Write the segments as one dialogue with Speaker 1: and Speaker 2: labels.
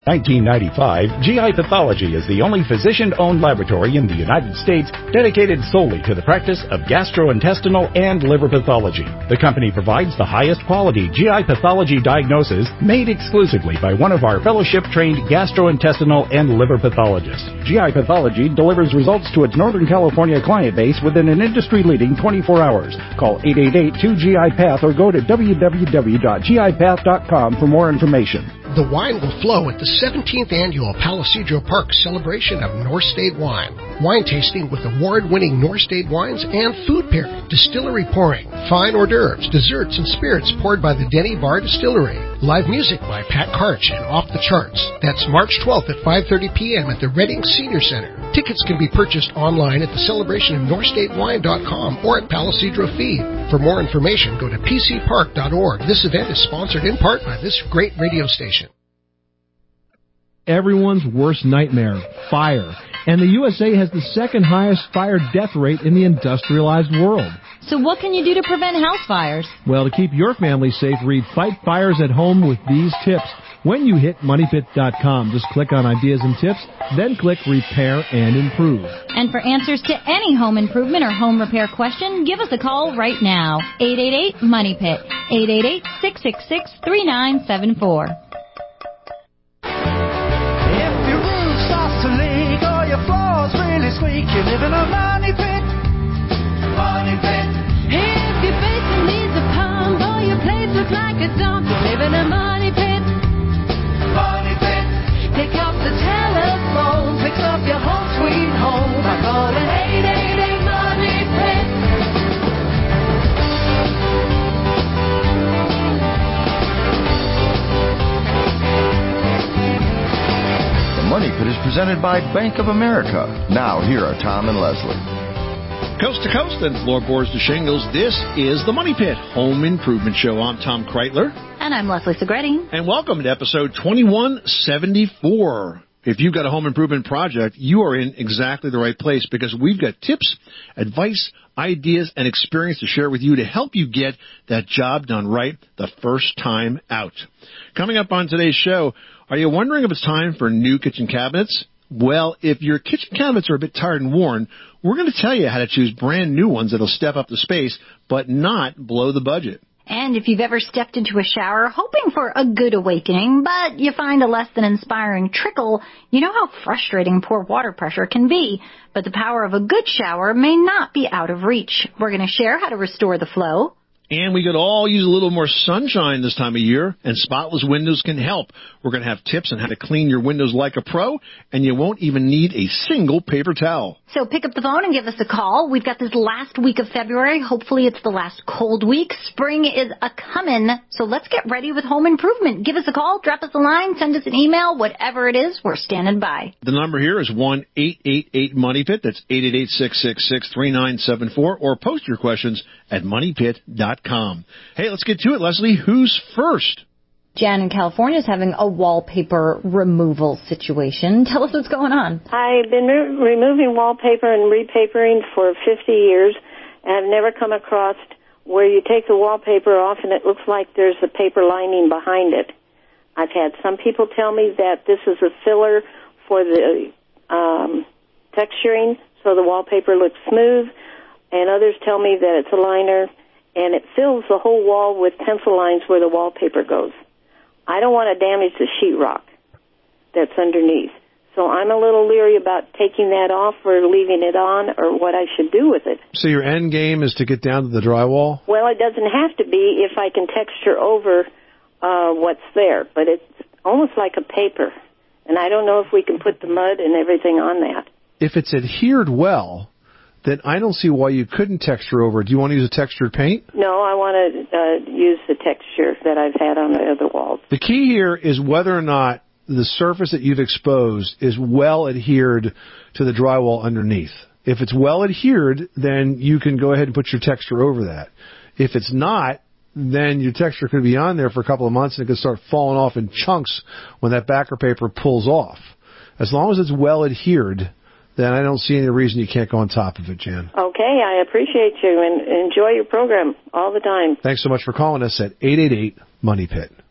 Speaker 1: 1995, GI Pathology is the only physician-owned laboratory in the United States dedicated solely to the practice of gastrointestinal and liver pathology. The company provides the highest quality GI pathology diagnosis made exclusively by one of our fellowship-trained gastrointestinal and liver pathologists. GI Pathology delivers results to its Northern California client base within an industry-leading 24 hours. Call 888-2GI-PATH or go to www.gipath.com for more information.
Speaker 2: The wine will flow at the 17th Annual Palo Cedro Park celebration of North State Wine. Wine tasting with award-winning North State wines and food pairing, distillery pouring, fine hors d'oeuvres, desserts, and spirits poured by the Denny Bar Distillery. Live music by Pat Karch and Off the Charts. That's March 12th at 5:30 p.m. at the Reading Senior Center. Tickets can be purchased online at thecelebrationofnorthstatewine.com or at Palo Cedro Feed. For more information, go to pcpark.org. This event is sponsored in part by this great radio station.
Speaker 3: Everyone's worst nightmare, fire. And the USA has the second highest fire death rate in the industrialized world.
Speaker 4: So what can you do to prevent house fires?
Speaker 3: Well, to keep your family safe, read Fight Fires at Home with these tips. When you hit MoneyPit.com, just click on Ideas and Tips, then click Repair and Improve.
Speaker 4: And for answers to any home improvement or home repair question, give us a call right now. 888-MONEYPIT. 888-666-3974.
Speaker 5: Squeak, you live in a money pit. Money pit. If your basement needs a pump or your place looks like a dump, you live in a money pit. Money pit. Pick up the telephone, fix up your home sweet home by calling 888 Money Pit.
Speaker 6: Money Pit is presented by Bank of America. Now, here are Tom and Leslie.
Speaker 7: Coast to coast and floorboards to shingles, this is the Money Pit Home Improvement Show. I'm Tom Kreitler.
Speaker 4: And I'm Leslie Segretti.
Speaker 7: And welcome to episode 2174. If you've got a home improvement project, you are in exactly the right place because we've got tips, advice, ideas, and experience to share with you to help you get that job done right the first time out. Coming up on today's show, are you wondering if it's time for new kitchen cabinets? Well, if your kitchen cabinets are a bit tired and worn, we're going to tell you how to choose brand new ones that'll step up the space but not blow the budget.
Speaker 4: And if you've ever stepped into a shower hoping for a good awakening, but you find a less than inspiring trickle, you know how frustrating poor water pressure can be. But the power of a good shower may not be out of reach. We're going to share how to restore the flow.
Speaker 7: And we could all use a little more sunshine this time of year, and Spotless Windows can help. We're going to have tips on how to clean your windows like a pro, and you won't even need a single paper towel.
Speaker 4: So pick up the phone and give us a call. We've got this last week of February. Hopefully it's the last cold week. Spring is a-comin', so let's get ready with home improvement. Give us a call, drop us a line, send us an email, whatever it is, we're standing by.
Speaker 7: The number here is 1-888-MONEYPIT. That's 888-666-3974, or post your questions at moneypit.com. Hey, let's get to it, Leslie. Who's first?
Speaker 4: Jan in California is having a wallpaper removal situation. Tell us what's going on.
Speaker 8: I've been removing wallpaper and repapering for 50 years, and I've never come across where you take the wallpaper off and it looks like there's a paper lining behind it. I've had some people tell me that this is a filler for the texturing so the wallpaper looks smooth, and others tell me that it's a liner, and it fills the whole wall with pencil lines where the wallpaper goes. I don't want to damage the sheetrock that's underneath. So I'm a little leery about taking that off or leaving it on or what I should do with it.
Speaker 9: So your end game is to get down to the drywall?
Speaker 8: Well, it doesn't have to be if I can texture over what's there, but it's almost like a paper. And I don't know if we can put the mud and everything on that.
Speaker 9: If it's adhered well, then I don't see why you couldn't texture over it. Do you want to use a textured paint?
Speaker 8: No, I want to use the texture that I've had on the other walls.
Speaker 9: The key here is whether or not the surface that you've exposed is well adhered to the drywall underneath. If it's well adhered, then you can go ahead and put your texture over that. If it's not, then your texture could be on there for a couple of months and it could start falling off in chunks when that backer paper pulls off. As long as it's well adhered, then I don't see any reason you can't go on top of it, Jan.
Speaker 8: Okay, I appreciate you and enjoy your program all the time.
Speaker 9: Thanks so much for calling us at 888-MONEYPIT.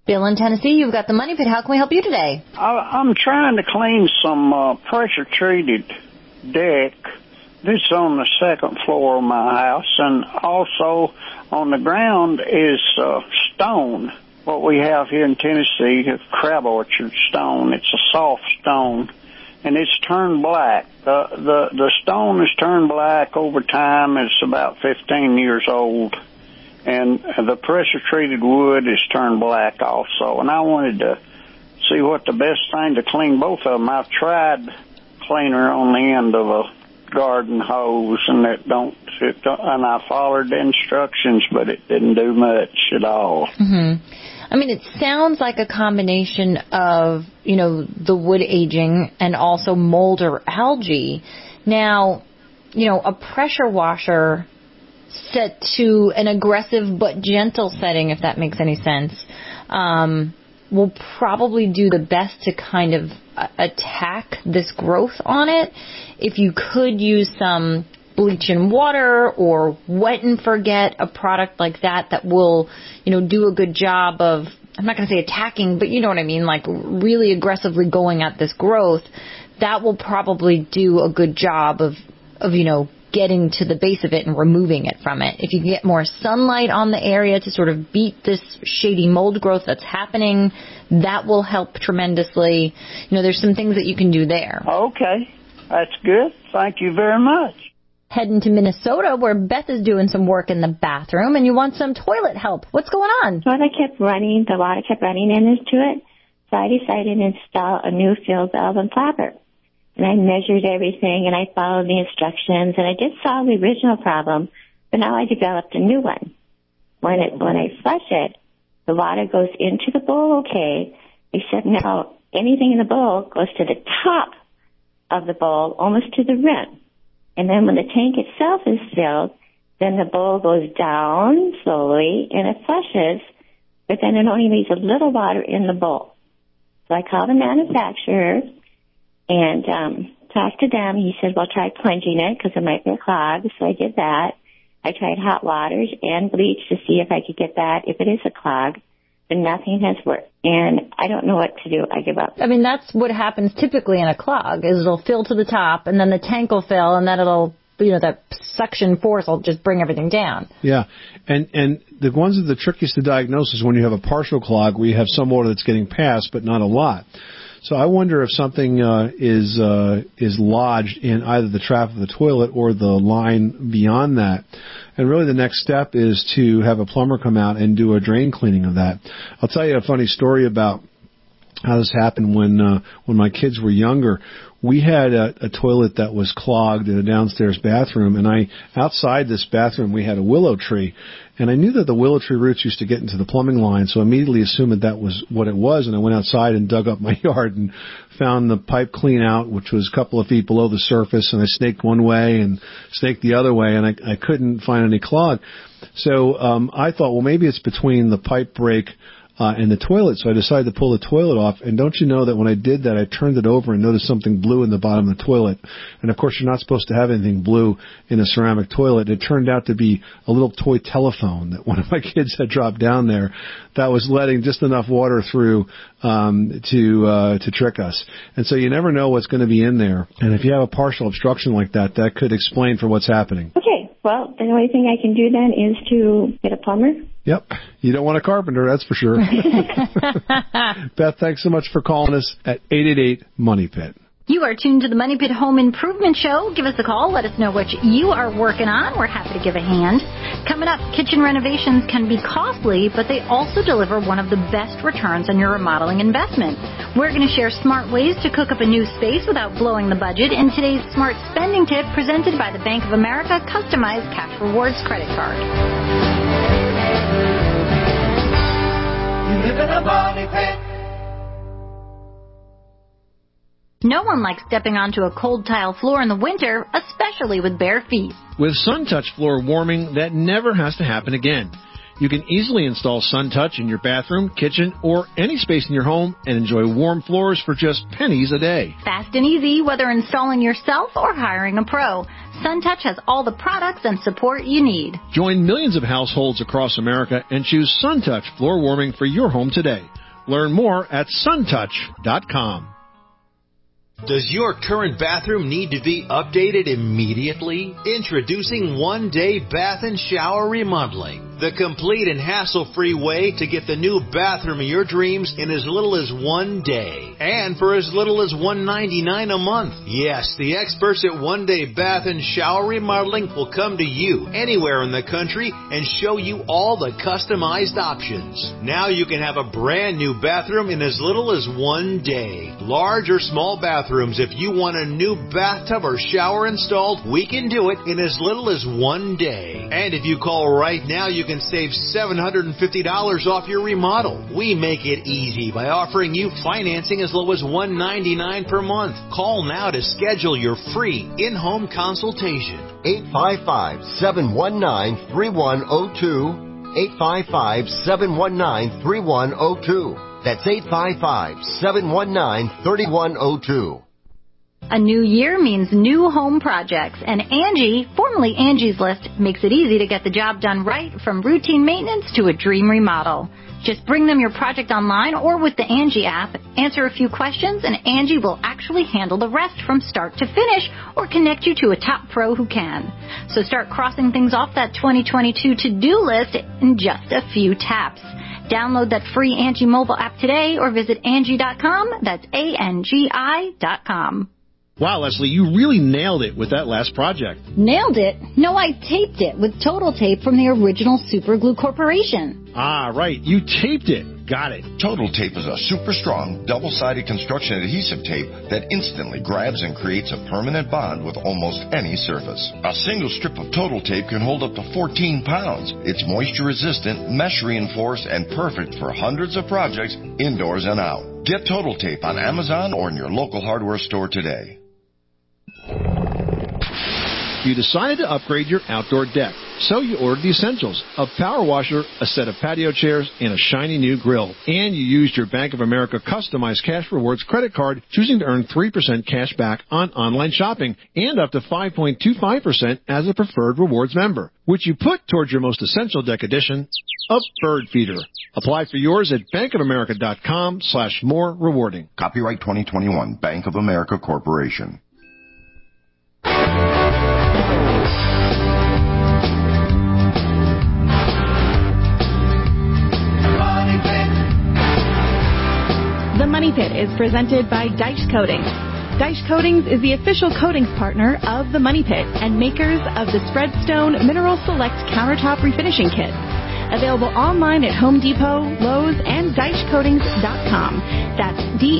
Speaker 10: Bill in Tennessee, you've got the Money Pit. How can we help you today?
Speaker 11: I'm trying to clean some pressure-treated deck. This is on the second floor of my house, and also on the ground is stone. What we have here in Tennessee, crab orchard stone. It's a soft stone, and it's turned black. The stone has turned black over time. It's about 15 years old, and the pressure-treated wood is turned black also. And I wanted to see what the best thing to clean both of them. I've tried cleaner on the end of a garden hose, and and I followed the instructions, but it didn't do much at all.
Speaker 10: Mm-hmm. I mean, it sounds like a combination of, the wood aging and also mold or algae. Now, a pressure washer set to an aggressive but gentle setting, if that makes any sense, will probably do the best to kind of attack this growth on it. If you could use some bleach and water or wet and forget, a product like that will, do a good job of, I'm not going to say attacking, but you know what I mean, like really aggressively going at this growth, that will probably do a good job of getting to the base of it and removing it from it. If you can get more sunlight on the area to sort of beat this shady mold growth that's happening, that will help tremendously. There's some things that you can do there.
Speaker 11: Okay, that's good. Thank you very much.
Speaker 10: Heading to Minnesota, where Beth is doing some work in the bathroom, and you want some toilet help. What's going on?
Speaker 12: The water kept running into it, so I decided to install a new fill valve and flapper. And I measured everything, and I followed the instructions, and I did solve the original problem, but now I developed a new one. When I flush it, the water goes into the bowl okay, except now anything in the bowl goes to the top of the bowl, almost to the rim. And then when the tank itself is filled, then the bowl goes down slowly, and it flushes, but then it only leaves a little water in the bowl. So I called the manufacturer and talked to them. He said, well, try plunging it because it might be a clog. So I did that. I tried hot waters and bleach to see if I could get that, if it is a clog, but nothing has worked. And I don't know what to do. I give up.
Speaker 10: I mean, that's what happens typically in a clog, is it'll fill to the top, and then the tank will fill, and then it'll, that suction force will just bring everything down.
Speaker 9: Yeah. And the ones that are the trickiest to diagnose is when you have a partial clog where you have some water that's getting passed, but not a lot. So I wonder if something is lodged in either the trap of the toilet or the line beyond that. And really the next step is to have a plumber come out and do a drain cleaning of that. I'll tell you a funny story about how this happened when my kids were younger. We had a toilet that was clogged in a downstairs bathroom, and outside this bathroom we had a willow tree, and I knew that the willow tree roots used to get into the plumbing line, so I immediately assumed that was what it was, and I went outside and dug up my yard and found the pipe clean out, which was a couple of feet below the surface, and I snaked one way and snaked the other way, and I couldn't find any clog. So I thought, well, maybe it's between the pipe break in the toilet, so I decided to pull the toilet off. And don't you know that when I did that, I turned it over and noticed something blue in the bottom of the toilet. And of course, you're not supposed to have anything blue in a ceramic toilet. It turned out to be a little toy telephone that one of my kids had dropped down there that was letting just enough water through to trick us. And so you never know what's going to be in there. And if you have a partial obstruction like that, that could explain for what's happening.
Speaker 12: Okay. Well, the only thing I can do then is to get a plumber.
Speaker 9: Yep. You don't want a carpenter, that's for sure. Beth, thanks so much for calling us at 888-MONEY-PIT.
Speaker 4: You are tuned to the Money Pit Home Improvement Show. Give us a call. Let us know what you are working on. We're happy to give a hand. Coming up, kitchen renovations can be costly, but they also deliver one of the best returns on your remodeling investment. We're going to share smart ways to cook up a new space without blowing the budget in today's Smart Spending Tip presented by the Bank of America Customized Cash Rewards Credit Card.
Speaker 5: You live in a money pit.
Speaker 4: No one likes stepping onto a cold tile floor in the winter, especially with bare feet.
Speaker 7: With SunTouch floor warming, that never has to happen again. You can easily install SunTouch in your bathroom, kitchen, or any space in your home and enjoy warm floors for just pennies a day.
Speaker 4: Fast and easy, whether installing yourself or hiring a pro. SunTouch has all the products and support you need.
Speaker 7: Join millions of households across America and choose SunTouch floor warming for your home today. Learn more at suntouch.com.
Speaker 13: Does your current bathroom need to be updated immediately? Introducing One Day Bath and Shower Remodeling, the complete and hassle-free way to get the new bathroom of your dreams in as little as 1 day and for as little as $199 a month. Yes, the experts at One Day Bath and Shower Remodeling will come to you anywhere in the country and show you all the customized options. Now you can have a brand new bathroom in as little as 1 day. Large or small bathrooms, if you want a new bathtub or shower installed, we can do it in as little as 1 day. And if you call right now, you can save $750 off your remodel. We make it easy by offering you financing as low as $199 per month. Call now to schedule your free in-home consultation.
Speaker 14: 855-719-3102. 855-719-3102. That's 855-719-3102.
Speaker 4: A new year means new home projects, and Angie, formerly Angie's List, makes it easy to get the job done right, from routine maintenance to a dream remodel. Just bring them your project online or with the Angie app, answer a few questions, and Angie will actually handle the rest from start to finish or connect you to a top pro who can. So start crossing things off that 2022 to-do list in just a few taps. Download that free Angie mobile app today or visit Angie.com. That's ANGI.com.
Speaker 7: Wow, Leslie, you really nailed it with that last project.
Speaker 4: Nailed it? No, I taped it with Total Tape from the original Super Glue Corporation.
Speaker 7: Ah, right. You taped it. Got it.
Speaker 6: Total Tape is a super strong, double-sided construction adhesive tape that instantly grabs and creates a permanent bond with almost any surface. A single strip of Total Tape can hold up to 14 pounds. It's moisture-resistant, mesh-reinforced, and perfect for hundreds of projects indoors and out. Get Total Tape on Amazon or in your local hardware store today.
Speaker 7: You decided to upgrade your outdoor deck, so you ordered the essentials: a power washer, a set of patio chairs, and a shiny new grill. And you used your Bank of America customized Cash Rewards credit card, choosing to earn 3% cash back on online shopping and up to 5.25% as a preferred rewards member, which you put towards your most essential deck addition, a bird feeder. Apply for yours at bankofamerica.com/more rewarding.
Speaker 6: Copyright 2021, Bank of America Corporation.
Speaker 15: The Money Pit is presented by Deitch Coatings. Deitch Coatings is the official coatings partner of The Money Pit and makers of the Spreadstone Mineral Select Countertop Refinishing Kit. Available online at Home Depot, Lowe's, and DeitchCoatings.com. That's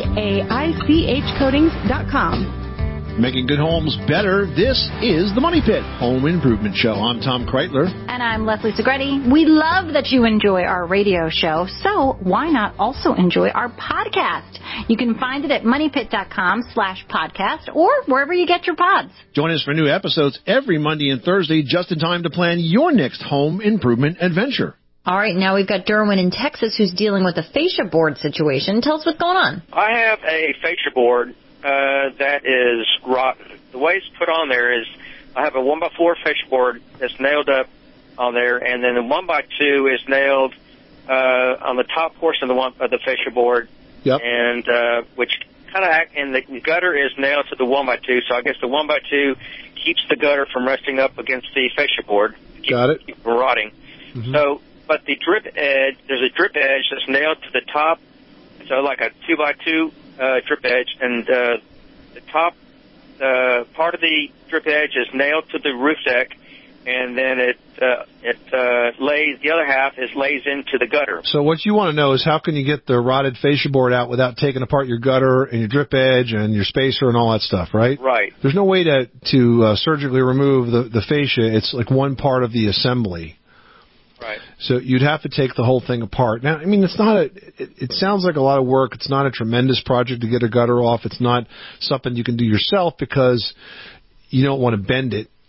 Speaker 15: DAICH Coatings.com.
Speaker 7: Making good homes better. This is the Money Pit Home Improvement Show. I'm Tom Kreitler.
Speaker 4: And I'm Leslie Segretti. We love that you enjoy our radio show, so why not also enjoy our podcast? You can find it at moneypit.com/podcast or wherever you get your pods.
Speaker 7: Join us for new episodes every Monday and Thursday, just in time to plan your next home improvement adventure.
Speaker 10: All right, now we've got Derwin in Texas who's dealing with a fascia board situation. Tell us what's going on.
Speaker 16: I have a fascia board that is rotten. The way it's put on there is I have a 1x4 fascia board that's nailed up on there, and then the 1x2 is nailed on the top portion of the fascia board.
Speaker 9: Yep.
Speaker 16: And which kind of and the gutter is nailed to the 1x2. So I guess the 1x2 keeps the gutter from resting up against the fascia board.
Speaker 9: Got it.
Speaker 16: Keep from rotting.
Speaker 9: Mm-hmm.
Speaker 16: So, but the drip edge, there's a drip edge that's nailed to the top. So like a 2x2 drip edge, and the top part of the drip edge is nailed to the roof deck, and then it lays, the other half lays into the gutter.
Speaker 9: So what you want to know is how can you get the rotted fascia board out without taking apart your gutter and your drip edge and your spacer and all that stuff, right?
Speaker 16: Right.
Speaker 9: There's no way to surgically remove the fascia. It's like one part of the assembly.
Speaker 16: Right.
Speaker 9: So you'd have to take the whole thing apart. Now, I mean, it's not it sounds like a lot of work. It's not a tremendous project to get a gutter off. It's not something you can do yourself because you don't want to bend it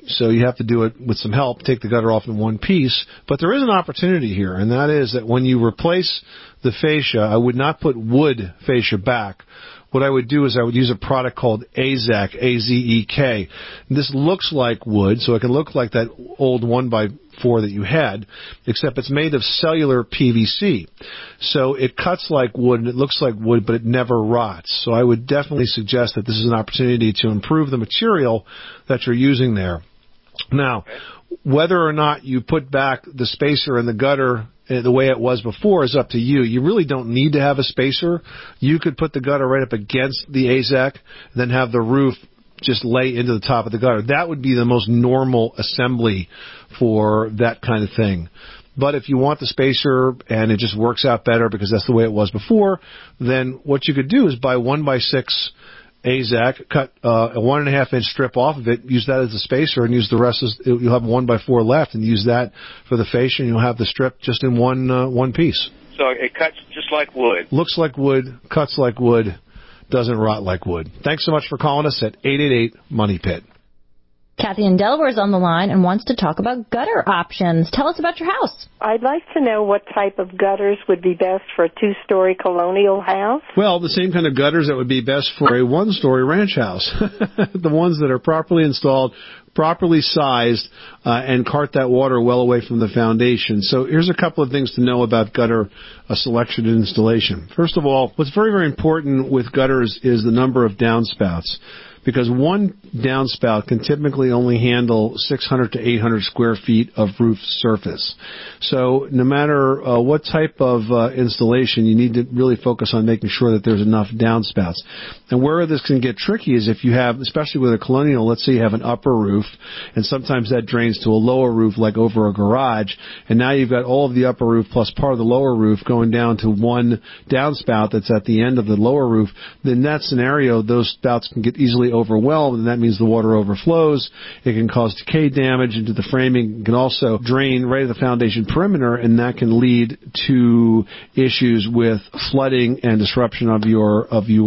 Speaker 9: so you have to do it with some help, take the gutter off in one piece. But there is an opportunity here, and that is that when you replace the fascia, I would not put wood fascia back. What I would do is I would use a product called AZEK, A-Z-E-K. This looks like wood, so it can look like that old 1x4 that you had, except it's made of cellular PVC. So it cuts like wood and it looks like wood, but it never rots. So I would definitely suggest that this is an opportunity to improve the material that you're using there. Now, whether or not you put back the spacer in the gutter the way it was before is up to you. You really don't need to have a spacer. You could put the gutter right up against the AZEK, then have the roof just lay into the top of the gutter. That would be the most normal assembly for that kind of thing. But if you want the spacer and it just works out better because that's the way it was before, then what you could do is buy 1x6 AZEK, cut a 1.5-inch strip off of it, use that as a spacer, and use the rest as you'll have 1x4 left, and use that for the fascia, and you'll have the strip just in one piece.
Speaker 16: So it cuts just like wood.
Speaker 9: Looks like wood, cuts like wood, doesn't rot like wood. Thanks so much for calling us at 888-MONEY-PIT.
Speaker 10: Kathy in Delaware is on the line and wants to talk about gutter options. Tell us about your house.
Speaker 8: I'd like to know what type of gutters would be best for a 2-story colonial house.
Speaker 9: Well, the same kind of gutters that would be best for a 1-story ranch house. The ones that are properly installed, properly sized, and cart that water well away from the foundation. So here's a couple of things to know about gutter selection and installation. First of all, what's very, very important with gutters is the number of downspouts, because one downspout can typically only handle 600 to 800 square feet of roof surface. So no matter what type of installation, you need to really focus on making sure that there's enough downspouts. And where this can get tricky is if you have, especially with a colonial, let's say you have an upper roof, and sometimes that drains to a lower roof like over a garage, and now you've got all of the upper roof plus part of the lower roof going down to one downspout that's at the end of the lower roof. Then in that scenario, those spouts can get easily overwhelmed, and that means the water overflows. It can cause decay damage into the framing. It can also drain right at the foundation perimeter, and that can lead to issues with flooding and disruption of your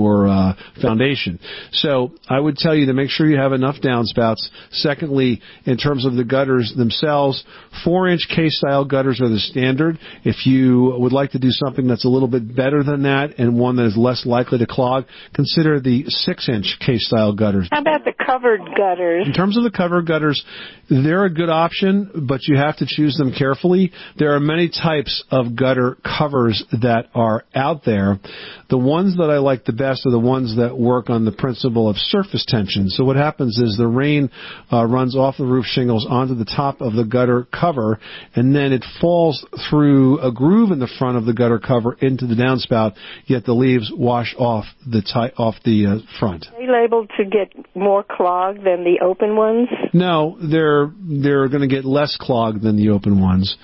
Speaker 9: foundation. So I would tell you to make sure you have enough downspouts. Secondly, in terms of the gutters themselves, 4-inch K-style gutters are the standard. If you would like to do something that's a little bit better than that and one that is less likely to clog, consider the 6-inch K-style gutters.
Speaker 8: How about the covered gutters?
Speaker 9: In terms of the covered gutters, they're a good option, but you have to choose them carefully. There are many types of gutter covers that are out there. The ones that I like the best are the ones that work on the principle of surface tension. So what happens is the rain runs off the roof shingles onto the top of the gutter cover, and then it falls through a groove in the front of the gutter cover into the downspout, yet the leaves wash off the front.
Speaker 8: Are they labeled to get more clogged than the open ones?
Speaker 9: No, they're going to get less clogged than the open ones.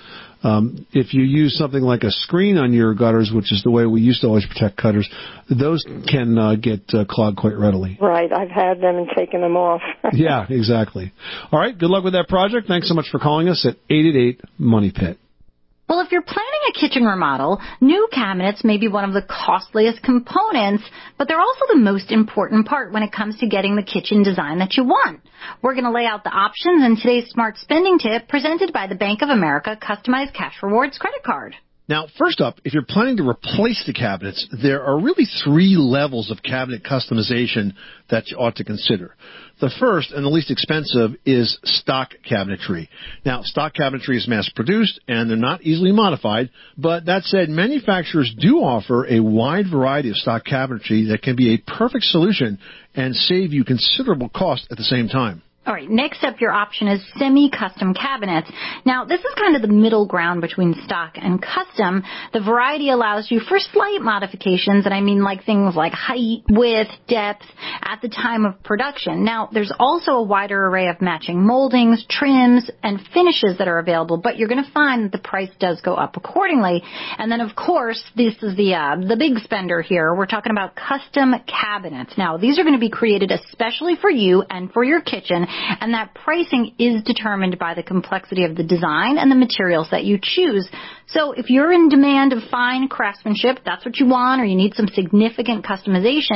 Speaker 9: If you use something like a screen on your gutters, which is the way we used to always protect gutters, those can get clogged quite readily.
Speaker 8: Right, I've had them and taken them off.
Speaker 9: Yeah, exactly. All right, good luck with that project. Thanks so much for calling us at 888-MONEY-PIT.
Speaker 4: Well, if you're planning a kitchen remodel, new cabinets may be one of the costliest components, but they're also the most important part when it comes to getting the kitchen design that you want. We're going to lay out the options in today's Smart Spending Tip presented by the Bank of America Customized Cash Rewards credit card.
Speaker 7: Now, first up, if you're planning to replace the cabinets, there are really 3 levels of cabinet customization that you ought to consider. The first and the least expensive is stock cabinetry. Now, stock cabinetry is mass-produced and they're not easily modified, but that said, manufacturers do offer a wide variety of stock cabinetry that can be a perfect solution and save you considerable cost at the same time.
Speaker 4: All right, next up, your option is semi-custom cabinets. Now, this is kind of the middle ground between stock and custom. The variety allows you for slight modifications, and I mean like things like height, width, depth at the time of production. Now, there's also a wider array of matching moldings, trims, and finishes that are available, but you're going to find that the price does go up accordingly. And then, of course, this is the big spender here. We're talking about custom cabinets. Now, these are going to be created especially for you and for your kitchen, and that pricing is determined by the complexity of the design and the materials that you choose. So if you're in demand of fine craftsmanship, that's what you want, or you need some significant customization,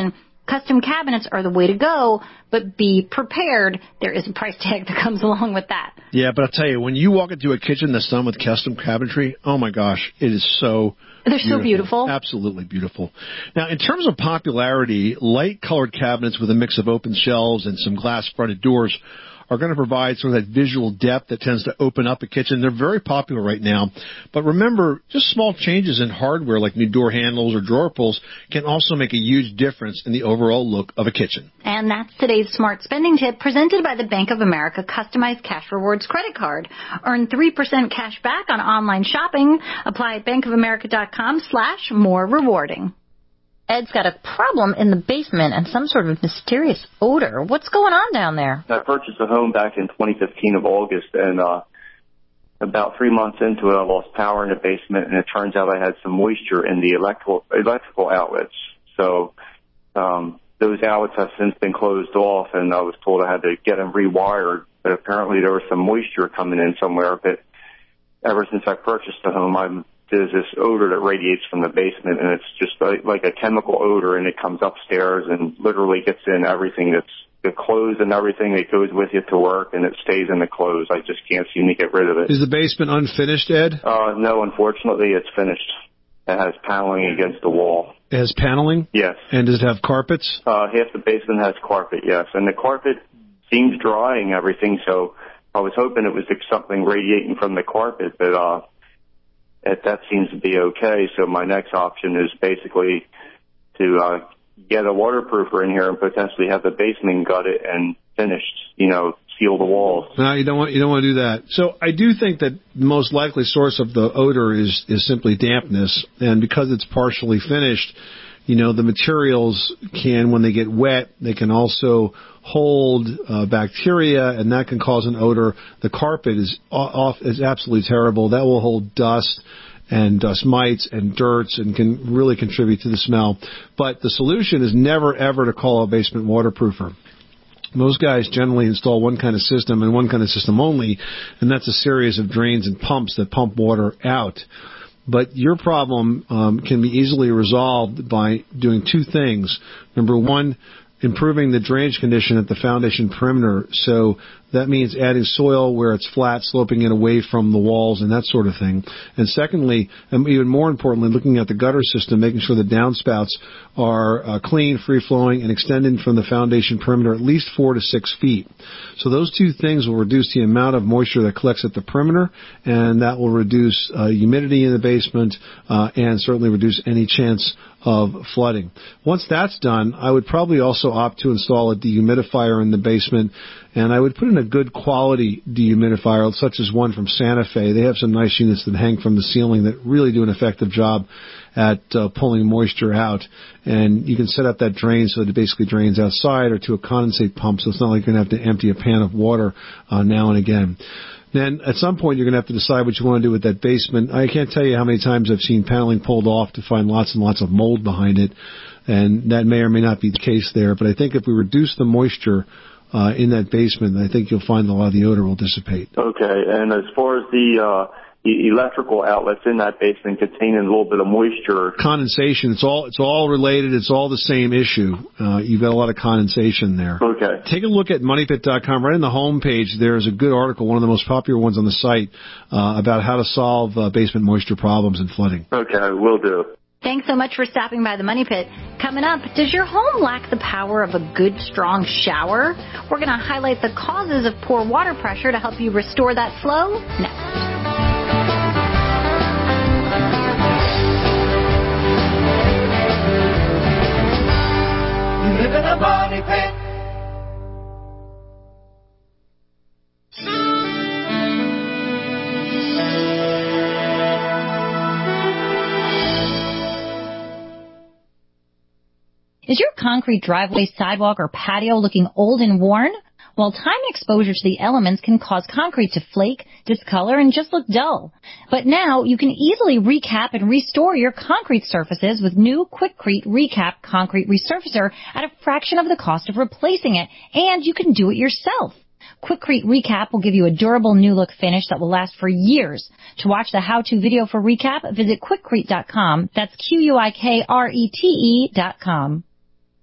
Speaker 4: Custom cabinets are the way to go, but be prepared. There is a price tag that comes along with that.
Speaker 7: Yeah, but I'll tell you, when you walk into a kitchen that's done with custom cabinetry, oh my gosh, it is so
Speaker 4: They're so beautiful.
Speaker 7: Absolutely beautiful. Now, in terms of popularity, light-colored cabinets with a mix of open shelves and some glass-fronted doors are going to provide sort of that visual depth that tends to open up a kitchen. They're very popular right now. But remember, just small changes in hardware like new door handles or drawer pulls can also make a huge difference in the overall look of a kitchen.
Speaker 4: And that's today's Smart Spending Tip presented by the Bank of America Customized Cash Rewards credit card. Earn 3% cash back on online shopping. Apply at bankofamerica.com/more rewarding.
Speaker 10: Ed's got a problem in the basement and some sort of mysterious odor. What's going on down there?
Speaker 17: I purchased a home back in 2015 of August, and about 3 months into it, I lost power in the basement, and it turns out I had some moisture in the electrical outlets. So those outlets have since been closed off, and I was told I had to get them rewired. But apparently there was some moisture coming in somewhere. But ever since I purchased the home, there's this odor that radiates from the basement, and it's just like a chemical odor, and it comes upstairs and literally gets in everything that's the clothes and everything that goes with you to work, and it stays in the clothes. I just can't seem to get rid of it.
Speaker 9: Is the basement unfinished, Ed?
Speaker 17: No, unfortunately, it's finished. It has paneling against the wall.
Speaker 9: It has paneling?
Speaker 17: Yes.
Speaker 9: And does it have carpets?
Speaker 17: Half the basement has carpet, yes. And the carpet seems dry and everything, so I was hoping it was something radiating from the carpet, but that seems to be okay. So my next option is basically to get a waterproofer in here and potentially have the basement gutted and finished, seal the walls.
Speaker 9: No, you don't want to do that. So I do think that the most likely source of the odor is simply dampness, and because it's partially finished, the materials can, when they get wet, they can also hold bacteria, and that can cause an odor. The carpet is absolutely terrible. That will hold dust and dust mites and dirts and can really contribute to the smell. But the solution is never, ever to call a basement waterproofer. Most guys generally install one kind of system and one kind of system only, and that's a series of drains and pumps that pump water out. But your problem can be easily resolved by doing two things. Number one, improving the drainage condition at the foundation perimeter. So that means adding soil where it's flat, sloping it away from the walls and that sort of thing. And secondly, and even more importantly, looking at the gutter system, making sure the downspouts are clean, free-flowing, and extending from the foundation perimeter at least 4 to 6 feet. So those two things will reduce the amount of moisture that collects at the perimeter, and that will reduce humidity in the basement and certainly reduce any chance of flooding. Once that's done, I would probably also opt to install a dehumidifier in the basement, and I would put in a good quality dehumidifier, such as one from Santa Fe. They have some nice units that hang from the ceiling that really do an effective job at pulling moisture out. And you can set up that drain so that it basically drains outside or to a condensate pump, so it's not like you're going to have to empty a pan of water now and again. Then at some point you're going to have to decide what you want to do with that basement. I can't tell you how many times I've seen paneling pulled off to find lots and lots of mold behind it, and that may or may not be the case there. But I think if we reduce the moisture in that basement, I think you'll find a lot of the odor will dissipate.
Speaker 17: Okay, and as far as the electrical outlets in that basement containing a little bit of moisture.
Speaker 9: Condensation, it's all related, it's all the same issue. You've got a lot of condensation there.
Speaker 17: Okay.
Speaker 9: Take a look at MoneyPit.com. Right on the home page, there's a good article, one of the most popular ones on the site, about how to solve basement moisture problems and flooding.
Speaker 17: Okay, will do.
Speaker 4: Thanks so much for stopping by the Money Pit. Coming up, does your home lack the power of a good, strong shower? We're going to highlight the causes of poor water pressure to help you restore that flow next.
Speaker 5: You live in a money pit.
Speaker 10: Is your concrete driveway, sidewalk, or patio looking old and worn? Well, time exposure to the elements can cause concrete to flake, discolor, and just look dull. But now you can easily recap and restore your concrete surfaces with new Quikrete Recap Concrete Resurfacer at a fraction of the cost of replacing it, and you can do it yourself. Quikrete Recap will give you a durable new look finish that will last for years. To watch the how-to video for Recap, visit Quikrete.com. That's Quikrete.com.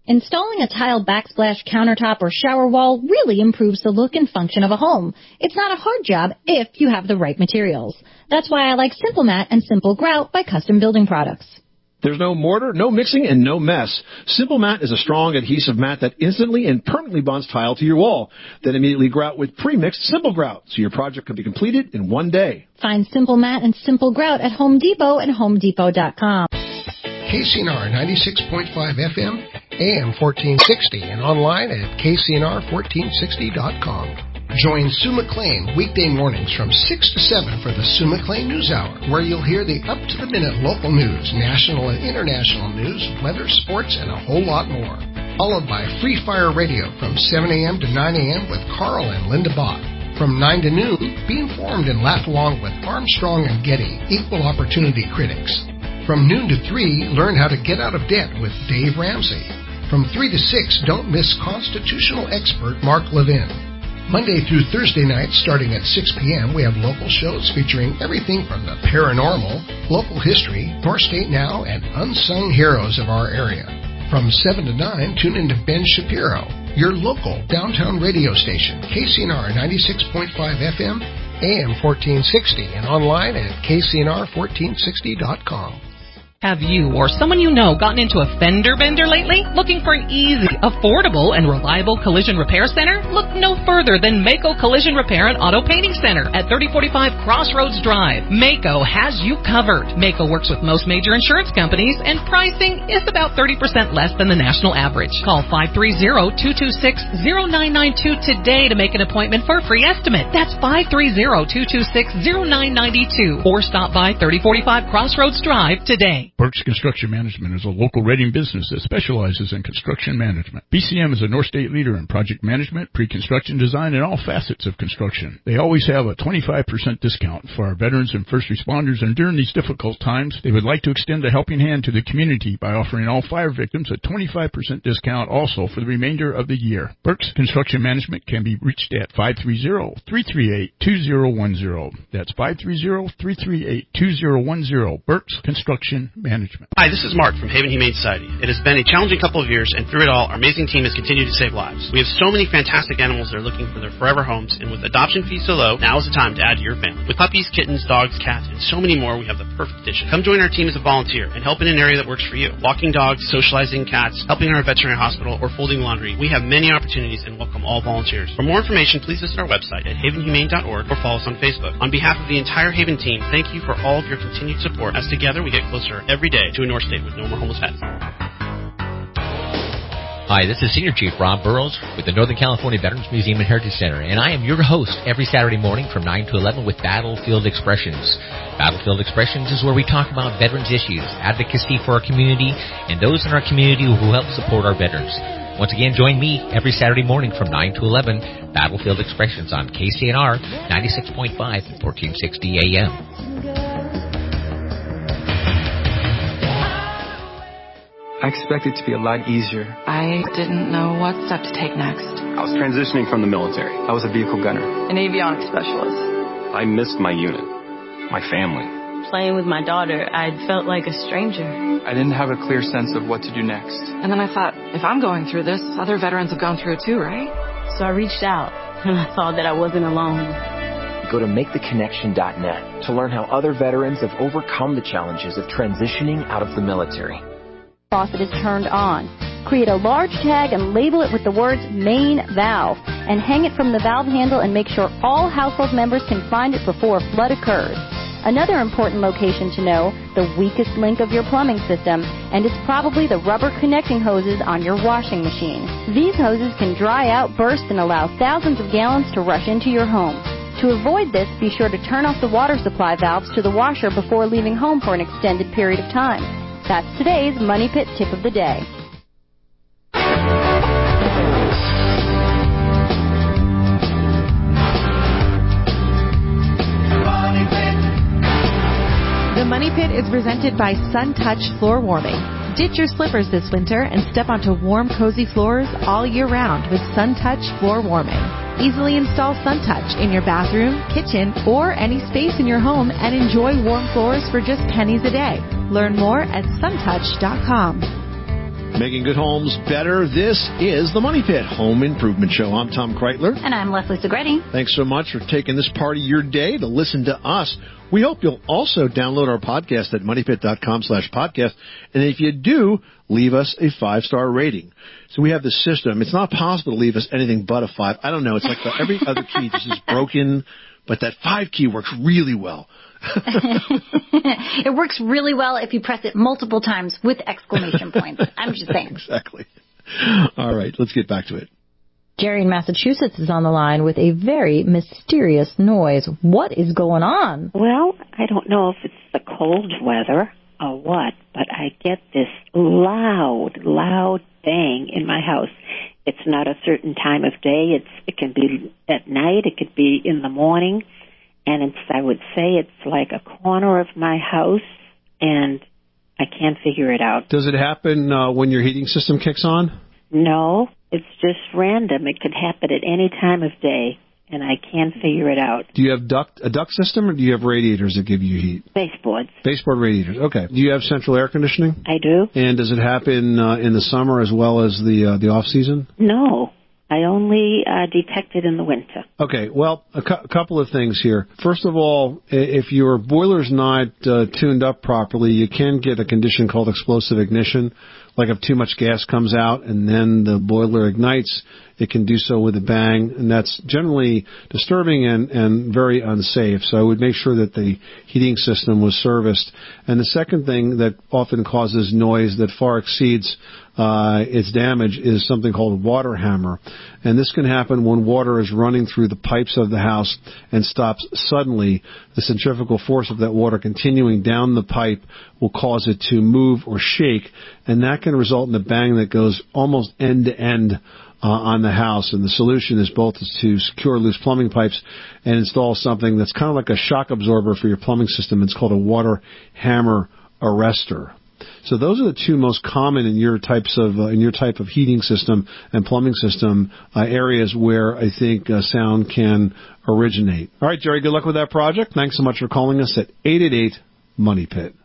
Speaker 4: Installing a tile backsplash countertop or shower wall really improves the look and function of a home. It's not a hard job if you have the right materials. That's why I like Simple Mat and Simple Grout by Custom Building Products.
Speaker 3: There's no mortar, no mixing, and no mess. Simple Mat is a strong adhesive mat that instantly and permanently bonds tile to your wall. Then immediately grout with pre-mixed Simple Grout, so your project can be completed in one day.
Speaker 4: Find Simple Mat and Simple Grout at Home Depot and HomeDepot.com.
Speaker 2: KCNR 96.5 FM, AM 1460, and online at KCNR1460.com. Join Sue McLean weekday mornings from 6 to 7 for the Sue McLean News Hour, where you'll hear the up-to-the-minute local news, national and international news, weather, sports, and a whole lot more. Followed by Free Fire Radio from 7 a.m. to 9 a.m. with Carl and Linda Bott. From 9 to noon, be informed and laugh along with Armstrong and Getty, equal opportunity critics. From noon to 3, learn how to get out of debt with Dave Ramsey. From 3 to 6, don't miss constitutional expert Mark Levin. Monday through Thursday nights, starting at 6 p.m., we have local shows featuring everything from the paranormal, local history, North State Now, and unsung heroes of our area. From 7 to 9, tune into Ben Shapiro, your local downtown radio station, KCNR 96.5 FM, AM 1460, and online at KCNR1460.com.
Speaker 18: Have you or someone you know gotten into a fender bender lately? Looking for an easy, affordable, and reliable collision repair center? Look no further than Mako Collision Repair and Auto Painting Center at 3045 Crossroads Drive. Mako has you covered. Mako works with most major insurance companies, and pricing is about 30% less than the national average. Call 530-226-0992 today to make an appointment for a free estimate. That's 530-226-0992. Or stop by 3045 Crossroads Drive today.
Speaker 19: Burks Construction Management is a local rating business that specializes in construction management. BCM is a North State leader in project management, pre-construction design, and all facets of construction. They always have a 25% discount for our veterans and first responders, and during these difficult times, they would like to extend a helping hand to the community by offering all fire victims a 25% discount also for the remainder of the year. Burks Construction Management can be reached at 530-338-2010. That's 530-338-2010. Burks Construction Management.
Speaker 20: Hi, this is Mark from Haven Humane Society. It has been a challenging couple of years, and through it all, our amazing team has continued to save lives. We have so many fantastic animals that are looking for their forever homes, and with adoption fees so low, now is the time to add to your family. With puppies, kittens, dogs, cats, and so many more, we have the perfect addition. Come join our team as a volunteer and help in an area that works for you. Walking dogs, socializing cats, helping our veterinary hospital, or folding laundry. We have many opportunities and welcome all volunteers. For more information, please visit our website at havenhumane.org or follow us on Facebook. On behalf of the entire Haven team, thank you for all of your continued support, as together we get closer every day to a North State with no more homeless pets.
Speaker 21: Hi, this is Senior Chief Rob Burrows with the Northern California Veterans Museum and Heritage Center, and I am your host every Saturday morning from 9 to 11 with Battlefield Expressions. Battlefield Expressions is where we talk about veterans issues, advocacy for our community, and those in our community who help support our veterans. Once again, join me every Saturday morning from 9 to 11, Battlefield Expressions on KCNR 96.5 and 1460 AM.
Speaker 22: I expected it to be a lot easier.
Speaker 23: I didn't know what step to take next.
Speaker 22: I was transitioning from the military. I was a vehicle gunner.
Speaker 23: An avionics specialist.
Speaker 22: I missed my unit, my family.
Speaker 23: Playing with my daughter, I felt like a stranger.
Speaker 22: I didn't have a clear sense of what to do next.
Speaker 23: And then I thought, if I'm going through this, other veterans have gone through it too, right? So I reached out, and I saw that I wasn't alone.
Speaker 24: Go to MakeTheConnection.net to learn how other veterans have overcome the challenges of transitioning out of the military.
Speaker 25: Faucet is turned on. Create a large tag and label it with the words main valve and hang it from the valve handle and make sure all household members can find it before a flood occurs. Another important location to know, the weakest link of your plumbing system, and it's probably the rubber connecting hoses on your washing machine. These hoses can dry out, burst, and allow thousands of gallons to rush into your home. To avoid this, be sure to turn off the water supply valves to the washer before leaving home for an extended period of time. That's today's Money Pit Tip of the Day.
Speaker 15: The Money Pit is presented by SunTouch Floor Warming. Ditch your slippers this winter and step onto warm, cozy floors all year round with SunTouch Floor Warming. Easily install SunTouch in your bathroom, kitchen, or any space in your home and enjoy warm floors for just pennies a day. Learn more at suntouch.com.
Speaker 7: Making good homes better. This is the Money Pit Home Improvement Show. I'm Tom Kreitler.
Speaker 4: And I'm Leslie Segretti.
Speaker 7: Thanks so much for taking this part of your day to listen to us. We hope you'll also download our podcast at moneypit.com/podcast. And if you do, leave us a 5-star rating. So we have this system. It's not possible to leave us anything but a 5. I don't know. It's like every other key just is broken, but that 5 key works really well.
Speaker 4: It works really well if you press it multiple times with exclamation points. I'm just saying.
Speaker 7: Exactly. All right, let's get back to it.
Speaker 10: Jerry in Massachusetts is on the line with a very mysterious noise. What is going on?
Speaker 1: Well, I don't know if it's the cold weather or what, but I get this loud bang in my house. It's not a certain time of day. It can be at night. It could be in the morning. And I would say it's like a corner of my house, and I can't figure it out.
Speaker 9: Does it happen when your heating system kicks on?
Speaker 1: No, it's just random. It could happen at any time of day, and I can't figure it out.
Speaker 9: Do you have a duct system, or do you have radiators that give you heat?
Speaker 1: Baseboards.
Speaker 9: Baseboard radiators, okay. Do you have central air conditioning?
Speaker 1: I do.
Speaker 9: And does it happen in the summer as well as the off-season?
Speaker 1: No. I only detect it in the winter.
Speaker 9: Okay, well, a couple of things here. First of all, if your boiler's not tuned up properly, you can get a condition called explosive ignition. Like if too much gas comes out and then the boiler ignites, it can do so with a bang, and that's generally disturbing and very unsafe. So I would make sure that the heating system was serviced. And the second thing that often causes noise that far exceeds its damage is something called water hammer. And this can happen when water is running through the pipes of the house and stops suddenly. The centrifugal force of that water continuing down the pipe will cause it to move or shake, and that can result in a bang that goes almost end to end on the house. And the solution is both to secure loose plumbing pipes and install something that's kind of like a shock absorber for your plumbing system. It's called a water hammer arrestor. So those are the two most common in your type of heating system and plumbing system areas where I think sound can originate. All right, Jerry, good luck with that project. Thanks so much for calling us at 888-MONEY-PIT.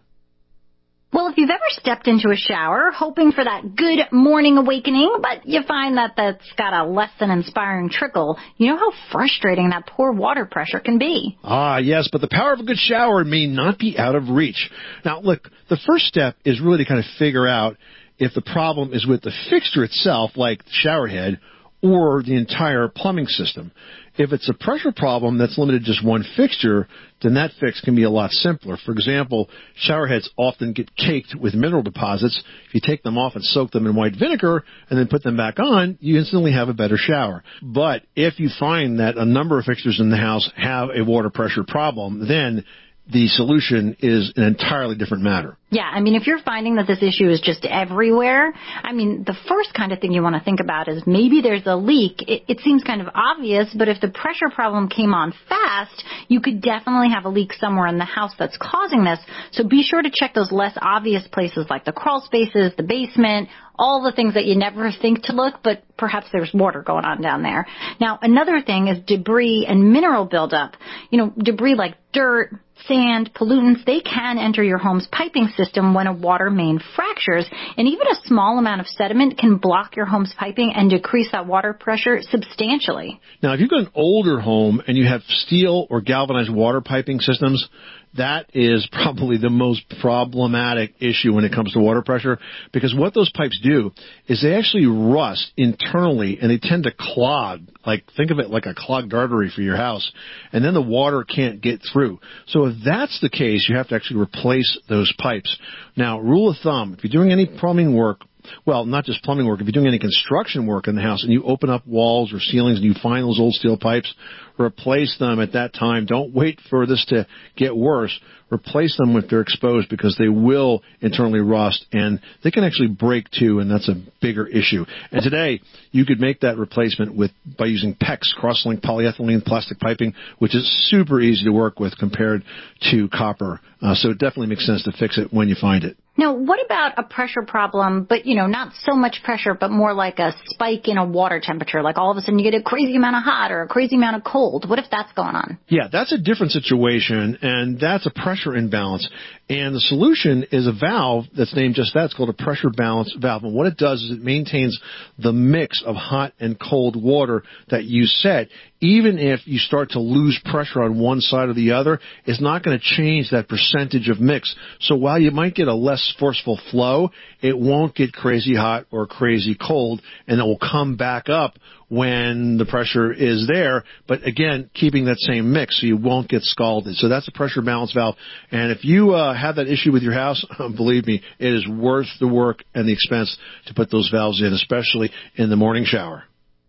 Speaker 4: Well, if you've ever stepped into a shower hoping for that good morning awakening, but you find that that's got a less than inspiring trickle, you know how frustrating that poor water pressure can be.
Speaker 7: Ah, yes, but the power of a good shower may not be out of reach. Now, look, the first step is really to kind of figure out if the problem is with the fixture itself, like the shower head, or the entire plumbing system. If it's a pressure problem that's limited to just one fixture, then that fix can be a lot simpler. For example, shower heads often get caked with mineral deposits. If you take them off and soak them in white vinegar and then put them back on, you instantly have a better shower. But if you find that a number of fixtures in the house have a water pressure problem, then the solution is an entirely different matter.
Speaker 4: Yeah, I mean, if you're finding that this issue is just everywhere, I mean, the first kind of thing you want to think about is maybe there's a leak. It seems kind of obvious, but if the pressure problem came on fast, you could definitely have a leak somewhere in the house that's causing this. So be sure to check those less obvious places like the crawl spaces, the basement, all the things that you never think to look, but perhaps there's water going on down there. Now, another thing is debris and mineral buildup. You know, debris like dirt, sand, pollutants, they can enter your home's piping system when a water main fractures, and even a small amount of sediment can block your home's piping and decrease that water pressure substantially.
Speaker 7: Now, if you've got an older home and you have steel or galvanized water piping systems, that is probably the most problematic issue when it comes to water pressure, because what those pipes do is they actually rust internally and they tend to clog. Like, think of it like a clogged artery for your house, and then the water can't get through. So if that's the case, you have to actually replace those pipes. Now, rule of thumb, if you're doing any plumbing work, well, not just plumbing work, if you're doing any construction work in the house and you open up walls or ceilings and you find those old steel pipes, replace them at that time. Don't wait for this to get worse. Replace them if they're exposed, because they will internally rust and they can actually break too, and that's a bigger issue. And today, you could make that replacement by using PEX, cross-linked polyethylene plastic piping, which is super easy to work with compared to copper. So it definitely makes sense to fix it when you find it.
Speaker 4: Now, what about a pressure problem, but, not so much pressure, but more like a spike in a water temperature, like all of a sudden you get a crazy amount of hot or a crazy amount of cold? What if that's going on?
Speaker 7: Yeah, that's a different situation, and that's a pressure imbalance. And the solution is a valve that's named just that. It's called a pressure balance valve. And what it does is it maintains the mix of hot and cold water that you set. Even if you start to lose pressure on one side or the other, it's not going to change that percentage of mix. So while you might get a less forceful flow, it won't get crazy hot or crazy cold, and it will come back up when the pressure is there, but again, keeping that same mix so you won't get scalded. So that's a pressure balance valve. And if you have that issue with your house, believe me, it is worth the work and the expense to put those valves in, especially in the morning shower.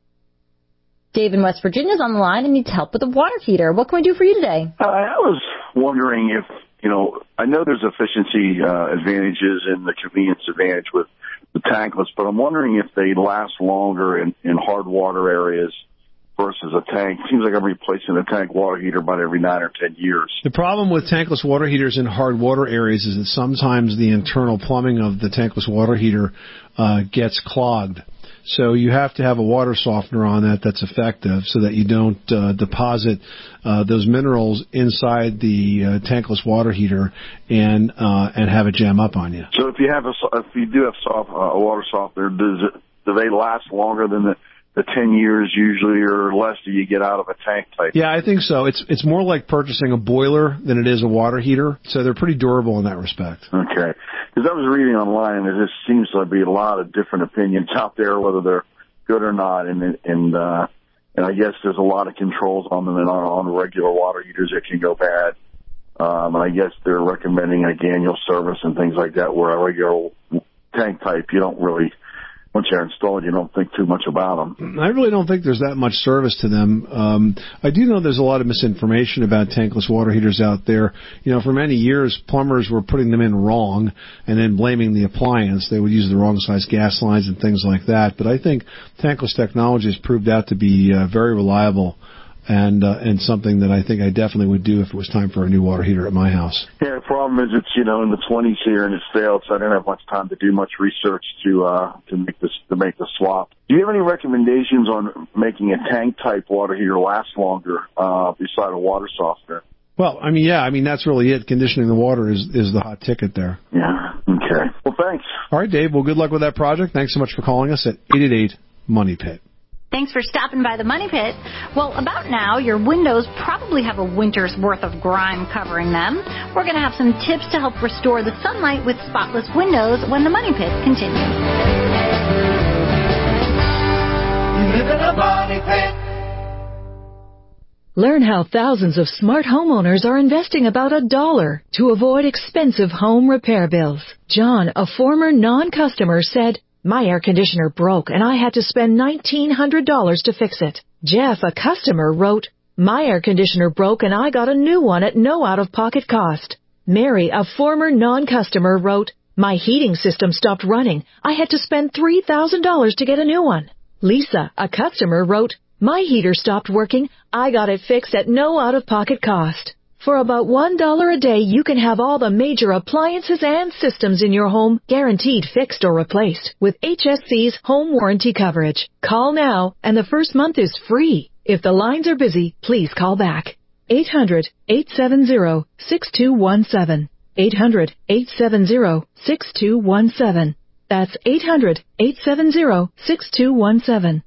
Speaker 10: Dave in West Virginia is on the line and needs help with a water heater. What can we do for you today?
Speaker 6: I was wondering if, I know there's efficiency advantages and the convenience advantage with the tankless, but I'm wondering if they last longer in hard water areas versus a tank. Seems like I'm replacing a tank water heater about every 9 or 10 years.
Speaker 9: The problem with tankless water heaters in hard water areas is that sometimes the internal plumbing of the tankless water heater gets clogged. So you have to have a water softener on that that's effective so that you don't deposit those minerals inside the tankless water heater and have it jam up on you.
Speaker 6: So if you do have a water softener, do they last longer than the 10 years usually, or less do you get out of a tank type?
Speaker 9: Yeah, I think so. It's more like purchasing a boiler than it is a water heater, so they're pretty durable in that respect.
Speaker 6: Okay. Because I was reading online, and there just seems to be a lot of different opinions out there, whether they're good or not, and I guess there's a lot of controls on them, and on regular water heaters it can go bad. And I guess they're recommending like annual service and things like that, where a regular tank type, you don't really, once you're installed, you don't think too much about them.
Speaker 9: I really don't think there's that much service to them. I do know there's a lot of misinformation about tankless water heaters out there. For many years, plumbers were putting them in wrong and then blaming the appliance. They would use the wrong size gas lines and things like that. But I think tankless technology has proved out to be very reliable and something that I think I definitely would do if it was time for a new water heater at my house.
Speaker 6: Yeah, the problem is it's, in the 20s here and it's failed, so I didn't have much time to do much research to make the swap. Do you have any recommendations on making a tank type water heater last longer, beside a water softener?
Speaker 9: Well, that's really it. Conditioning the water is the hot ticket there.
Speaker 6: Yeah, okay. Well, thanks.
Speaker 9: All right, Dave. Well, good luck with that project. Thanks so much for calling us at 888-MONEY-PIT.
Speaker 4: Thanks for stopping by the Money Pit. Well, about now, your windows probably have a winter's worth of grime covering them. We're going to have some tips to help restore the sunlight with spotless windows when the Money Pit continues.
Speaker 5: You live in a money pit.
Speaker 11: Learn how thousands of smart homeowners are investing about $1 to avoid expensive home repair bills. John, a former non-customer, said, "My air conditioner broke and I had to spend $1,900 to fix it." Jeff, a customer, wrote, "My air conditioner broke and I got a new one at no out-of-pocket cost." Mary, a former non-customer, wrote, "My heating system stopped running. I had to spend $3,000 to get a new one." Lisa, a customer, wrote, "My heater stopped working. I got it fixed at no out-of-pocket cost." For about $1 a day, you can have all the major appliances and systems in your home guaranteed fixed or replaced with HSC's home warranty coverage. Call now, and the first month is free. If the lines are busy, please call back. 800-870-6217. 800-870-6217. That's 800-870-6217.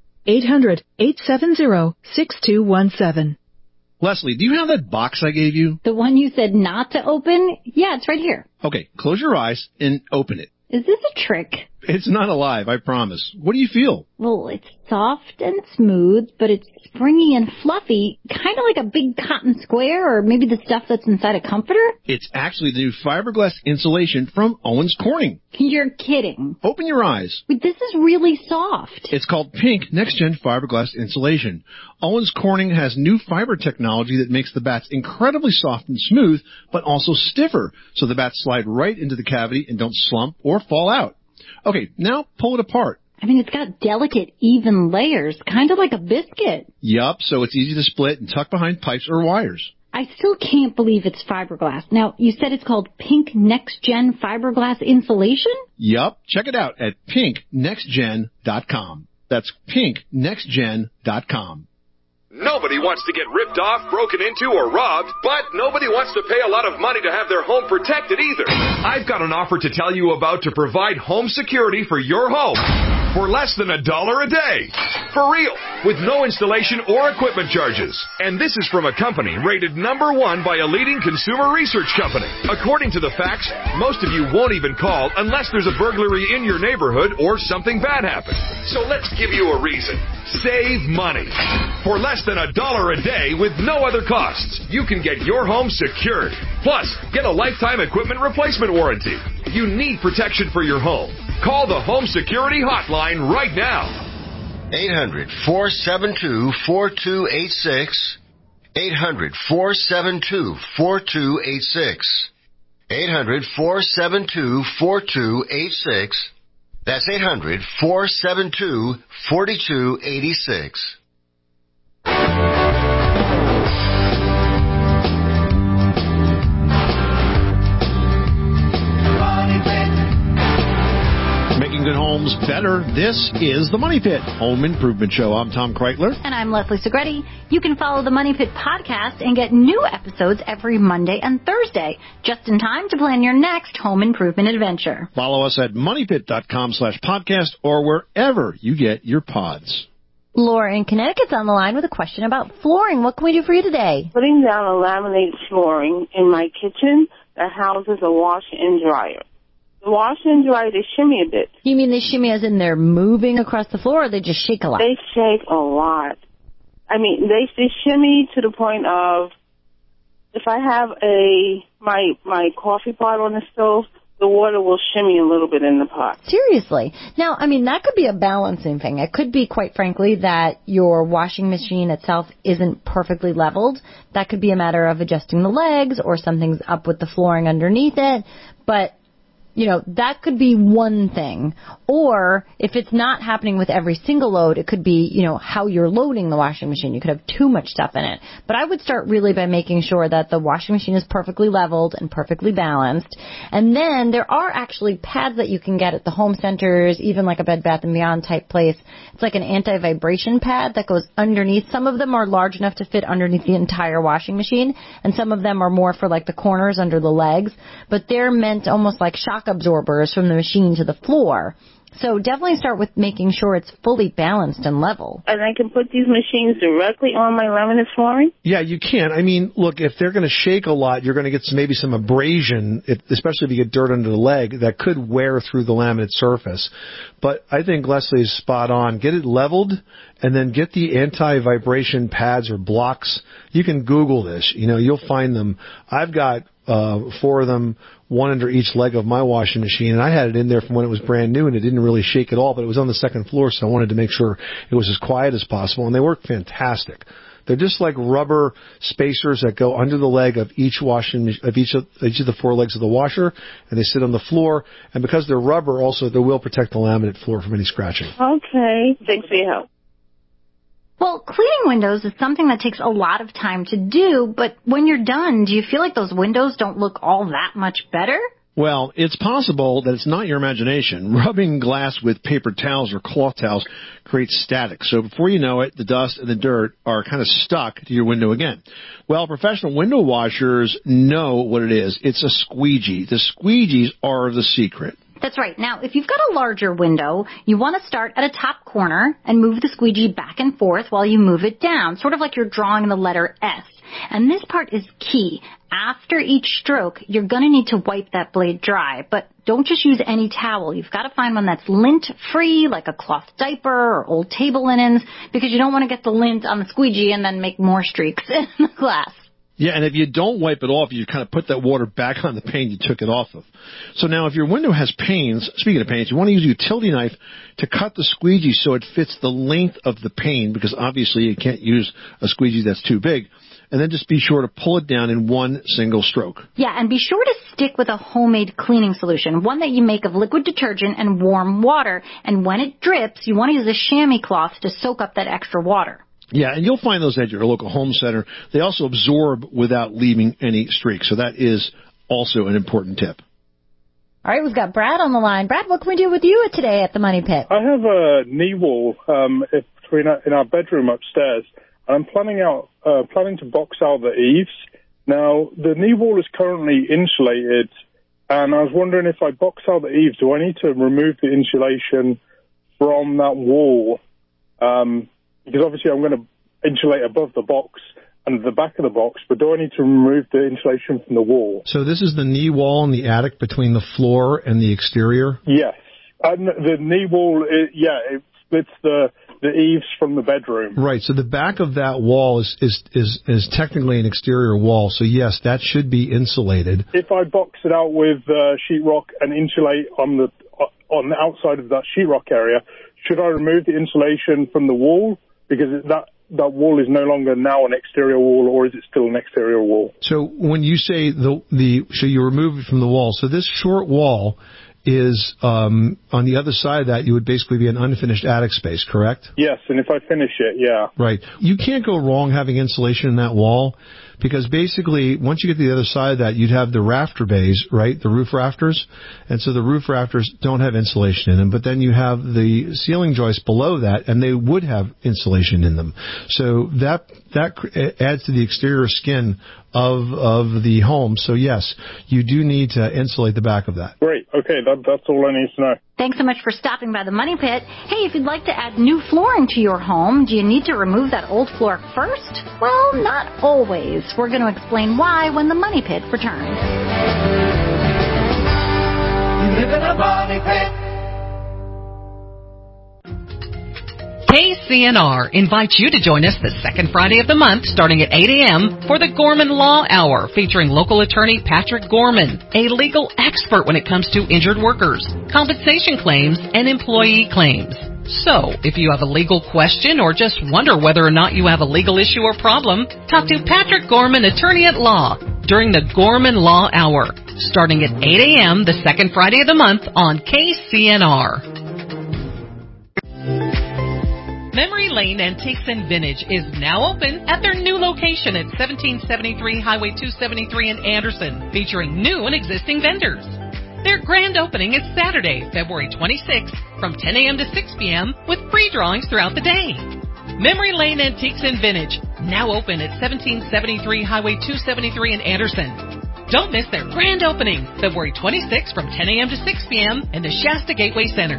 Speaker 11: 800-870-6217.
Speaker 7: Leslie, do you have that box I gave you?
Speaker 4: The one you said not to open? Yeah, it's right here.
Speaker 7: Okay, close your eyes and open it.
Speaker 4: Is this a trick?
Speaker 7: It's not alive, I promise. What do you feel?
Speaker 4: Well, it's soft and smooth, but it's springy and fluffy, kind of like a big cotton square, or maybe the stuff that's inside a comforter?
Speaker 7: It's actually the new fiberglass insulation from Owens Corning.
Speaker 4: You're kidding.
Speaker 7: Open your eyes.
Speaker 4: But this is really soft.
Speaker 7: It's called Pink Next Gen Fiberglass Insulation. Owens Corning has new fiber technology that makes the bats incredibly soft and smooth, but also stiffer, so the bats slide right into the cavity and don't slump or fall out. Okay, now pull it apart.
Speaker 4: It's got delicate, even layers, kind of like a biscuit.
Speaker 7: Yup, so it's easy to split and tuck behind pipes or wires.
Speaker 4: I still can't believe it's fiberglass. Now, you said it's called Pink Next Gen Fiberglass Insulation?
Speaker 7: Yup, check it out at pinknextgen.com. That's pinknextgen.com.
Speaker 8: Nobody wants to get ripped off, broken into, or robbed, but nobody wants to pay a lot of money to have their home protected either. I've got an offer to tell you about to provide home security for your home for less than $1 a day. For real, with no installation or equipment charges. And this is from a company rated #1 by a leading consumer research company. According to the facts, most of you won't even call unless there's a burglary in your neighborhood or something bad happened. So let's give you a reason. Save money. For less than $1 a day with no other costs, you can get your home secured. Plus, get a lifetime equipment replacement warranty. You need protection for your home. Call the Home Security Hotline right now.
Speaker 12: 800-472-4286. 800-472-4286. 800-472-4286. That's 800-472-4286.
Speaker 3: Making good homes better. This is the Money Pit Home Improvement Show. I'm Tom Kreitler.
Speaker 4: And I'm Leslie Segretti. You can follow the Money Pit podcast and get new episodes every Monday and Thursday, just in time to plan your next home improvement adventure.
Speaker 3: Follow us at moneypit.com/podcast or wherever you get your pods.
Speaker 13: Laura in Connecticut's on the line with a question about flooring. What can we do for you today?
Speaker 14: Putting down a laminated flooring in my kitchen that houses a washer and dryer. The washer and dryer, they shimmy a bit.
Speaker 13: You mean they shimmy as in they're moving across the floor, or they just shake a lot?
Speaker 14: They shake a lot. I mean, they shimmy to the point of, if I have my coffee pot on the stove, the water will shimmy a little bit in the pot.
Speaker 13: Seriously. Now, I mean, that could be a balancing thing. It could be, quite frankly, that your washing machine itself isn't perfectly leveled. That could be a matter of adjusting the legs or something's up with the flooring underneath it. But you know, that could be one thing. Or if it's not happening with every single load, it could be, you know, how you're loading the washing machine. You could have too much stuff in it. But I would start really by making sure that the washing machine is perfectly leveled and perfectly balanced. And then there are actually pads that you can get at the home centers, even like a Bed Bath & Beyond type place. It's like an anti-vibration pad that goes underneath. Some of them are large enough to fit underneath the entire washing machine, and some of them are more for like the corners under the legs. But they're meant almost like shock absorbers from the machine to the floor. So definitely start with making sure it's fully balanced and level.
Speaker 14: And I can put these machines directly on my laminate flooring?
Speaker 9: Yeah, you can. I mean, look, if they're going to shake a lot, you're going to get maybe some abrasion, especially if you get dirt under the leg, that could wear through the laminate surface. But I think Leslie is spot on. Get it leveled and then get the anti-vibration pads or blocks. You can Google this. You know, you'll find them. I've got 4 of them, one under each leg of my washing machine, and I had it in there from when it was brand new, and it didn't really shake at all, but it was on the second floor, so I wanted to make sure it was as quiet as possible, and they work fantastic. They're just like rubber spacers that go under the leg of each of the 4 legs of the washer, and they sit on the floor, and because they're rubber also, they will protect the laminate floor from any scratching.
Speaker 14: Okay. Thanks for your help.
Speaker 4: Well, cleaning windows is something that takes a lot of time to do, but when you're done, do you feel like those windows don't look all that much better?
Speaker 3: Well, it's possible that it's not your imagination. Rubbing glass with paper towels or cloth towels creates static. So before you know it, the dust and the dirt are kind of stuck to your window again. Well, professional window washers know what it is. It's a squeegee. The squeegees are the secret.
Speaker 4: That's right. Now, if you've got a larger window, you want to start at a top corner and move the squeegee back and forth while you move it down, sort of like you're drawing the letter S. And this part is key. After each stroke, you're going to need to wipe that blade dry, but don't just use any towel. You've got to find one that's lint-free, like a cloth diaper or old table linens, because you don't want to get the lint on the squeegee and then make more streaks in the glass.
Speaker 3: Yeah, and if you don't wipe it off, you kind of put that water back on the pane you took it off of. So now if your window has panes, speaking of panes, you want to use a utility knife to cut the squeegee so it fits the length of the pane, because obviously you can't use a squeegee that's too big. And then just be sure to pull it down in one single stroke.
Speaker 4: Yeah, and be sure to stick with a homemade cleaning solution, one that you make of liquid detergent and warm water. And when it drips, you want to use a chamois cloth to soak up that extra water.
Speaker 3: Yeah, and you'll find those at your local home center. They also absorb without leaving any streaks. So that is also an important tip.
Speaker 13: All right, we've got Brad on the line. Brad, what can we do with you today at the Money Pit?
Speaker 16: I have a knee wall in our bedroom upstairs.
Speaker 2: I'm planning to box out the eaves. Now, the knee wall is currently insulated, and I was wondering if I box out the eaves, do I need to remove the insulation from that wall? Because obviously I'm going to insulate above the box and the back of the box, but do I need to remove the insulation from the wall?
Speaker 3: So this is the knee wall in the attic between the floor and the exterior?
Speaker 2: Yes. The knee wall, it splits the eaves from the bedroom.
Speaker 3: Right. So the back of that wall is technically an exterior wall. So yes, that should be insulated.
Speaker 2: If I box it out with sheetrock and insulate on the outside of that sheetrock area, should I remove the insulation from the wall? Because that wall is no longer now an exterior wall, or is it still an exterior wall?
Speaker 3: So when you say so you remove it from the wall. So this short wall is on the other side of that, you would basically be an unfinished attic space, correct?
Speaker 2: Yes, and if I finish it, yeah.
Speaker 3: Right. You can't go wrong having insulation in that wall, because basically once you get to the other side of that, you'd have the rafter bays, right, the roof rafters, and so the roof rafters don't have insulation in them, but then you have the ceiling joists below that, and they would have insulation in them. So that adds to the exterior skin of the home. So yes, you do need to insulate the back of that.
Speaker 2: Great. Okay, that's all I need to know.
Speaker 4: Thanks so much for stopping by the Money Pit. Hey, if you'd like to add new flooring to your home, do you need to remove that old floor first? Well, not always. We're going to explain why when the Money Pit returns.
Speaker 5: You live in a Money Pit.
Speaker 16: KCNR invites you to join us the second Friday of the month starting at 8 a.m. for the Gorman Law Hour featuring local attorney Patrick Gorman, a legal expert when it comes to injured workers, compensation claims, and employee claims. So, if you have a legal question or just wonder whether or not you have a legal issue or problem, talk to Patrick Gorman, attorney at law, during the Gorman Law Hour starting at 8 a.m. the second Friday of the month on KCNR. Memory Lane Antiques and Vintage is now open at their new location at 1773 Highway 273 in Anderson, featuring new and existing vendors. Their grand opening is Saturday, February 26th from 10 a.m. to 6 p.m. with free drawings throughout the day. Memory Lane Antiques and Vintage, now open at 1773 Highway 273 in Anderson. Don't miss their grand opening, February 26th from 10 a.m. to 6 p.m. in the Shasta Gateway Center.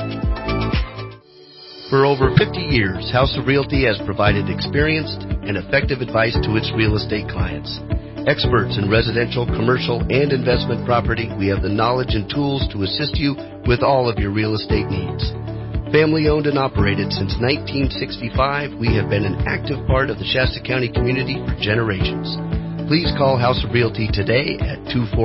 Speaker 17: For over 50 years, House of Realty has provided experienced and effective advice to its real estate clients. Experts in residential, commercial, and investment property, we have the knowledge and tools to assist you with all of your real estate needs. Family owned and operated since 1965, we have been an active part of the Shasta County community for generations. Please call House of Realty today at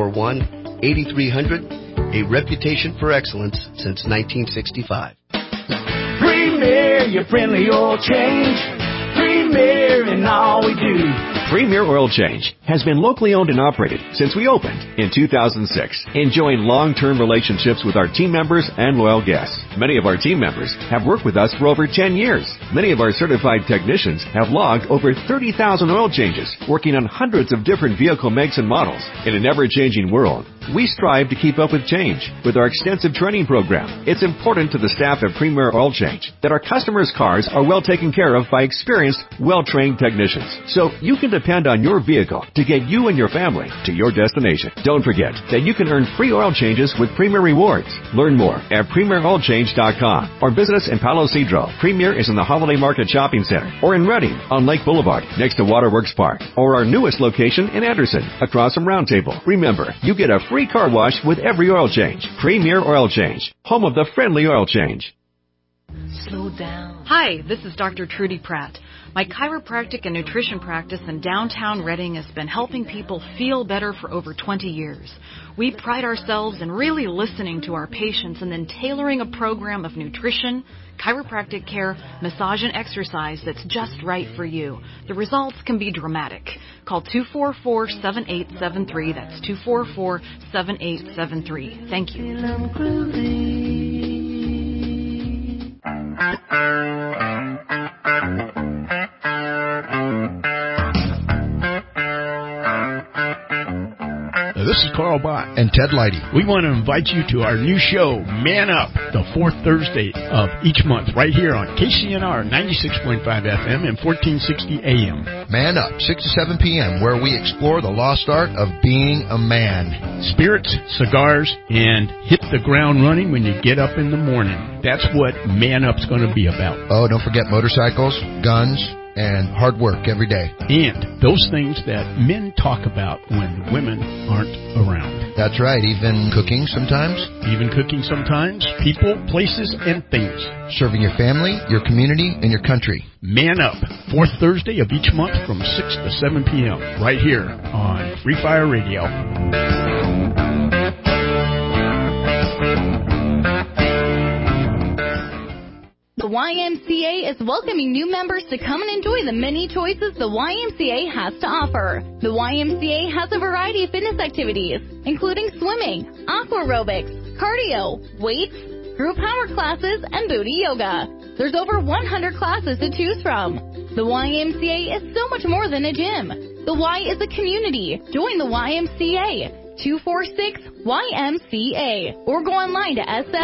Speaker 17: 241-8300, a reputation for excellence since 1965.
Speaker 5: Premier, your friendly oil change. Premier in all we do.
Speaker 18: Premier Oil Change has been locally owned and operated since we opened in 2006, enjoying long-term relationships with our team members and loyal guests. Many of our team members have worked with us for over 10 years. Many of our certified technicians have logged over 30,000 oil changes, working on hundreds of different vehicle makes and models. In an ever-changing world, we strive to keep up with change with our extensive training program. It's important to the staff at Premier Oil Change that our customers' cars are well taken care of by experienced, well-trained technicians. So you can depend on your vehicle to get you and your family to your destination. Don't forget that you can earn free oil changes with Premier Rewards. Learn more at PremierOilChange.com or visit us in Palo Cedro. Premier is in the Holiday Market Shopping Center or in Redding on Lake Boulevard next to Waterworks Park or our newest location in Anderson across from Round Table. Remember, you get a free car wash with every oil change. Premier Oil Change, home of the friendly oil change.
Speaker 19: Slow down. Hi, this is Dr. Trudy Pratt. My chiropractic and nutrition practice in downtown Redding has been helping people feel better for over 20 years. We pride ourselves in really listening to our patients and then tailoring a program of nutrition, chiropractic care, massage, and exercise that's just right for you. The results can be dramatic. Call 244-7873. That's 244-7873. Thank you.
Speaker 3: This
Speaker 20: This is Carl Bott.
Speaker 12: And Ted Leidy.
Speaker 20: We want to invite you to our new show, Man Up, the fourth Thursday of each month, right here on KCNR 96.5 FM and 1460 AM.
Speaker 12: Man Up, 6 to 7 p.m., where we explore the lost art of being a man.
Speaker 20: Spirits, cigars, and hit the ground running when you get up in the morning. That's what Man Up's going to be about.
Speaker 12: Oh, don't forget motorcycles, guns, and hard work every day.
Speaker 20: And those things that men talk about when women aren't around.
Speaker 12: That's right, even cooking sometimes. People, places, and things. Serving your family, your community, and your country.
Speaker 20: Man Up, fourth Thursday of each month from 6 to 7 p.m. right here on Free Fire Radio.
Speaker 15: The YMCA is welcoming new members to come and enjoy the many choices the YMCA has to offer. The YMCA has a variety of fitness activities, including swimming, aqua aerobics, cardio, weights, group power classes, and booty yoga. There's over 100 classes to choose from. The YMCA is so much more than a gym. The Y is a community. Join the YMCA. 246-YMCA, or go online to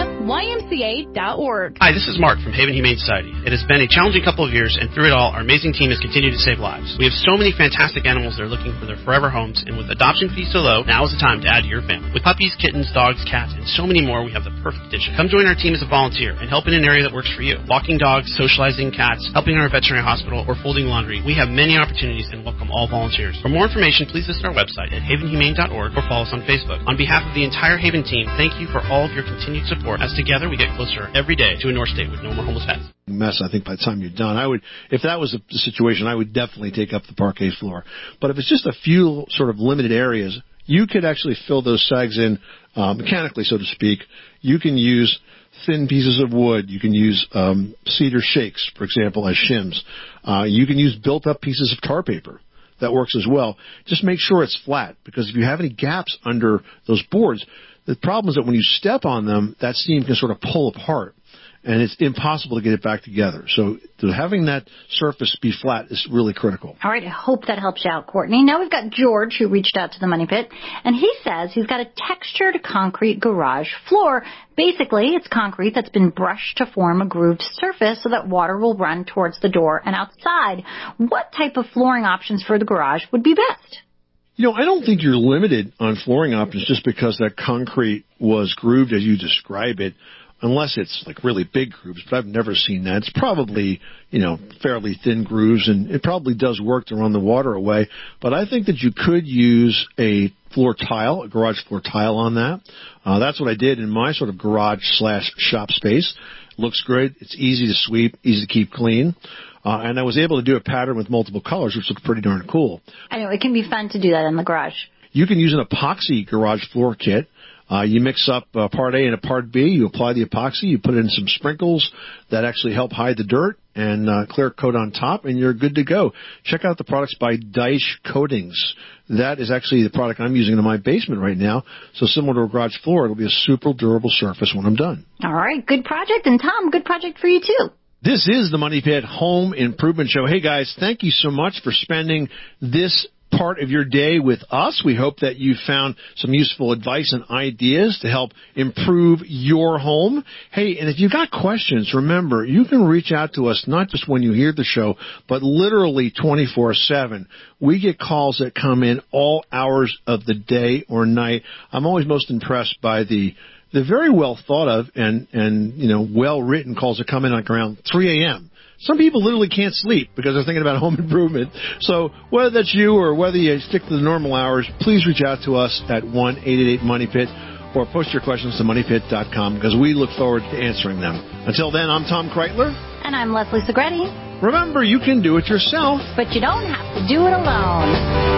Speaker 15: sfymca.org.
Speaker 21: Hi, this is Mark from Haven Humane Society. It has been a challenging couple of years, and through it all, our amazing team has continued to save lives. We have so many fantastic animals that are looking for their forever homes, and with adoption fees so low, now is the time to add to your family. With puppies, kittens, dogs, cats, and so many more, we have the perfect addition. Come join our team as a volunteer and help in an area that works for you. Walking dogs, socializing cats, helping our veterinary hospital, or folding laundry. We have many opportunities and welcome all volunteers. For more information, please visit our website at havenhumane.org or follow us on Facebook. On behalf of the entire Haven team, thank you for all of your continued support, as together we get closer every day to a North State with no more homeless pets.
Speaker 3: Mess, I think by the time you're done, if that was the situation, I would definitely take up the parquet floor. But if it's just a few sort of limited areas, you could actually fill those sags in mechanically, so to speak. You can use thin pieces of wood. You can use cedar shakes, for example, as shims. You can use built-up pieces of tar paper. That works as well. Just make sure it's flat, because if you have any gaps under those boards, the problem is that when you step on them, that seam can sort of pull apart, and it's impossible to get it back together. So having that surface be flat is really critical.
Speaker 4: All right, I hope that helps you out, Courtney. Now we've got George, who reached out to the Money Pit, and he says he's got a textured concrete garage floor. Basically, it's concrete that's been brushed to form a grooved surface so that water will run towards the door and outside. What type of flooring options for the garage would be best?
Speaker 3: You know, I don't think you're limited on flooring options just because that concrete was grooved as you describe it, unless it's like really big grooves, but I've never seen that. It's probably, fairly thin grooves, and it probably does work to run the water away. But I think that you could use a floor tile, a garage floor tile on that. That's what I did in my sort of garage/shop space. It looks great. It's easy to sweep, easy to keep clean. And I was able to do a pattern with multiple colors, which looked pretty darn cool.
Speaker 4: I know, it can be fun to do that in the garage.
Speaker 3: You can use an epoxy garage floor kit. You mix up part A and a part B. You apply the epoxy. You put in some sprinkles that actually help hide the dirt and clear coat on top, and you're good to go. Check out the products by Daesh Coatings. That is actually the product I'm using in my basement right now. So similar to a garage floor, it'll be a super durable surface when I'm done.
Speaker 4: All right, good project. And Tom, good project for you too.
Speaker 3: This is the Money Pit Home Improvement Show. Hey, guys, thank you so much for spending this part of your day with us. We hope that you found some useful advice and ideas to help improve your home. Hey, and if you've got questions, remember, you can reach out to us not just when you hear the show, but literally 24/7. We get calls that come in all hours of the day or night. I'm always most impressed by the very well thought of and well written calls that come in like around 3 a.m. Some people literally can't sleep because they're thinking about home improvement. So whether that's you or whether you stick to the normal hours, please reach out to us at 1-888-MONEYPIT or post your questions to moneypit.com because we look forward to answering them. Until then, I'm Tom Kreitler.
Speaker 4: And I'm Leslie Segretti.
Speaker 3: Remember, you can do it yourself,
Speaker 4: but you don't have to do it alone.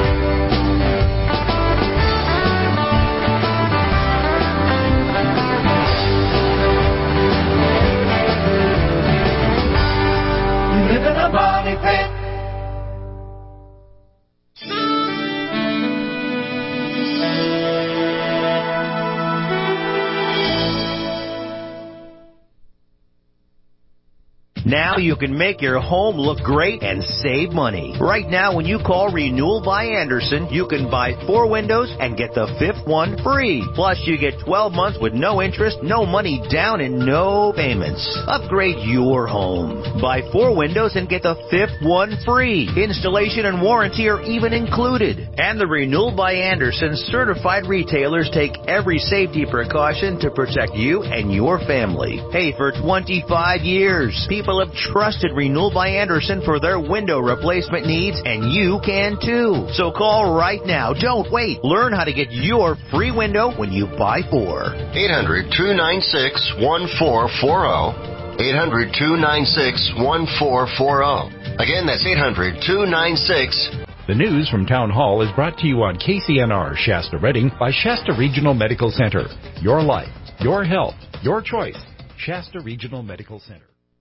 Speaker 5: Money Pit.
Speaker 1: Now you can make your home look great and save money. Right now, when you call Renewal by Andersen, you can buy 4 windows and get the 5th one free. Plus, you get 12 months with no interest, no money down, and no payments. Upgrade your home. Buy 4 windows and get the 5th one free. Installation and warranty are even included. And the Renewal by Andersen certified retailers take every safety precaution to protect you and your family. Hey, for 25 years, people have trusted Renewal by Andersen for their window replacement needs, and you can too. So call right now. Don't wait. Learn how to get your free window when you buy 4.
Speaker 22: 800-296-1440. 800-296-1440. Again, that's 800-296.
Speaker 23: The news from Town Hall is brought to you on KCNR Shasta Redding by Shasta Regional Medical Center. Your life, your health, your choice. Shasta Regional Medical Center.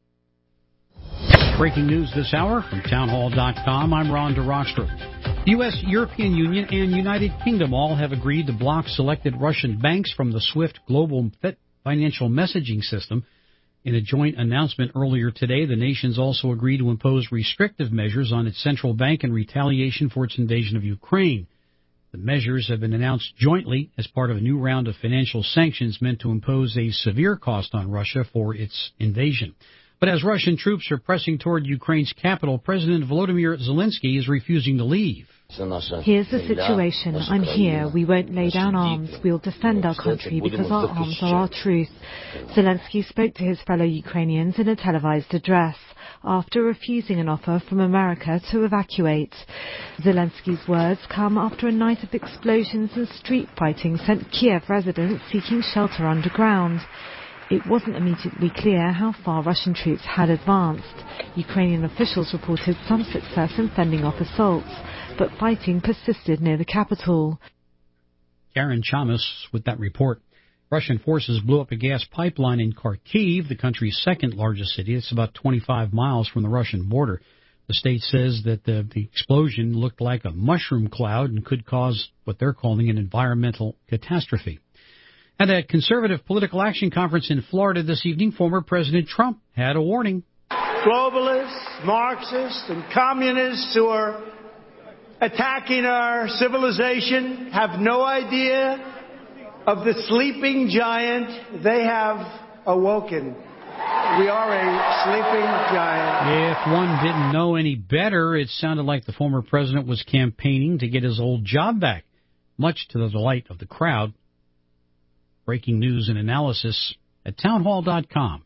Speaker 24: Breaking news this hour from townhall.com. I'm Ron DeRockstra. The U.S., European Union, and United Kingdom all have agreed to block selected Russian banks from the SWIFT global financial messaging system. In a joint announcement earlier today, the nations also agreed to impose restrictive measures on its central bank in retaliation for its invasion of Ukraine. The measures have been announced jointly as part of a new round of financial sanctions meant to impose a severe cost on Russia for its invasion. But as Russian troops are pressing toward Ukraine's capital, President Volodymyr Zelensky is refusing to leave.
Speaker 25: Here's the situation. I'm here. We won't lay down arms. We'll defend our country because our arms are our truth. Zelensky spoke to his fellow Ukrainians in a televised address after refusing an offer from America to evacuate. Zelensky's words come after a night of explosions and street fighting sent Kiev residents seeking shelter underground. It wasn't immediately clear how far Russian troops had advanced. Ukrainian officials reported some success in fending off assaults, but fighting persisted near the capital.
Speaker 24: Karen Chamas with that report. Russian forces blew up a gas pipeline in Kharkiv, the country's second largest city. It's about 25 miles from the Russian border. The state says that the explosion looked like a mushroom cloud and could cause what they're calling an environmental catastrophe. At a conservative political action conference in Florida this evening, former President Trump had a warning.
Speaker 26: Globalists, Marxists, and communists who are attacking our civilization have no idea of the sleeping giant they have awoken. We are a sleeping giant.
Speaker 24: If one didn't know any better, it sounded like the former president was campaigning to get his old job back, much to the delight of the crowd. Breaking news and analysis at townhall.com.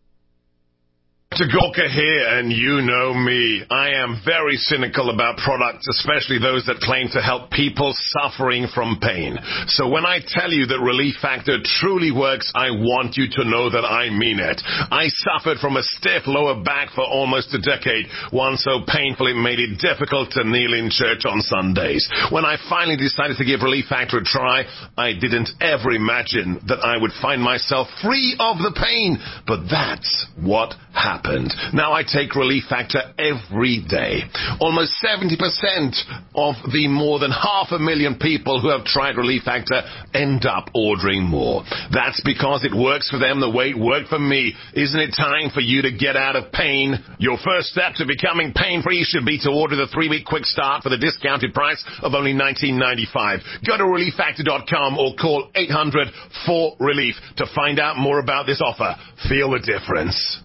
Speaker 27: Gorka here, and you know me. I am very cynical about products, especially those that claim to help people suffering from pain. So when I tell you that Relief Factor truly works, I want you to know that I mean it. I suffered from a stiff lower back for almost a decade, one so painful it made it difficult to kneel in church on Sundays. When I finally decided to give Relief Factor a try, I didn't ever imagine that I would find myself free of the pain. But that's what happened. Now I take Relief Factor every day. Almost 70% of the more than 500,000 people who have tried Relief Factor end up ordering more. That's because it works for them the way it worked for me. Isn't it time for you to get out of pain? Your first step to becoming pain-free should be to order the 3-week quick start for the discounted price of only $19.95. Go to ReliefFactor.com or call 800-4RELIEF to find out more about this offer. Feel the difference.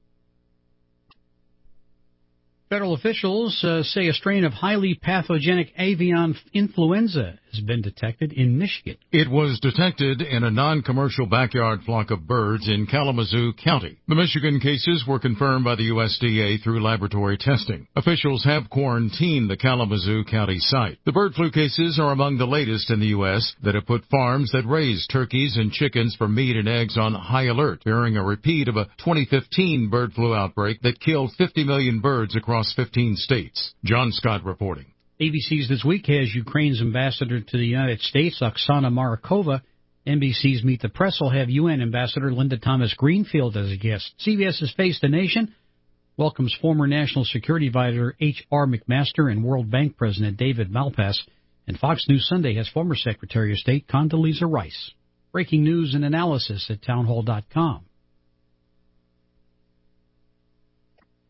Speaker 24: Federal officials say a strain of highly pathogenic avian influenza has been detected in Michigan.
Speaker 28: It was detected in a non-commercial backyard flock of birds in Kalamazoo County. The Michigan cases were confirmed by the USDA through laboratory testing. Officials have quarantined the Kalamazoo County site. The bird flu cases are among the latest in the U.S. that have put farms that raise turkeys and chickens for meat and eggs on high alert during a repeat of a 2015 bird flu outbreak that killed 50 million birds across 15 states. John Scott reporting.
Speaker 24: ABC's This Week has Ukraine's ambassador to the United States, Oksana Markova. NBC's Meet the Press will have UN Ambassador Linda Thomas-Greenfield as a guest. CBS's Face the Nation welcomes former National Security Advisor H.R. McMaster and World Bank President David Malpass. And Fox News Sunday has former Secretary of State Condoleezza Rice. Breaking news and analysis at townhall.com.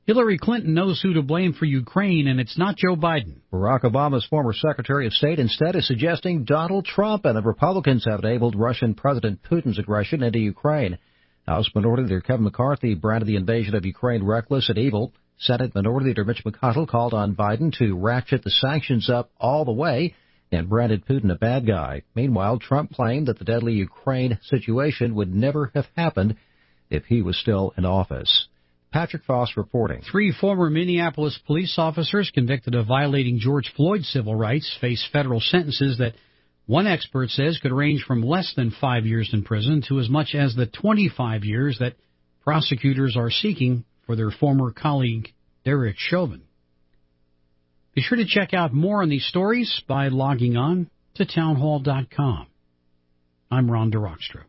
Speaker 24: Hillary Clinton knows who to blame for Ukraine, and it's not Joe Biden.
Speaker 6: Barack Obama's former Secretary of State instead is suggesting Donald Trump and the Republicans have enabled Russian President Putin's aggression into Ukraine. House Minority Leader Kevin McCarthy branded the invasion of Ukraine reckless and evil. Senate Minority Leader Mitch McConnell called on Biden to ratchet the sanctions up all the way and branded Putin a bad guy. Meanwhile, Trump claimed that the deadly Ukraine situation would never have happened if he was still in office. Patrick Foss reporting.
Speaker 24: 3 former Minneapolis police officers convicted of violating George Floyd's civil rights face federal sentences that one expert says could range from less than 5 years in prison to as much as the 25 years that prosecutors are seeking for their former colleague Derek Chauvin. Be sure to check out more on these stories by logging on to townhall.com. I'm Ron DeRockstra.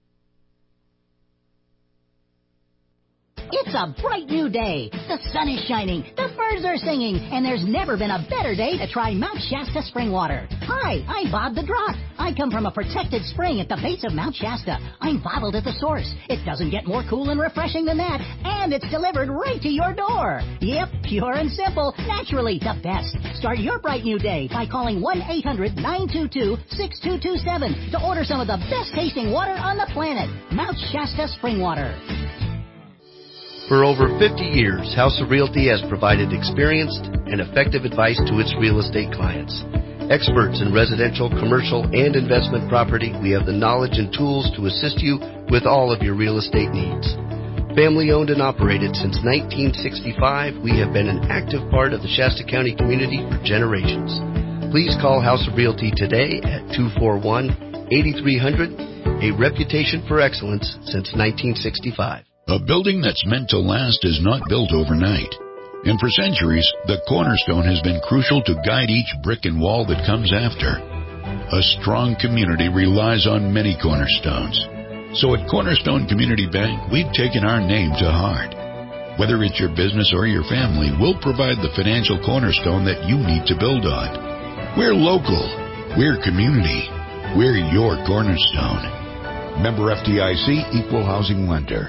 Speaker 7: It's a bright new day. The sun is shining, the birds are singing, and there's never been a better day to try Mount Shasta spring water. Hi, I'm Bob the Drop. I come from a protected spring at the base of Mount Shasta. I'm bottled at the source. It doesn't get more cool and refreshing than that, and it's delivered right to your door. Yep, pure and simple, naturally the best. Start your bright new day by calling 1-800-922-6227 to order some of the best tasting water on the planet. Mount Shasta spring water.
Speaker 17: For over 50 years, House of Realty has provided experienced and effective advice to its real estate clients. Experts in residential, commercial, and investment property, we have the knowledge and tools to assist you with all of your real estate needs. Family owned and operated since 1965, we have been an active part of the Shasta County community for generations. Please call House of Realty today at 241-8300, a reputation for excellence since 1965.
Speaker 8: A building that's meant to last is not built overnight. And for centuries, the cornerstone has been crucial to guide each brick and wall that comes after. A strong community relies on many cornerstones. So at Cornerstone Community Bank, we've taken our name to heart. Whether it's your business or your family, we'll provide the financial cornerstone that you need to build on. We're local. We're community. We're your cornerstone. Member FDIC, Equal Housing Lender.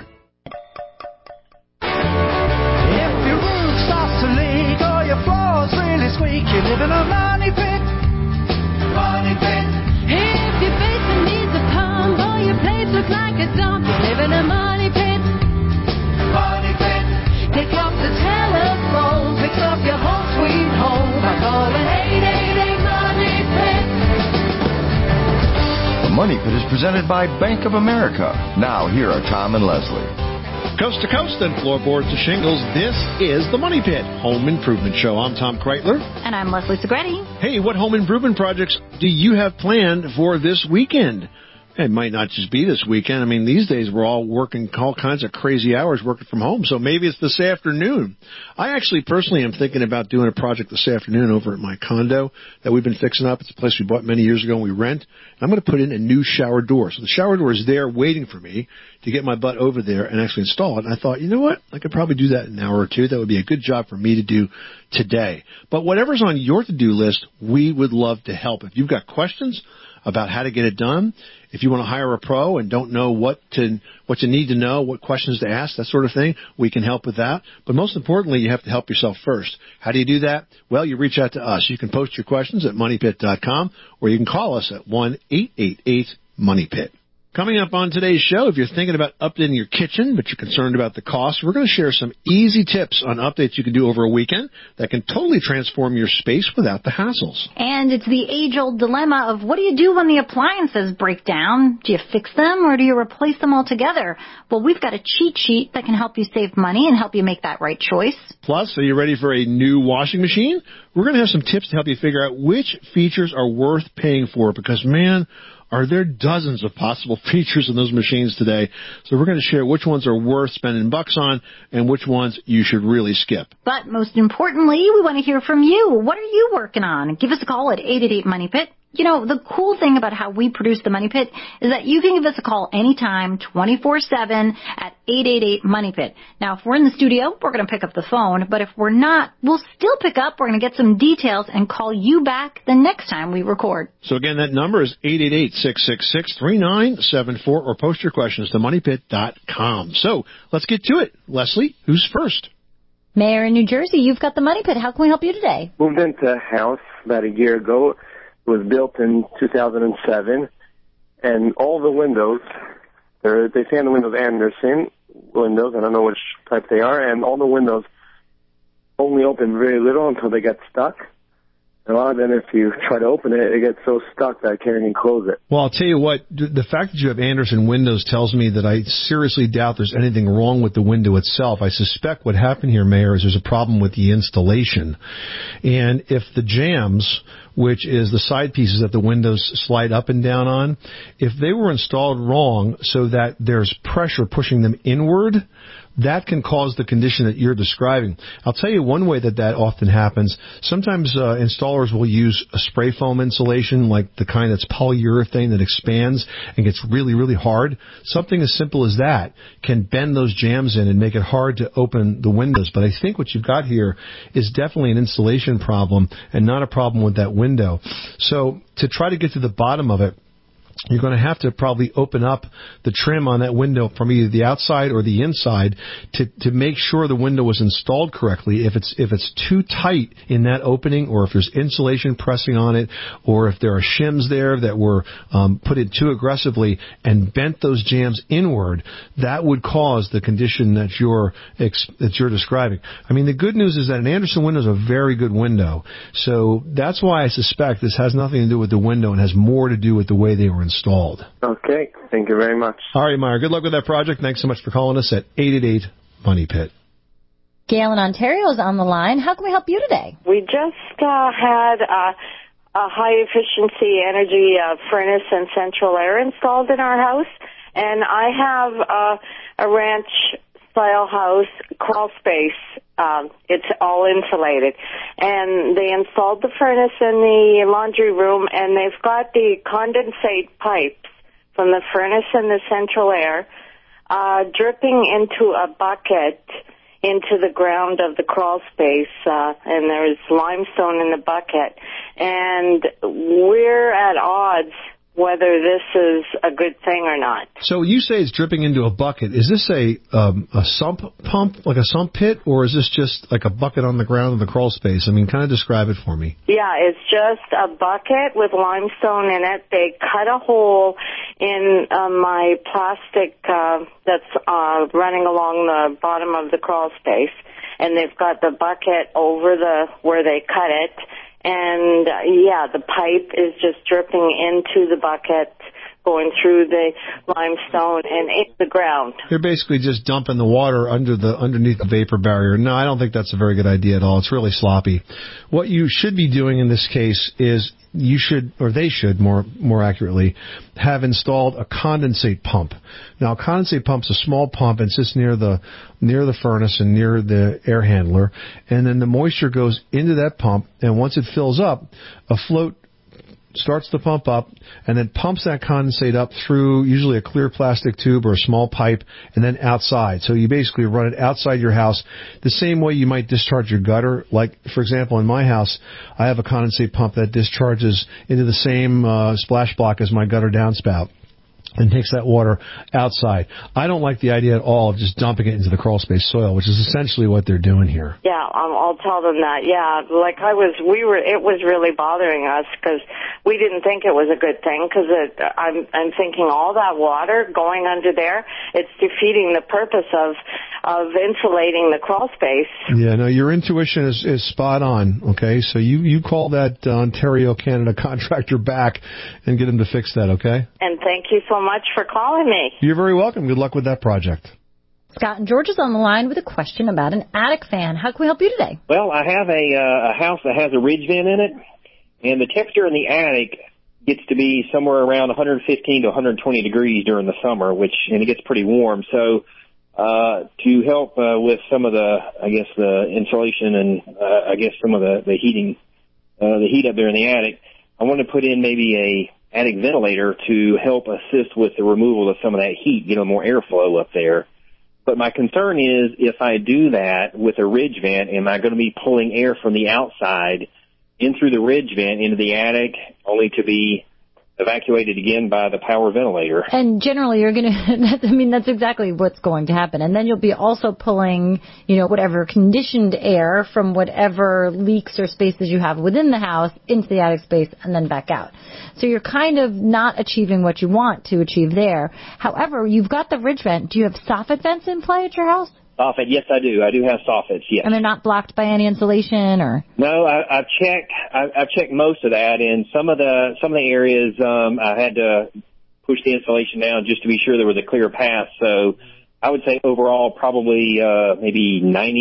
Speaker 5: Squeak, you live in a money pit. Money pit. If your basement needs a pump or your place looks like a dump, you live in a money pit. Money pit. Pick up the telephone, fix up your home sweet home by calling 888 Money Pit.
Speaker 9: The Money Pit is presented by Bank of America. Now here are Tom and Leslie.
Speaker 3: Coast to coast and floorboards to shingles, this is the Money Pit Home Improvement Show. I'm Tom Kreitler.
Speaker 4: And I'm Leslie Segretti.
Speaker 3: Hey, what home improvement projects do you have planned for this weekend? It might not just be this weekend. I mean, these days we're all working all kinds of crazy hours working from home, so maybe it's this afternoon. I actually personally am thinking about doing a project this afternoon over at my condo that we've been fixing up. It's a place we bought many years ago and we rent. I'm going to put in a new shower door. So the shower door is there waiting for me to get my butt over there and actually install it. And I thought, you know what? I could probably do that in an hour or two. That would be a good job for me to do today. But whatever's on your to-do list, we would love to help. If you've got questions about how to get it done, if you want to hire a pro and don't know what you need to know, what questions to ask, that sort of thing, we can help with that. But most importantly, you have to help yourself first. How do you do that? Well, you reach out to us. You can post your questions at moneypit.com, or you can call us at 1-888-MONEYPIT. Coming up on today's show, if you're thinking about updating your kitchen, but you're concerned about the cost, we're going to share some easy tips on updates you can do over a weekend that can totally transform your space without the hassles.
Speaker 4: And it's the age-old dilemma of what do you do when the appliances break down? Do you fix them or do you replace them altogether? Well, we've got a cheat sheet that can help you save money and help you make that right choice.
Speaker 3: Plus, are you ready for a new washing machine? We're going to have some tips to help you figure out which features are worth paying for because, man, are there dozens of possible features in those machines today. So we're going to share which ones are worth spending bucks on and which ones you should really skip.
Speaker 4: But most importantly, we want to hear from you. What are you working on? Give us a call at 888-MONEY-PIT. You know, the cool thing about how we produce the Money Pit is that you can give us a call anytime, 24/7 at 888-MONEY-PIT. Now, if we're in the studio, we're going to pick up the phone. But if we're not, we'll still pick up. We're going to get some details and call you back the next time we record.
Speaker 3: So, again, that number is 888-666-3974 or post your questions to moneypit.com. So, let's get to it. Leslie, who's first?
Speaker 4: Mayor in New Jersey, you've got the Money Pit. How can we help you today?
Speaker 2: Moved into a house about a year ago. It was built in 2007, and all the windows, they say on the windows Andersen windows, I don't know which type they are, and all the windows only open very little until they get stuck. And a lot of them, if you try to open it, it gets so stuck that I can't even close it.
Speaker 3: Well, I'll tell you what, the fact that you have Andersen windows tells me that I seriously doubt there's anything wrong with the window itself. I suspect what happened here, Mayor, is there's a problem with the installation. And if the jambs, which is the side pieces that the windows slide up and down on, if they were installed wrong so that there's pressure pushing them inward, that can cause the condition that you're describing. I'll tell you one way that often happens. Sometimes installers will use a spray foam insulation, like the kind that's polyurethane that expands and gets really, really hard. Something as simple as that can bend those jambs in and make it hard to open the windows. But I think what you've got here is definitely an installation problem and not a problem with that window. So to try to get to the bottom of it, you're going to have to probably open up the trim on that window from either the outside or the inside to make sure the window was installed correctly. If it's too tight in that opening, or if there's insulation pressing on it, or if there are shims there that were put in too aggressively and bent those jambs inward, that would cause the condition that you're describing. I mean, the good news is that an Andersen window is a very good window. So that's why I suspect this has nothing to do with the window and has more to do with the way they were installed.
Speaker 2: Okay, thank you very much.
Speaker 3: All right, Meyer, good luck with that project. Thanks so much for calling us at 888-MONEY-PIT.
Speaker 4: Gail in Ontario is on the line. How can we help you today?
Speaker 10: We just had a high-efficiency energy furnace and central air installed in our house, and I have a ranch-style house, crawl space. It's all insulated. And they installed the furnace in the laundry room, and they've got the condensate pipes from the furnace and the central air dripping into a bucket into the ground of the crawl space, and there's limestone in the bucket. And we're at odds whether this is a good thing or not.
Speaker 3: So you say it's dripping into a bucket. Is this a sump pump, like a sump pit, or is this just like a bucket on the ground in the crawl space? I mean, kind of describe it for me.
Speaker 10: Yeah, it's just a bucket with limestone in it. They cut a hole in my plastic that's running along the bottom of the crawl space, and they've got the bucket over where they cut it. And, the pipe is just dripping into the bucket, going through the limestone and into the ground.
Speaker 3: You're basically just dumping the water underneath the vapor barrier. No, I don't think that's a very good idea at all. It's really sloppy. What you should be doing in this case is they should, more accurately, have installed a condensate pump. Now, a condensate pump's a small pump and sits near the furnace and near the air handler, and then the moisture goes into that pump, and once it fills up, a float starts the pump up and then pumps that condensate up through usually a clear plastic tube or a small pipe and then outside. So you basically run it outside your house the same way you might discharge your gutter. Like, for example, in my house, I have a condensate pump that discharges into the same splash block as my gutter downspout and takes that water outside. I don't like the idea at all of just dumping it into the crawl space soil, which is essentially what they're doing here.
Speaker 10: Yeah, I'll tell them that. Yeah, like it was really bothering us because we didn't think it was a good thing because I'm thinking all that water going under there, it's defeating the purpose of insulating the crawl space.
Speaker 3: Yeah, no, your intuition is spot on, okay? So you call that Ontario, Canada contractor back and get him to fix that, okay?
Speaker 10: And thank you so much for calling me.
Speaker 3: You're very welcome. Good luck with that project.
Speaker 4: Scott and George is on the line with a question about an attic fan. How can we help you today?
Speaker 11: Well, I have a house that has a ridge vent in it, and the temperature in the attic gets to be somewhere around 115 to 120 degrees during the summer, and it gets pretty warm. So to help with some of the insulation and some of the heating, the heat up there in the attic, I want to put in maybe a attic ventilator to help assist with the removal of some of that heat, more airflow up there. But my concern is if I do that with a ridge vent, am I going to be pulling air from the outside in through the ridge vent into the attic only to be evacuated again by the power ventilator.
Speaker 4: And generally you're going to, that's exactly what's going to happen. And then you'll be also pulling, whatever conditioned air from whatever leaks or spaces you have within the house into the attic space and then back out. So you're kind of not achieving what you want to achieve there. However, you've got the ridge vent. Do you have soffit vents in play at your house?
Speaker 11: Soffit, yes, I do. I do have soffits, yes.
Speaker 4: And they're not blocked by any insulation, or?
Speaker 11: No, I've checked. I've checked most of that. In some of the areas, I had to push the insulation down just to be sure there was a clear path. So I would say overall, probably maybe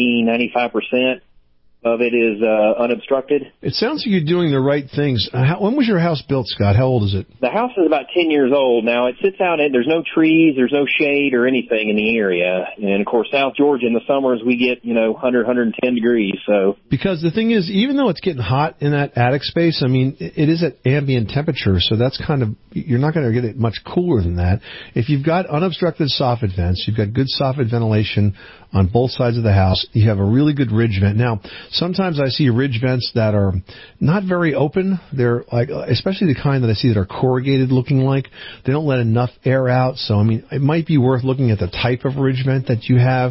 Speaker 11: 95% of it is unobstructed.
Speaker 3: It sounds like you're doing the right things. When was your house built, Scott? How old is it?
Speaker 11: The house is about 10 years old now. It sits out there's no trees, there's no shade or anything in the area. And, of course, South Georgia in the summers we get, 100, 110 degrees. So because the thing is, even though it's getting hot in that attic space, it is at ambient temperature, so that's you're not going to get it much cooler than that. If you've got unobstructed soffit vents, you've got good soffit ventilation on both sides of the house, you have a really good ridge vent. Now, sometimes I see ridge vents that are not very open. They're like, especially the kind that I see that are corrugated looking like. They don't let enough air out. So, it might be worth looking at the type of ridge vent that you have.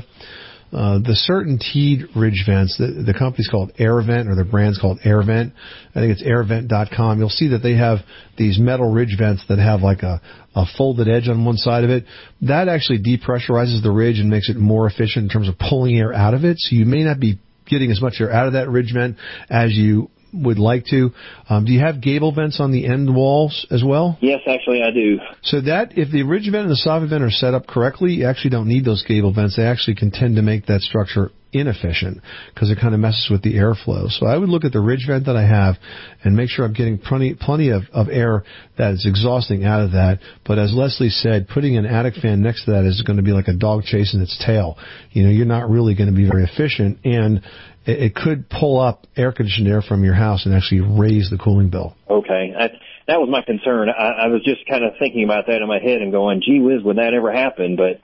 Speaker 11: The CertainTeed ridge vents, the company's called AirVent, or the brand's called AirVent. I think it's airvent.com. You'll see that they have these metal ridge vents that have like a folded edge on one side of it. That actually depressurizes the ridge and makes it more efficient in terms of pulling air out of it. So you may not be getting as much air out of that ridge vent as you would like to. Do you have gable vents on the end walls as well? Yes, actually I do. So
Speaker 3: that, if the ridge vent and the soffit vent are set up correctly, you actually don't need those gable vents. They actually can tend to make that structure inefficient because it kind of messes with the airflow. So I would look at the ridge vent that I have and make sure I'm getting plenty of air that is exhausting out of that. But as Leslie said, putting an attic fan next to that is going to be like a dog chasing its tail. You're not really going to be very efficient, and it could pull up air-conditioned air from your house and actually raise the cooling bill.
Speaker 11: Okay. That was my concern. I was just kind of thinking about that in my head and going, gee whiz, would that ever happen? But,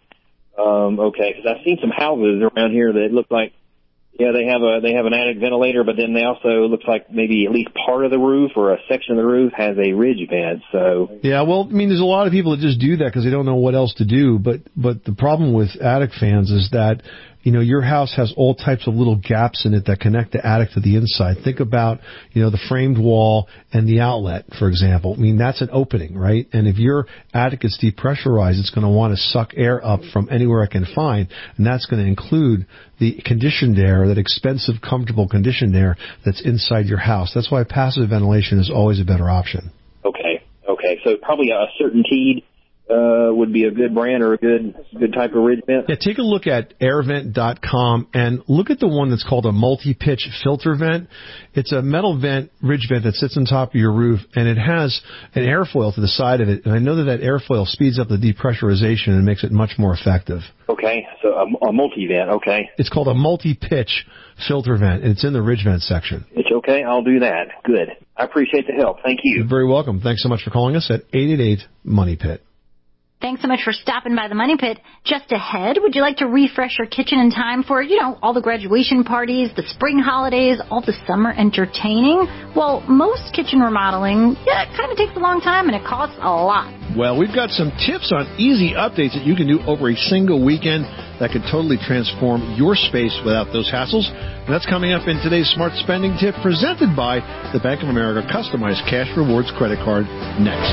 Speaker 11: okay, because I've seen some houses around here that look like, they have an attic ventilator, but then they also, looks like maybe at least part of the roof or a section of the roof has a ridge vent. So
Speaker 3: yeah, well, there's a lot of people that just do that because they don't know what else to do. But the problem with attic fans is that your house has all types of little gaps in it that connect the attic to the inside. Think about, the framed wall and the outlet, for example. That's an opening, right? And if your attic is depressurized, it's going to want to suck air up from anywhere it can find, and that's going to include the conditioned air, that expensive, comfortable conditioned air that's inside your house. That's why passive ventilation is always a better option.
Speaker 11: Okay. So probably a CertainTeed would be a good brand or a good type of ridge vent.
Speaker 3: Yeah, take a look at airvent.com and look at the one that's called a multi-pitch filter vent. It's a metal vent, ridge vent that sits on top of your roof, and it has an airfoil to the side of it. And I know that airfoil speeds up the depressurization and makes it much more effective.
Speaker 11: Okay, so a multi-vent, okay.
Speaker 3: It's called a multi-pitch filter vent, and it's in the ridge vent section.
Speaker 11: It's okay, I'll do that. Good. I appreciate the help. Thank you.
Speaker 3: You're very welcome. Thanks so much for calling us at 888-MONEY-PIT.
Speaker 4: Thanks so much for stopping by the Money Pit. Just ahead, would you like to refresh your kitchen in time for, all the graduation parties, the spring holidays, all the summer entertaining? Well, most kitchen remodeling, it kind of takes a long time and it costs a lot.
Speaker 3: Well, we've got some tips on easy updates that you can do over a single weekend that could totally transform your space without those hassles. And that's coming up in today's Smart Spending Tip presented by the Bank of America Customized Cash Rewards Credit Card next.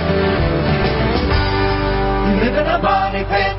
Speaker 5: Live in a money pit.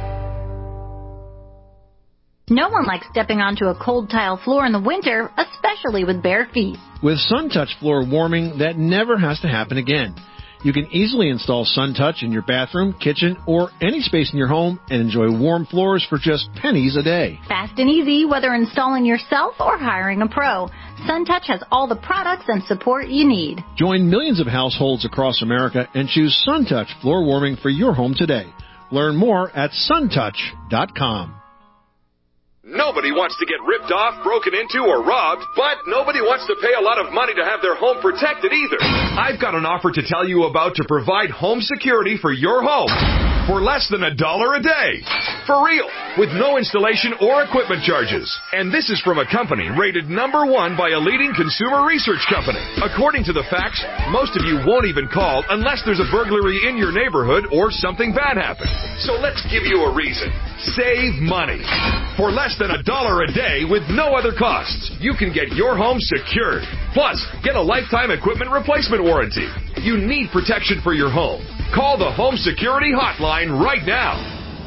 Speaker 4: No one likes stepping onto a cold tile floor in the winter, especially with bare feet.
Speaker 3: With SunTouch floor warming, that never has to happen again. You can easily install SunTouch in your bathroom, kitchen, or any space in your home and enjoy warm floors for just pennies a day.
Speaker 4: Fast and easy, whether installing yourself or hiring a pro. SunTouch has all the products and support you need.
Speaker 3: Join millions of households across America and choose SunTouch floor warming for your home today. Learn more at suntouch.com.
Speaker 12: Nobody wants to get ripped off, broken into, or robbed, but nobody wants to pay a lot of money to have their home protected either. I've got an offer to tell you about to provide home security for your home. for less than $1 a day. For real, with no installation or equipment charges. And this is from a company rated #1 by a leading consumer research company. According to the facts, most of you won't even call unless there's a burglary in your neighborhood or something bad happened. So let's give you a reason. Save money. For less than $1 a day with no other costs, you can get your home secured. Plus, get a lifetime equipment replacement warranty. You need protection for your home. Call the Home Security Hotline right now.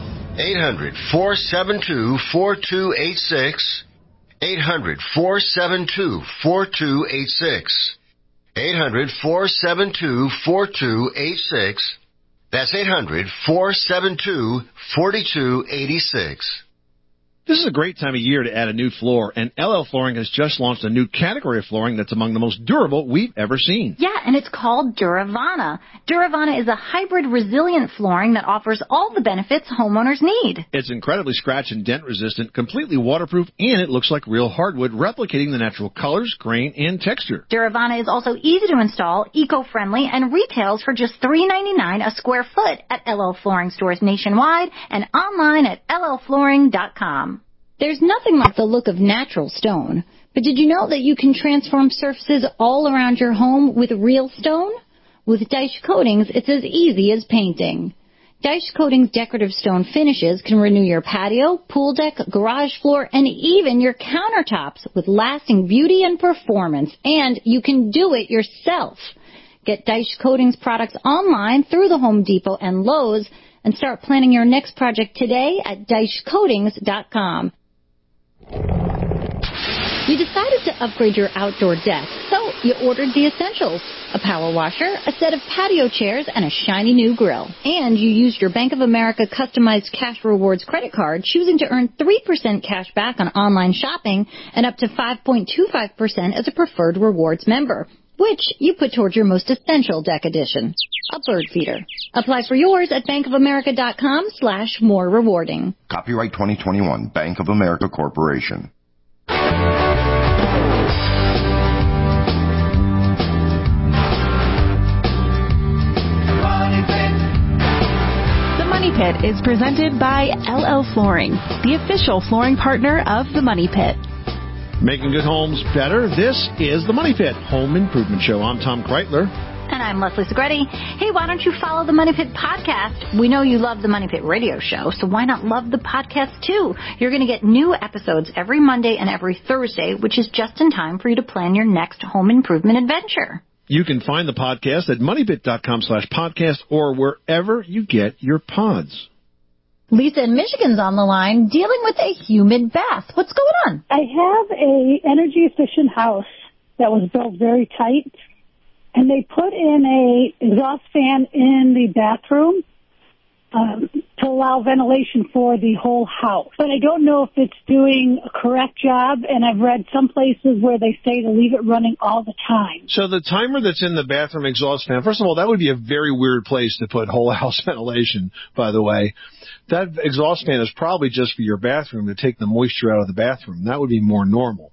Speaker 22: 800-472-4286. 800-472-4286. 800-472-4286. That's 800-472-4286.
Speaker 3: This is a great time of year to add a new floor, and LL Flooring has just launched a new category of flooring that's among the most durable we've ever seen.
Speaker 4: Yeah, and it's called Duravana. Duravana is a hybrid resilient flooring that offers all the benefits homeowners need.
Speaker 3: It's incredibly scratch and dent resistant, completely waterproof, and it looks like real hardwood, replicating the natural colors, grain, and texture.
Speaker 4: Duravana is also easy to install, eco-friendly, and retails for just $3.99 a square foot at LL Flooring stores nationwide and online at llflooring.com. There's nothing like the look of natural stone, but did you know that you can transform surfaces all around your home with real stone? With Dyche Coatings, it's as easy as painting. Dyche Coatings decorative stone finishes can renew your patio, pool deck, garage floor, and even your countertops with lasting beauty and performance, and you can do it yourself. Get Dyche Coatings products online through the Home Depot and Lowe's, and start planning your next project today at DycheCoatings.com. You decided to upgrade your outdoor deck, so you ordered the essentials: a power washer, a set of patio chairs, and a shiny new grill. And you used your Bank of America customized Cash Rewards credit card, choosing to earn 3% cash back on online shopping and up to 5.25% as a preferred rewards member, which you put towards your most essential deck addition, a bird feeder. Apply for yours at bankofamerica.com/more rewarding.
Speaker 9: Copyright 2021, Bank of America Corporation.
Speaker 13: The Money Pit is presented by LL Flooring, the official flooring partner of the Money Pit.
Speaker 3: Making good homes better, this is the Money Pit Home Improvement Show. I'm Tom Kreitler.
Speaker 4: And I'm Leslie Segretti. Hey, why don't you follow the Money Pit podcast? We know you love the Money Pit radio show, so why not love the podcast too? You're going to get new episodes every Monday and every Thursday, which is just in time for you to plan your next home improvement adventure.
Speaker 3: You can find the podcast at moneypit.com/podcast or wherever you get your pods.
Speaker 4: Lisa in Michigan's on the line dealing with a humid bath. What's going on?
Speaker 14: I have a energy efficient house that was built very tight, and they put in a exhaust fan in the bathroom to allow ventilation for the whole house. But I don't know if it's doing a correct job, and I've read some places where they say to leave it running all the time.
Speaker 3: So the timer that's in the bathroom exhaust fan, first of all, that would be a very weird place to put whole house ventilation, by the way. That exhaust fan is probably just for your bathroom to take the moisture out of the bathroom. That would be more normal.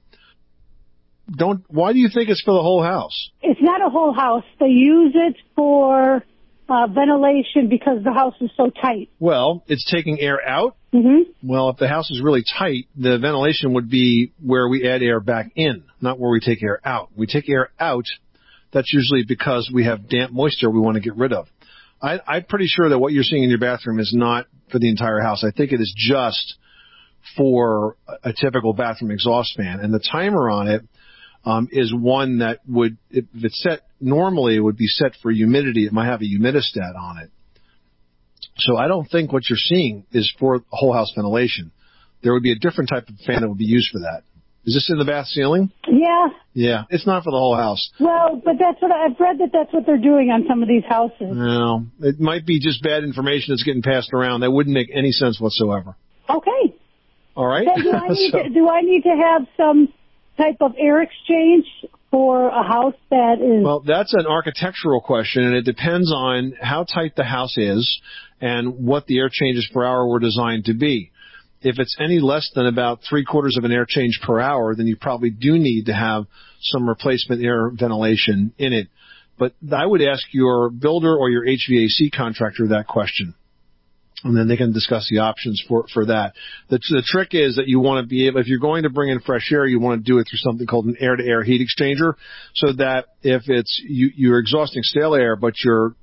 Speaker 3: Why do you think it's for the whole house?
Speaker 14: It's not a whole house. They use it for ventilation because the house is so tight.
Speaker 3: Well, it's taking air out.
Speaker 14: Mm-hmm.
Speaker 3: Well, if the house is really tight, the ventilation would be where we add air back in, not where we take air out. We take air out, that's usually because we have damp moisture we want to get rid of. I'm pretty sure that what you're seeing in your bathroom is not for the entire house. I think it is just for a typical bathroom exhaust fan. And the timer on it is one that would, if it's set normally, it would be set for humidity. It might have a humidistat on it. So I don't think what you're seeing is for whole house ventilation. There would be a different type of fan that would be used for that. Is this in the bath ceiling?
Speaker 14: Yeah.
Speaker 3: Yeah, it's not for the whole house.
Speaker 14: Well, but that's what I've read, that's what they're doing on some of these houses.
Speaker 3: No, it might be just bad information that's getting passed around. That wouldn't make any sense whatsoever.
Speaker 14: Okay.
Speaker 3: All right.
Speaker 14: Then do I need to have some type of air exchange for a house that is...
Speaker 3: Well, that's an architectural question, and it depends on how tight the house is and what the air changes per hour were designed to be. If it's any less than about 3/4 of an air change per hour, then you probably do need to have some replacement air ventilation in it. But I would ask your builder or your HVAC contractor that question. And then they can discuss the options for that. The trick is that you want to be able, if you're going to bring in fresh air, you want to do it through something called an air-to-air heat exchanger, so that if it's you're exhausting stale air, but you're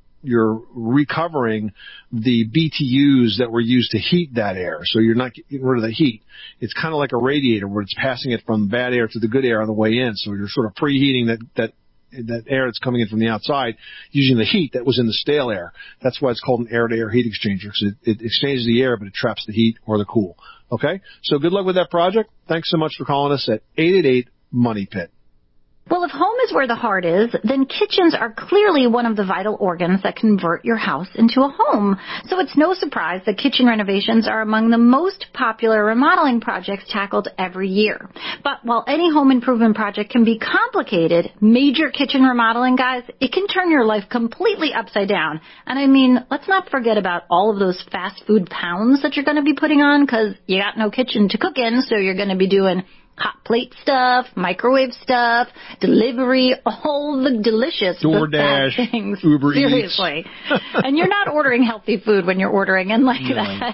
Speaker 3: recovering the BTUs that were used to heat that air. So you're not getting rid of the heat. It's kind of like a radiator where it's passing it from bad air to the good air on the way in. So you're sort of preheating that air that's coming in from the outside using the heat that was in the stale air. That's why it's called an air-to-air heat exchanger, because it exchanges the air, but it traps the heat or the cool. Okay? So good luck with that project. Thanks so much for calling us at 888-MONEY-PIT.
Speaker 4: Well, if home is where the heart is, then kitchens are clearly one of the vital organs that convert your house into a home. So it's no surprise that kitchen renovations are among the most popular remodeling projects tackled every year. But while any home improvement project can be complicated, major kitchen remodeling, guys, it can turn your life completely upside down. And I mean, let's not forget about all of those fast food pounds that you're going to be putting on, because you got no kitchen to cook in, so you're going to be doing hot plate stuff, microwave stuff, delivery, all the delicious
Speaker 3: DoorDash,
Speaker 4: things.
Speaker 3: Uber
Speaker 4: Seriously. And you're not ordering healthy food when you're ordering in like that.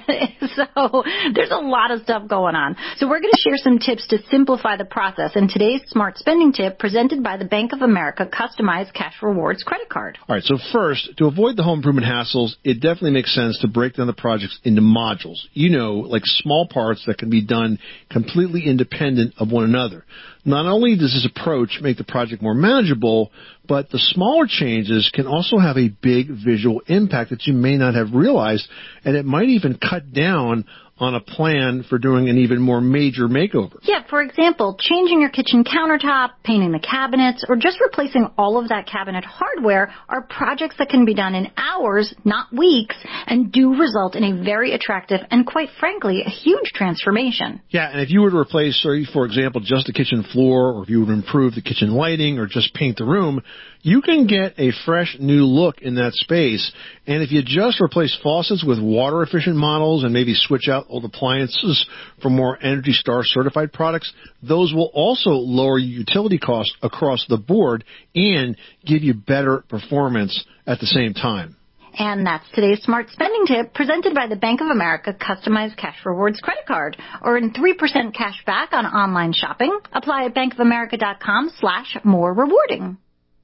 Speaker 4: So there's a lot of stuff going on. So we're going to share some tips to simplify the process in today's Smart Spending Tip presented by the Bank of America Customized Cash Rewards Credit Card.
Speaker 3: All right, so first, to avoid the home improvement hassles, it definitely makes sense to break down the projects into modules. You know, like small parts that can be done completely independent of one another. Not only does this approach make the project more manageable, but the smaller changes can also have a big visual impact that you may not have realized, and it might even cut down on a plan for doing an even more major makeover.
Speaker 4: Yeah, for example, changing your kitchen countertop, painting the cabinets, or just replacing all of that cabinet hardware are projects that can be done in hours, not weeks, and do result in a very attractive and, quite frankly, a huge transformation.
Speaker 3: Yeah, and if you were to replace, for example, just the kitchen floor, or if you would improve the kitchen lighting, or just paint the room, you can get a fresh new look in that space. And if you just replace faucets with water-efficient models and maybe switch out old appliances for more Energy Star certified products, those will also lower your utility costs across the board and give you better performance at the same time.
Speaker 4: And that's today's Smart Spending Tip presented by the Bank of America Customized Cash Rewards Credit Card. Earn 3% cash back on online shopping. Apply at bankofamerica.com/more rewarding.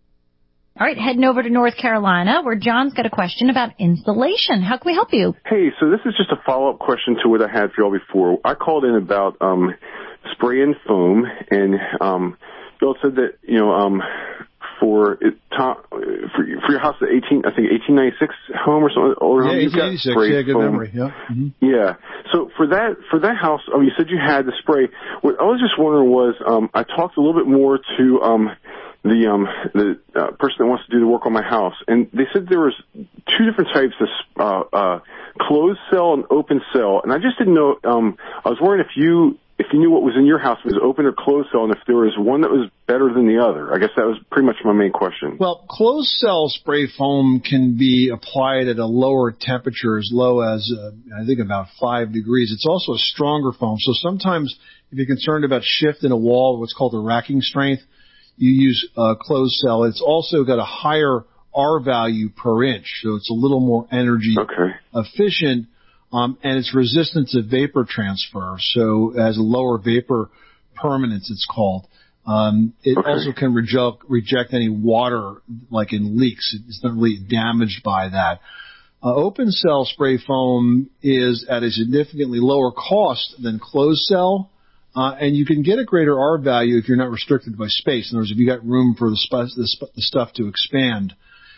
Speaker 4: All right, heading over to North Carolina, where John's got a question about insulation. How can we help you?
Speaker 1: Hey, so this is just a follow-up question to what I had for y'all before. I called in about spray-in foam, and y'all said that, you know, for your house, the 1896 home or something, older home, you've got
Speaker 3: 1886.
Speaker 1: spray
Speaker 3: Yeah, good
Speaker 1: foam.
Speaker 3: memory. Yeah. Mm-hmm.
Speaker 1: Yeah. So for that house, you said you had the spray. What I was just wondering was, I talked a little bit more to the person that wants to do the work on my house, and they said there was two different types of closed cell and open cell, and I just didn't know. I was wondering if you knew what was in your house, if it was open or closed cell, and if there was one that was better than the other. I guess that was pretty much my main question.
Speaker 3: Well, closed cell spray foam can be applied at a lower temperature, as low as, I think, about 5 degrees. It's also a stronger foam. So sometimes if you're concerned about shift in a wall, what's called the racking strength, you use closed cell. It's also got a higher R value per inch, so it's a little more energy efficient. And it's resistant to vapor transfer, so it has a lower vapor permanence, it's called. It also can reject any water, like in leaks. It's not really damaged by that. Open cell spray foam is at a significantly lower cost than closed cell, and you can get a greater R value if you're not restricted by space. In other words, if you got room for the stuff to expand.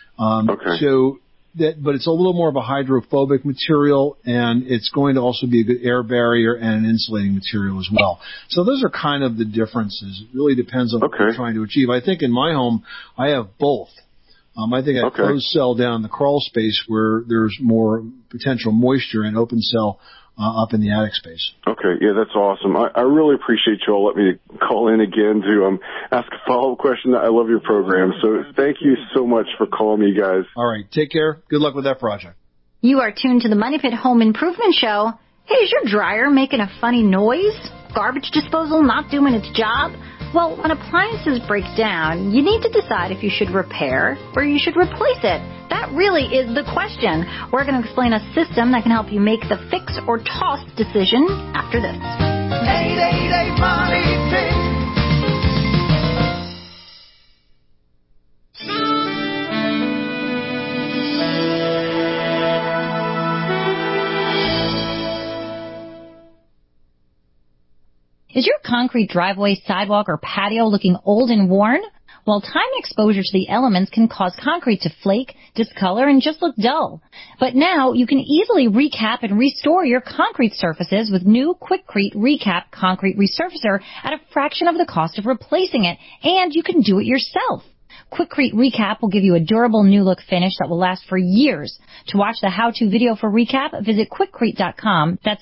Speaker 3: But it's a little more of a hydrophobic material, and it's going to also be a good air barrier and an insulating material as well. So those are kind of the differences. It really depends on what you're trying to achieve. I think in my home, I have both. I think I closed cell down the crawl space where there's more potential moisture, and open cell up in the attic space.
Speaker 1: Okay, yeah, that's awesome. I really appreciate you all letting me call in again to ask a follow-up question. I love your program, so thank you so much for calling me, guys.
Speaker 3: All right, take care. Good luck with that project.
Speaker 4: You are tuned to the Money Pit Home Improvement Show. Hey, is your dryer making a funny noise? Garbage disposal not doing its job? Well, when appliances break down, you need to decide if you should repair or you should replace it. That really is the question. We're going to explain a system that can help you make the fix or toss decision after this.
Speaker 5: 888 Money Pit.
Speaker 4: Is your concrete driveway, sidewalk, or patio looking old and worn? Well, time exposure to the elements can cause concrete to flake, discolor, and just look dull. But now you can easily recap and restore your concrete surfaces with new Quikrete Recap Concrete Resurfacer at a fraction of the cost of replacing it, and you can do it yourself. Quikrete Recap will give you a durable new look finish that will last for years. To watch the how-to video for Recap, visit Quikrete.com. That's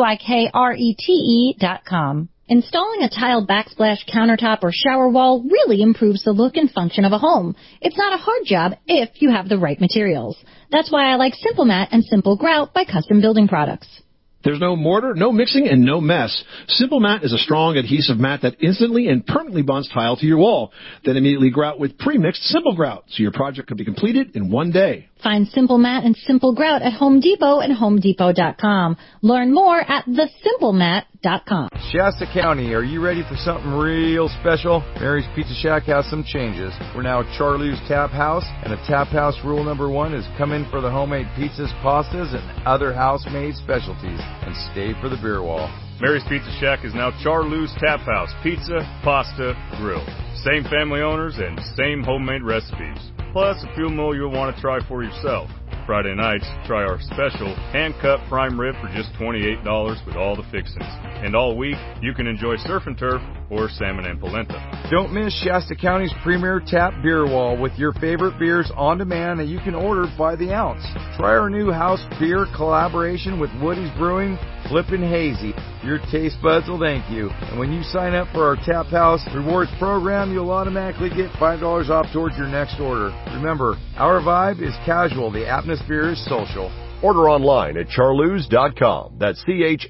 Speaker 4: Quikrete.com. Installing a tiled backsplash countertop or shower wall really improves the look and function of a home. It's not a hard job if you have the right materials. That's why I like Simple Mat and Simple Grout by Custom Building Products.
Speaker 3: There's no mortar, no mixing, and no mess. Simple Mat is a strong adhesive mat that instantly and permanently bonds tile to your wall. Then immediately grout with pre-mixed Simple Grout, so your project can be completed in one day.
Speaker 4: Find Simple Mat and Simple Grout at Home Depot and HomeDepot.com. Learn more at thesimplemat.com.
Speaker 15: Shasta County, are you ready for something real special? Mary's Pizza Shack has some changes. We're now Charlie's Tap House, and a Tap House rule number 1 is come in for the homemade pizzas, pastas, and other house-made specialties, and stay for the beer wall.
Speaker 16: Mary's Pizza Shack is now Charlie's Tap House. Pizza, pasta, grill. Same family owners and same homemade recipes. Plus a few more you'll want to try for yourself. Friday nights, try our special hand-cut prime rib for just $28 with all the fixings. And all week, you can enjoy surf and turf or salmon and polenta.
Speaker 15: Don't miss Shasta County's premier tap beer wall with your favorite beers on demand that you can order by the ounce. Try our new house beer collaboration with Woody's Brewing, Flippin' Hazy. Your taste buds will thank you. And when you sign up for our Tap House Rewards program, you'll automatically get $5 off towards your next order. Remember, our vibe is casual. The atmosphere is social.
Speaker 18: Order online at charlews.com. That's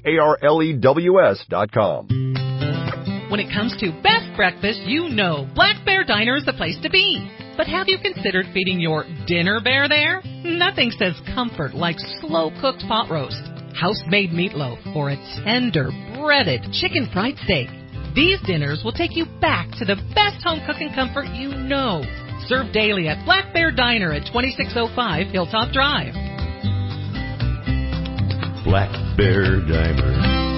Speaker 18: CHARLEWS.com.
Speaker 19: When it comes to best breakfast, you know Black Bear Diner is the place to be. But have you considered feeding your dinner bear there? Nothing says comfort like slow-cooked pot roast, house-made meatloaf, or a tender, breaded chicken fried steak. These dinners will take you back to the best home cooking comfort you know. Served daily at Black Bear Diner at 2605 Hilltop Drive.
Speaker 20: Black Bear Diner.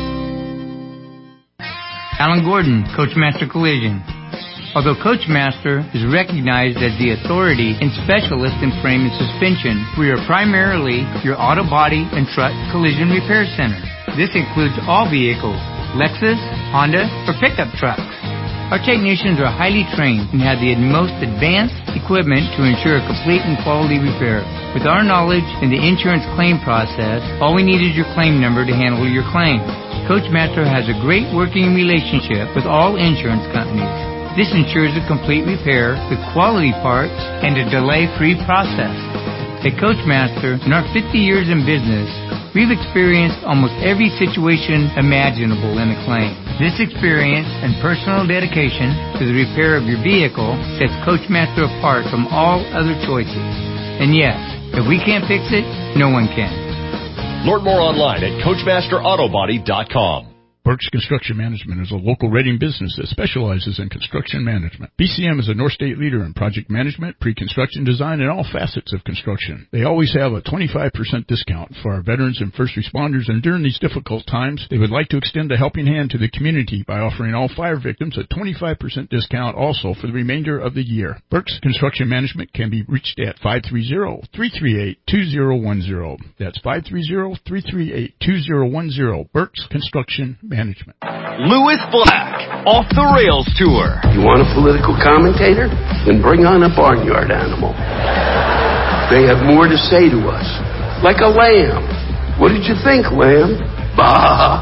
Speaker 21: Alan Gordon, Coachmaster Collision. Although Coachmaster is recognized as the authority and specialist in frame and suspension, we are primarily your auto body and truck collision repair center. This includes all vehicles, Lexus, Honda, or pickup trucks. Our technicians are highly trained and have the most advanced equipment to ensure a complete and quality repair. With our knowledge in the insurance claim process, all we need is your claim number to handle your claim. Coachmaster has a great working relationship with all insurance companies. This ensures a complete repair with quality parts and a delay-free process. At Coachmaster, in our 50 years in business, we've experienced almost every situation imaginable in a claim. This experience and personal dedication to the repair of your vehicle sets Coachmaster apart from all other choices. And yes, if we can't fix it, no one can.
Speaker 18: Learn more online at CoachmasterAutobody.com.
Speaker 28: Burke's Construction Management is a local Reading business that specializes in construction management. BCM is a North State leader in project management, pre-construction design, and all facets of construction. They always have a 25% discount for our veterans and first responders, and during these difficult times, they would like to extend a helping hand to the community by offering all fire victims a 25% discount also for the remainder of the year. Burke's Construction Management can be reached at 530-338-2010. That's 530-338-2010. Burke's Construction Management.
Speaker 23: Lewis Black, Off the Rails Tour.
Speaker 25: You want a political commentator? Then bring on a barnyard animal. They have more to say to us. Like a lamb. What did you think, lamb? Bah!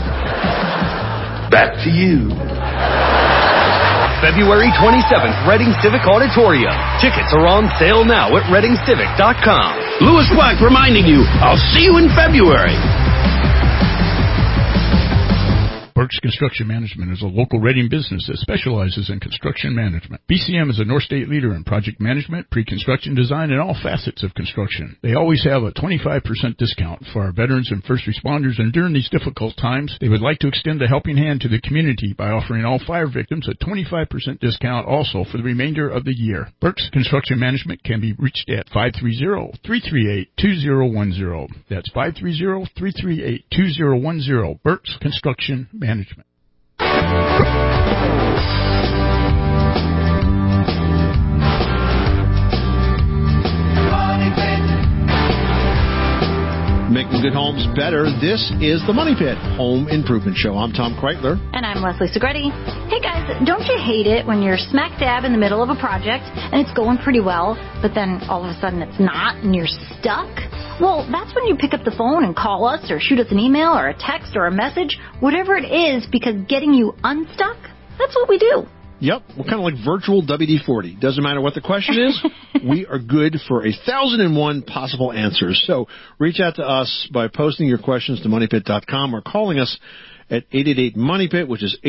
Speaker 25: Back to you.
Speaker 23: February 27th, Reading Civic Auditorium. Tickets are on sale now at ReadingCivic.com.
Speaker 25: Lewis Black reminding you, I'll see you in February.
Speaker 2: Burke's Construction Management is a local Reading business that specializes in construction management. BCM is a North State leader in project management, pre-construction design, and all facets of construction. They always have a 25% discount for our veterans and first responders, and during these difficult times, they would like to extend a helping hand to the community by offering all fire victims a 25% discount also for the remainder of the year. Burke's Construction Management can be reached at 530-338-2010. That's 530-338-2010. Burke's Construction Management.
Speaker 3: Making good homes better. This is the Money Pit Home Improvement Show. I'm Tom Kreitler.
Speaker 4: And I'm Leslie Segretti. Hey guys, don't you hate it when you're smack dab in the middle of a project and it's going pretty well, but then all of a sudden it's not and you're stuck? Well, that's when you pick up the phone and call us or shoot us an email or a text or a message, whatever it is, because getting you unstuck, that's what we do.
Speaker 3: Yep, we're kind of like virtual WD-40. Doesn't matter what the question is, we are good for 1,001 possible answers. So reach out to us by posting your questions to MoneyPit.com or calling us at 888-MONEYPIT, which is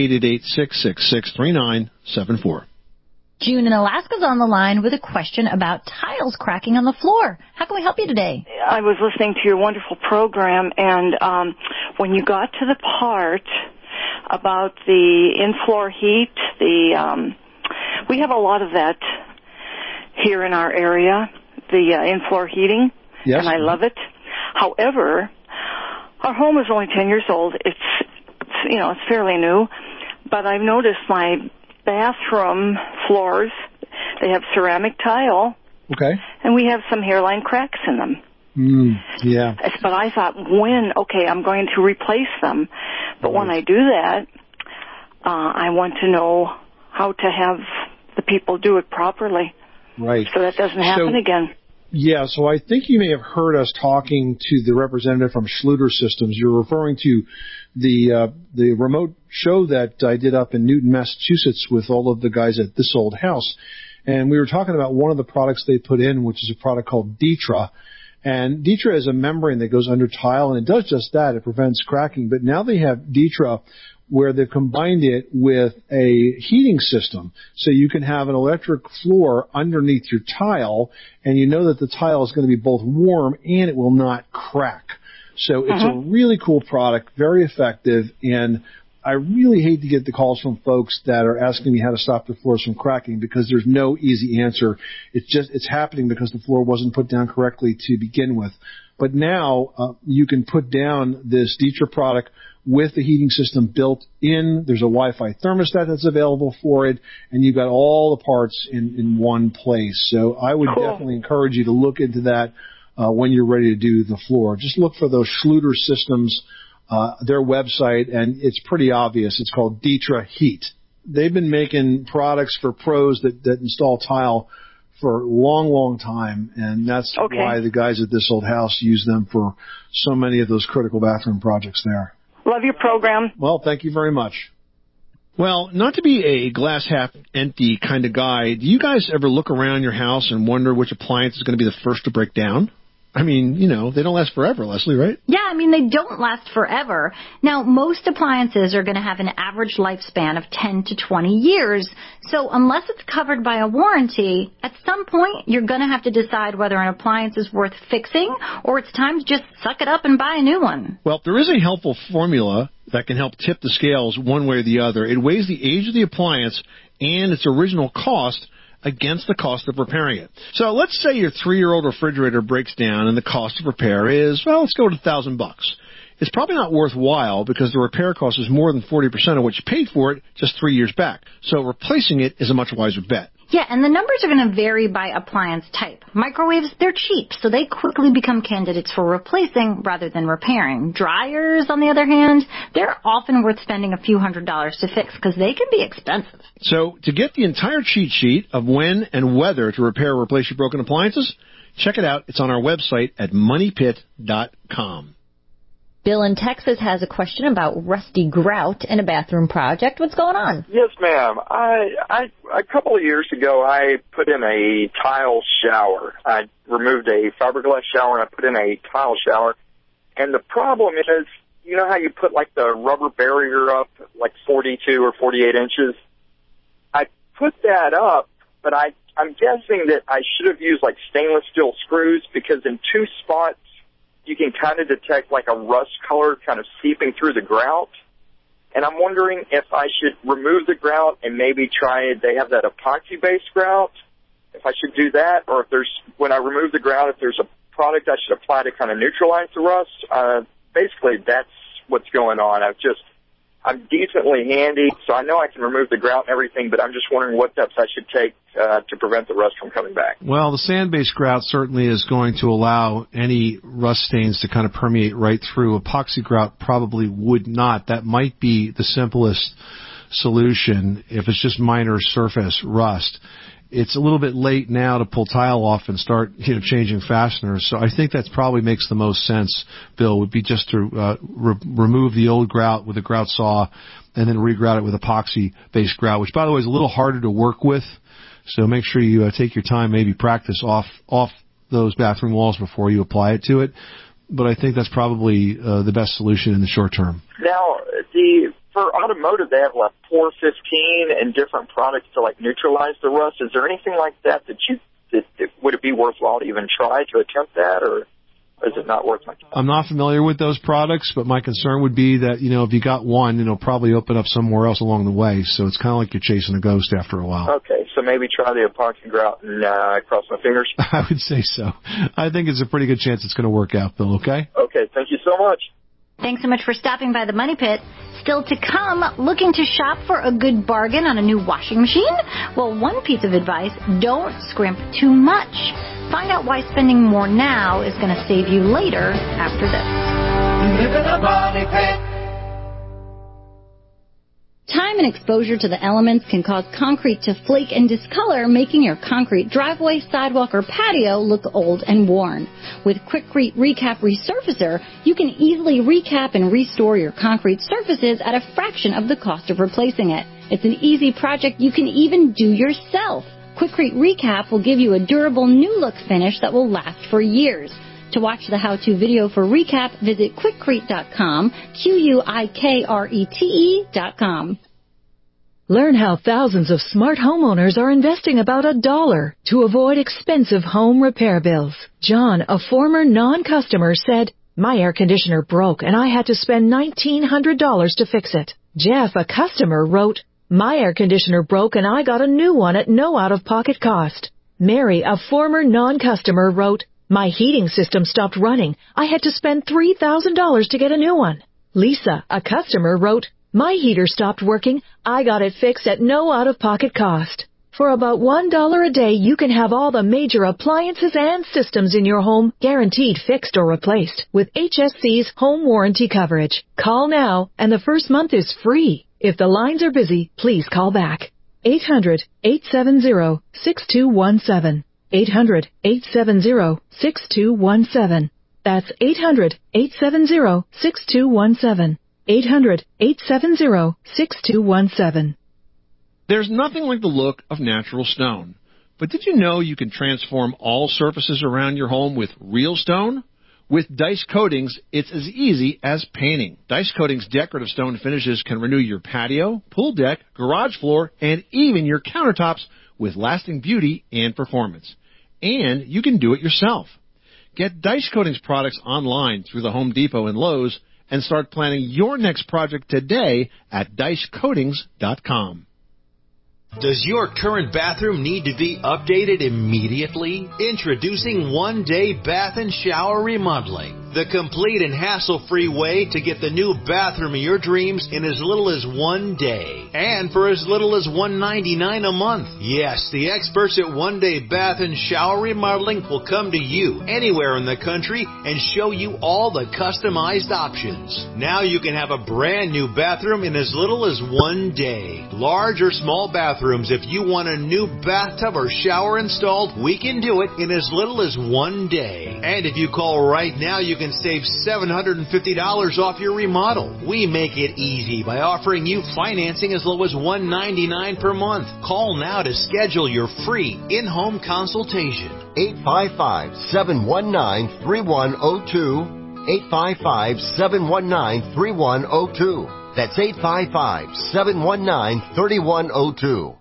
Speaker 3: 888-666-3974.
Speaker 4: June in Alaska's on the line with a question about tiles cracking on the floor. How can we help you today?
Speaker 6: I was listening to your wonderful program, and when you got to the part about the in-floor heat, we have a lot of that here in our area, the in-floor heating,
Speaker 3: yes.
Speaker 6: And I love it. However, our home is only 10 years old. It's fairly new, but I've noticed my bathroom floors, they have ceramic tile.
Speaker 3: Okay.
Speaker 6: And we have some hairline cracks in them.
Speaker 3: Yeah.
Speaker 6: But I thought, I'm going to replace them. But when I do that, I want to know how to have the people do it properly.
Speaker 3: Right.
Speaker 6: So that doesn't happen again.
Speaker 3: Yeah, so I think you may have heard us talking to the representative from Schluter Systems. You're referring to the remote show that I did up in Newton, Massachusetts with all of the guys at This Old House. And we were talking about one of the products they put in, which is a product called Detra. And Detra is a membrane that goes under tile, and it does just that. It prevents cracking. But now they have Detra where they've combined it with a heating system. So you can have an electric floor underneath your tile, and you know that the tile is going to be both warm and it will not crack. So it's a really cool product, very effective, and I really hate to get the calls from folks that are asking me how to stop the floors from cracking because there's no easy answer. It's happening because the floor wasn't put down correctly to begin with. But now you can put down this Detra product with the heating system built in. There's a Wi-Fi thermostat that's available for it, and you've got all the parts in one place. So I would definitely encourage you to look into that when you're ready to do the floor. Just look for those Schluter Systems, their website, and it's pretty obvious. It's called Detra Heat. They've been making products for pros that install tile for a long, long time, and that's why the guys at This Old House use them for so many of those critical bathroom projects there.
Speaker 6: Love your program.
Speaker 3: Well, thank you very much. Well, not to be a glass half empty kind of guy, do you guys ever look around your house and wonder which appliance is going to be the first to break down? I mean, they don't last forever, Leslie, right?
Speaker 4: Yeah, they don't last forever. Now, most appliances are going to have an average lifespan of 10 to 20 years. So unless it's covered by a warranty, at some point you're going to have to decide whether an appliance is worth fixing or it's time to just suck it up and buy a new one.
Speaker 3: Well, there is a helpful formula that can help tip the scales one way or the other. It weighs the age of the appliance and its original cost against the cost of repairing it. So let's say your 3-year-old refrigerator breaks down and the cost of repair is, let's go to $1,000. It's probably not worthwhile because the repair cost is more than 40% of what you paid for it just 3 years back. So replacing it is a much wiser bet.
Speaker 4: Yeah, and the numbers are going to vary by appliance type. Microwaves, they're cheap, so they quickly become candidates for replacing rather than repairing. Dryers, on the other hand, they're often worth spending a few $100s to fix because they can be expensive.
Speaker 3: So to get the entire cheat sheet of when and whether to repair or replace your broken appliances, check it out. It's on our website at MoneyPit.com.
Speaker 7: Bill in Texas has a question about rusty grout in a bathroom project. What's going on?
Speaker 8: Yes, ma'am. A couple of years ago, I put in a tile shower. I removed a fiberglass shower and I put in a tile shower. And the problem is you know how you put like the rubber barrier up, like 42 or 48 inches? I put that up, but I'm guessing that I should have used like stainless steel screws, because in two spots you can kind of detect like a rust color kind of seeping through the grout. And I'm wondering if I should remove the grout and maybe try, they have that epoxy-based grout, if I should do that, or if when I remove the grout, if there's a product I should apply to kind of neutralize the rust. Basically, that's what's going on. I'm decently handy, so I know I can remove the grout and everything, but I'm just wondering what steps I should take to prevent the rust from coming back.
Speaker 3: Well, the sand-based grout certainly is going to allow any rust stains to kind of permeate right through. Epoxy grout probably would not. That might be the simplest solution if it's just minor surface rust. It's a little bit late now to pull tile off and start, changing fasteners. So I think that probably makes the most sense, Bill, would be just to remove the old grout with a grout saw and then regrout it with epoxy-based grout, which, by the way, is a little harder to work with. So make sure you take your time, maybe practice off those bathroom walls before you apply it to it. But I think that's probably the best solution in the short term.
Speaker 8: Now, for automotive, they have like POR-15 and different products to like neutralize the rust. Is there anything like that would it be worthwhile to even try to attempt that, or is it not worth my time?
Speaker 3: I'm not familiar with those products, but my concern would be that, if you got one, it'll probably open up somewhere else along the way. So it's kind of like you're chasing a ghost after a while.
Speaker 8: Okay, so maybe try the epoxy grout and cross my fingers.
Speaker 3: I would say so. I think it's a pretty good chance it's going to work out, Bill, okay?
Speaker 8: Okay, thank you so much.
Speaker 4: Thanks so much for stopping by the Money Pit. Still to come, looking to shop for a good bargain on a new washing machine? Well, one piece of advice, don't scrimp too much. Find out why spending more now is going to save you later after this.
Speaker 5: Live in a Money Pit.
Speaker 7: Time and exposure to the elements can cause concrete to flake and discolor, making your concrete driveway, sidewalk, or patio look old and worn. With Quikrete Recap Resurfacer, you can easily recap and restore your concrete surfaces at a fraction of the cost of replacing it. It's an easy project you can even do yourself. Quikrete Recap will give you a durable new look finish that will last for years. To watch the how-to video for Recap, visit Quikrete.com, Quikrete.com.
Speaker 10: Learn how thousands of smart homeowners are investing about $1 to avoid expensive home repair bills. John, a former non-customer, said, "My air conditioner broke and I had to spend $1,900 to fix it." Jeff, a customer, wrote, "My air conditioner broke and I got a new one at no out-of-pocket cost." Mary, a former non-customer, wrote, "My heating system stopped running. I had to spend $3,000 to get a new one." Lisa, a customer, wrote, "My heater stopped working. I got it fixed at no out-of-pocket cost." For about $1 a day, you can have all the major appliances and systems in your home guaranteed fixed or replaced with HSC's home warranty coverage. Call now, and the first month is free. If the lines are busy, please call back. 800-870-6217. 800-870-6217. That's 800-870-6217. 800-870-6217.
Speaker 3: There's nothing like the look of natural stone. But did you know you can transform all surfaces around your home with real stone? With Dice Coatings, it's as easy as painting. Dice Coatings' decorative stone finishes can renew your patio, pool deck, garage floor, and even your countertops with lasting beauty and performance. And you can do it yourself. Get Dice Coatings products online through the Home Depot and Lowe's and start planning your next project today at DiceCoatings.com.
Speaker 11: Does your current bathroom need to be updated immediately? Introducing One Day Bath and Shower Remodeling, the complete and hassle-free way to get the new bathroom of your dreams in as little as 1 day and for as little as $199 a month. Yes, the experts at One Day Bath and Shower Remodeling will come to you anywhere in the country and show you all the customized options. Now you can have a brand new bathroom in as little as 1 day. Large or small bathrooms, if you want a new bathtub or shower installed, we can do it in as little as 1 day. And if you call right now, you can save $750 off your remodel. We make it easy by offering you financing as low as $199 per month. Call now to schedule your free in-home consultation.
Speaker 9: 855-719-3102. 855-719-3102. That's 855-719-3102.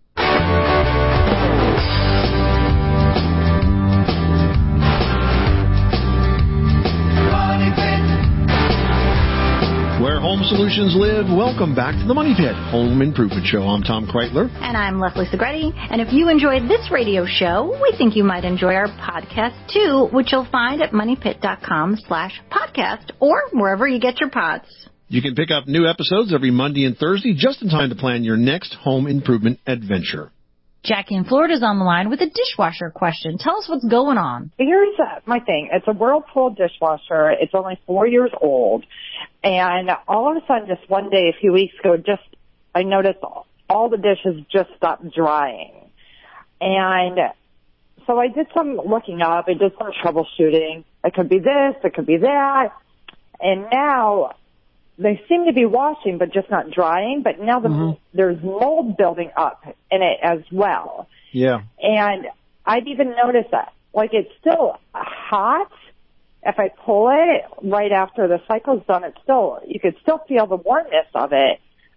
Speaker 3: Where home solutions live, welcome back to the Money Pit Home Improvement Show. I'm Tom Kreitler.
Speaker 4: And I'm Leslie Segretti. And if you enjoyed this radio show, we think you might enjoy our podcast too, which you'll find at moneypit.com/podcast or wherever you get your pods.
Speaker 3: You can pick up new episodes every Monday and Thursday just in time to plan your next home improvement adventure.
Speaker 4: Jackie in Florida is on the line with a dishwasher question. Tell us what's going on.
Speaker 12: Here's my thing. It's a Whirlpool dishwasher. It's only 4 years old. And all of a sudden, just one day, a few weeks ago, I noticed all the dishes just stopped drying. And so I did some looking up. I did some troubleshooting. It could be this. It could be that. And now they seem to be washing, but just not drying. But now there's mold building up in it as well.
Speaker 3: Yeah.
Speaker 12: And I've even noticed that. Like, it's still hot. If I pull it right after the cycle's done, you could still feel the warmness of it.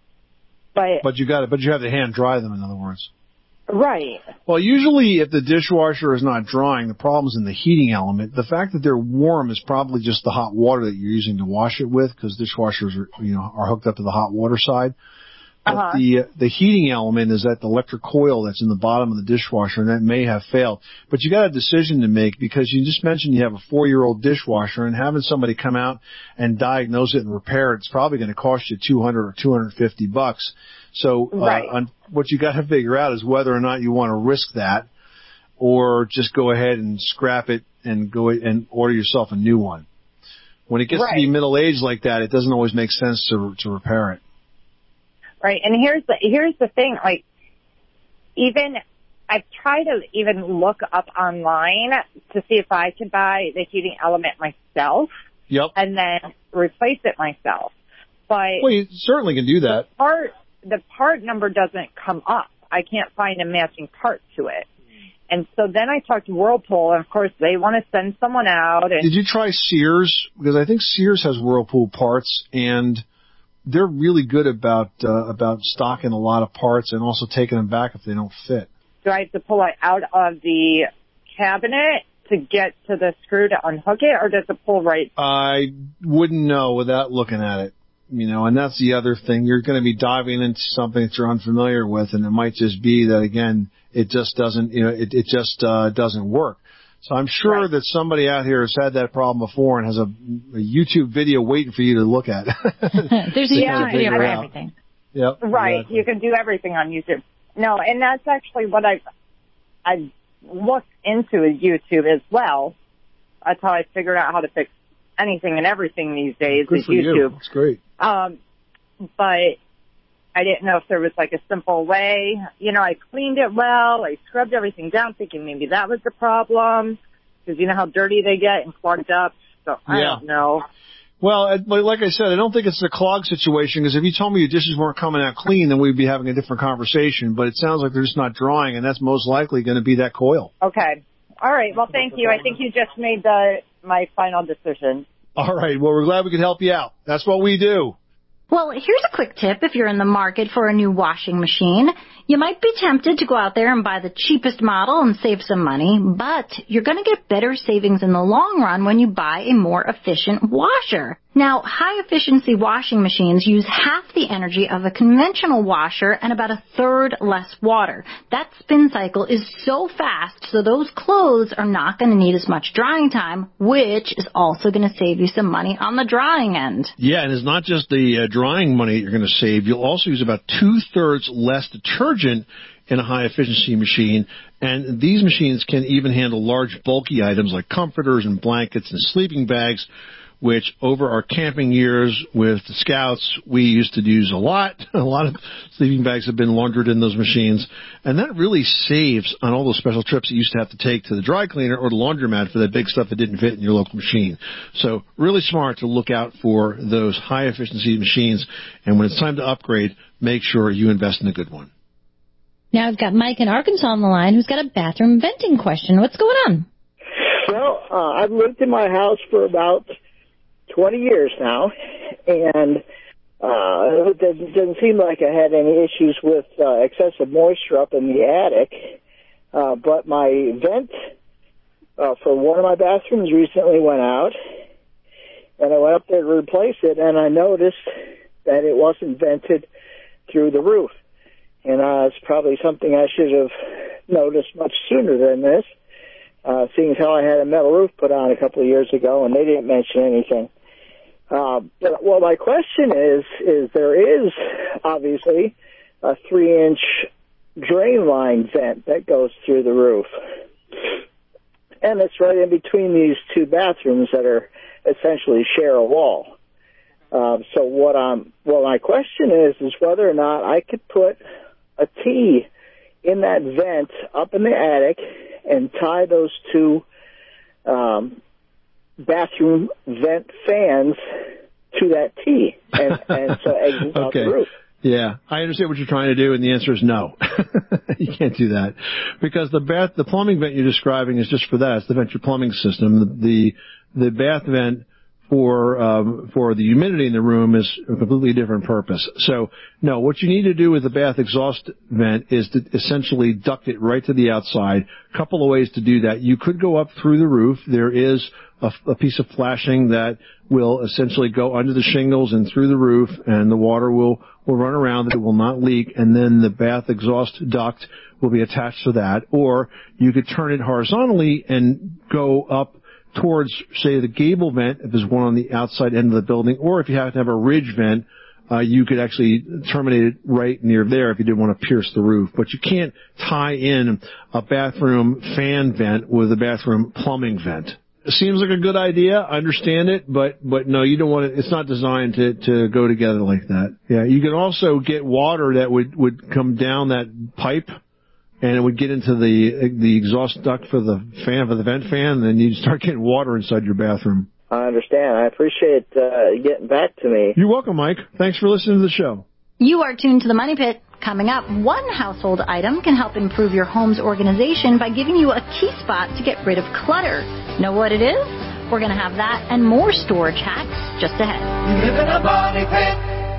Speaker 12: But you have to hand dry them, in other words. Right.
Speaker 3: Well, usually if the dishwasher is not drying, the problem's in the heating element. The fact that they're warm is probably just the hot water that you're using to wash it with, because dishwashers are hooked up to the hot water side. But the heating element is that the electric coil that's in the bottom of the dishwasher, and that may have failed. But you got a decision to make, because you just mentioned you have a 4-year-old dishwasher, and having somebody come out and diagnose it and repair it, it's probably going to cost you $200 or $250. So what you got to figure out is whether or not you want to risk that, or just go ahead and scrap it and go and order yourself a new one. When it gets to be middle age like that, it doesn't always make sense to repair it.
Speaker 12: Right, and here's the thing. Like, even I've tried to even look up online to see if I could buy the heating element myself.
Speaker 3: Yep.
Speaker 12: And then replace it myself. But
Speaker 3: you certainly can do that.
Speaker 12: The part number doesn't come up. I can't find a matching part to it. And so then I talked to Whirlpool, and of course they want to send someone out. And
Speaker 3: did you try Sears? Because I think Sears has Whirlpool parts, and they're really good about stocking a lot of parts and also taking them back if they don't fit.
Speaker 12: Do I have to pull it out of the cabinet to get to the screw to unhook it, or does it pull right? I
Speaker 3: wouldn't know without looking at it. And that's the other thing. You're going to be diving into something that you're unfamiliar with, and it might just be that, again, it just doesn't, it just doesn't work. So I'm sure that somebody out here has had that problem before and has a YouTube video waiting for you to look at.
Speaker 4: There's a YouTube video for everything.
Speaker 3: Yep.
Speaker 12: Right.
Speaker 3: Exactly.
Speaker 12: You can do everything on YouTube. No, and that's actually what I've looked into YouTube as well. That's how I figured out how to fix anything and everything these days is YouTube.
Speaker 3: That's great.
Speaker 12: But I didn't know if there was like a simple way. I cleaned it well. I scrubbed everything down thinking maybe that was the problem. Because you know how dirty they get and clogged up. So I don't know.
Speaker 3: Well, like I said, I don't think it's a clog situation, because if you told me your dishes weren't coming out clean, then we'd be having a different conversation. But it sounds like they're just not drying, and that's most likely going to be that coil.
Speaker 12: Okay. All right. Well, thank you. I think you just made my final decision.
Speaker 3: All right. Well, we're glad we could help you out. That's what we do.
Speaker 4: Well, here's a quick tip if you're in the market for a new washing machine. You might be tempted to go out there and buy the cheapest model and save some money, but you're going to get better savings in the long run when you buy a more efficient washer. Now, high-efficiency washing machines use half the energy of a conventional washer and about a third less water. That spin cycle is so fast, so those clothes are not going to need as much drying time, which is also going to save you some money on the drying end.
Speaker 3: Yeah, and it's not just the drying money you're going to save. You'll also use about 2/3 less detergent in a high-efficiency machine, and these machines can even handle large, bulky items like comforters and blankets and sleeping bags, which over our camping years with the Scouts, we used to use a lot. A lot of sleeping bags have been laundered in those machines, and that really saves on all those special trips you used to have to take to the dry cleaner or the laundromat for that big stuff that didn't fit in your local machine. So really smart to look out for those high-efficiency machines, and when it's time to upgrade, make sure you invest in a good one.
Speaker 7: Now I've got Mike in Arkansas on the line who's got a bathroom venting question. What's going on?
Speaker 13: Well, I've lived in my house for about
Speaker 1: 20 years now, and it doesn't seem like I had any issues with excessive moisture up in the attic, but my vent for one of my bathrooms recently went out, and I went up there to replace it, and I noticed that it wasn't vented through the roof. And it's probably something I should have noticed much sooner than this, seeing as how I had a metal roof put on a couple of years ago, and they didn't mention anything. Well, my question is there is obviously a 3-inch drain line vent that goes through the roof, and it's right in between these two bathrooms that are essentially share a wall. So my question is whether or not I could put a T in that vent up in the attic and tie those two bathroom vent fans to that T, and so exit out the roof.
Speaker 3: Yeah, I understand what you're trying to do, and the answer is no. You can't do that because the plumbing vent you're describing is just for that. It's the vent plumbing system. The bath vent for the humidity in the room is a completely different purpose. So, no, what you need to do with the bath exhaust vent is to essentially duct it right to the outside. A couple of ways to do that. You could go up through the roof. There is a piece of flashing that will essentially go under the shingles and through the roof, and the water will run around. It will not leak, and then the bath exhaust duct will be attached to that. Or you could turn it horizontally and go up towards, say, the gable vent, if there's one on the outside end of the building, or if you happen to have a ridge vent, you could actually terminate it right near there if you didn't want to pierce the roof. But you can't tie in a bathroom fan vent with a bathroom plumbing vent. It seems like a good idea. I understand it, but no, you don't want it. It's not designed to go together like that. Yeah, you can also get water that would come down that pipe, and it would get into the exhaust duct for the vent fan, and then you'd start getting water inside your bathroom.
Speaker 1: I understand. I appreciate getting back to me.
Speaker 3: You're welcome, Mike. Thanks for listening to the show.
Speaker 4: You are tuned to the Money Pit. Coming up, one household item can help improve your home's organization by giving you a key spot to get rid of clutter. Know what it is? We're going to have that and more storage hacks just ahead.
Speaker 13: You live in a Money Pit.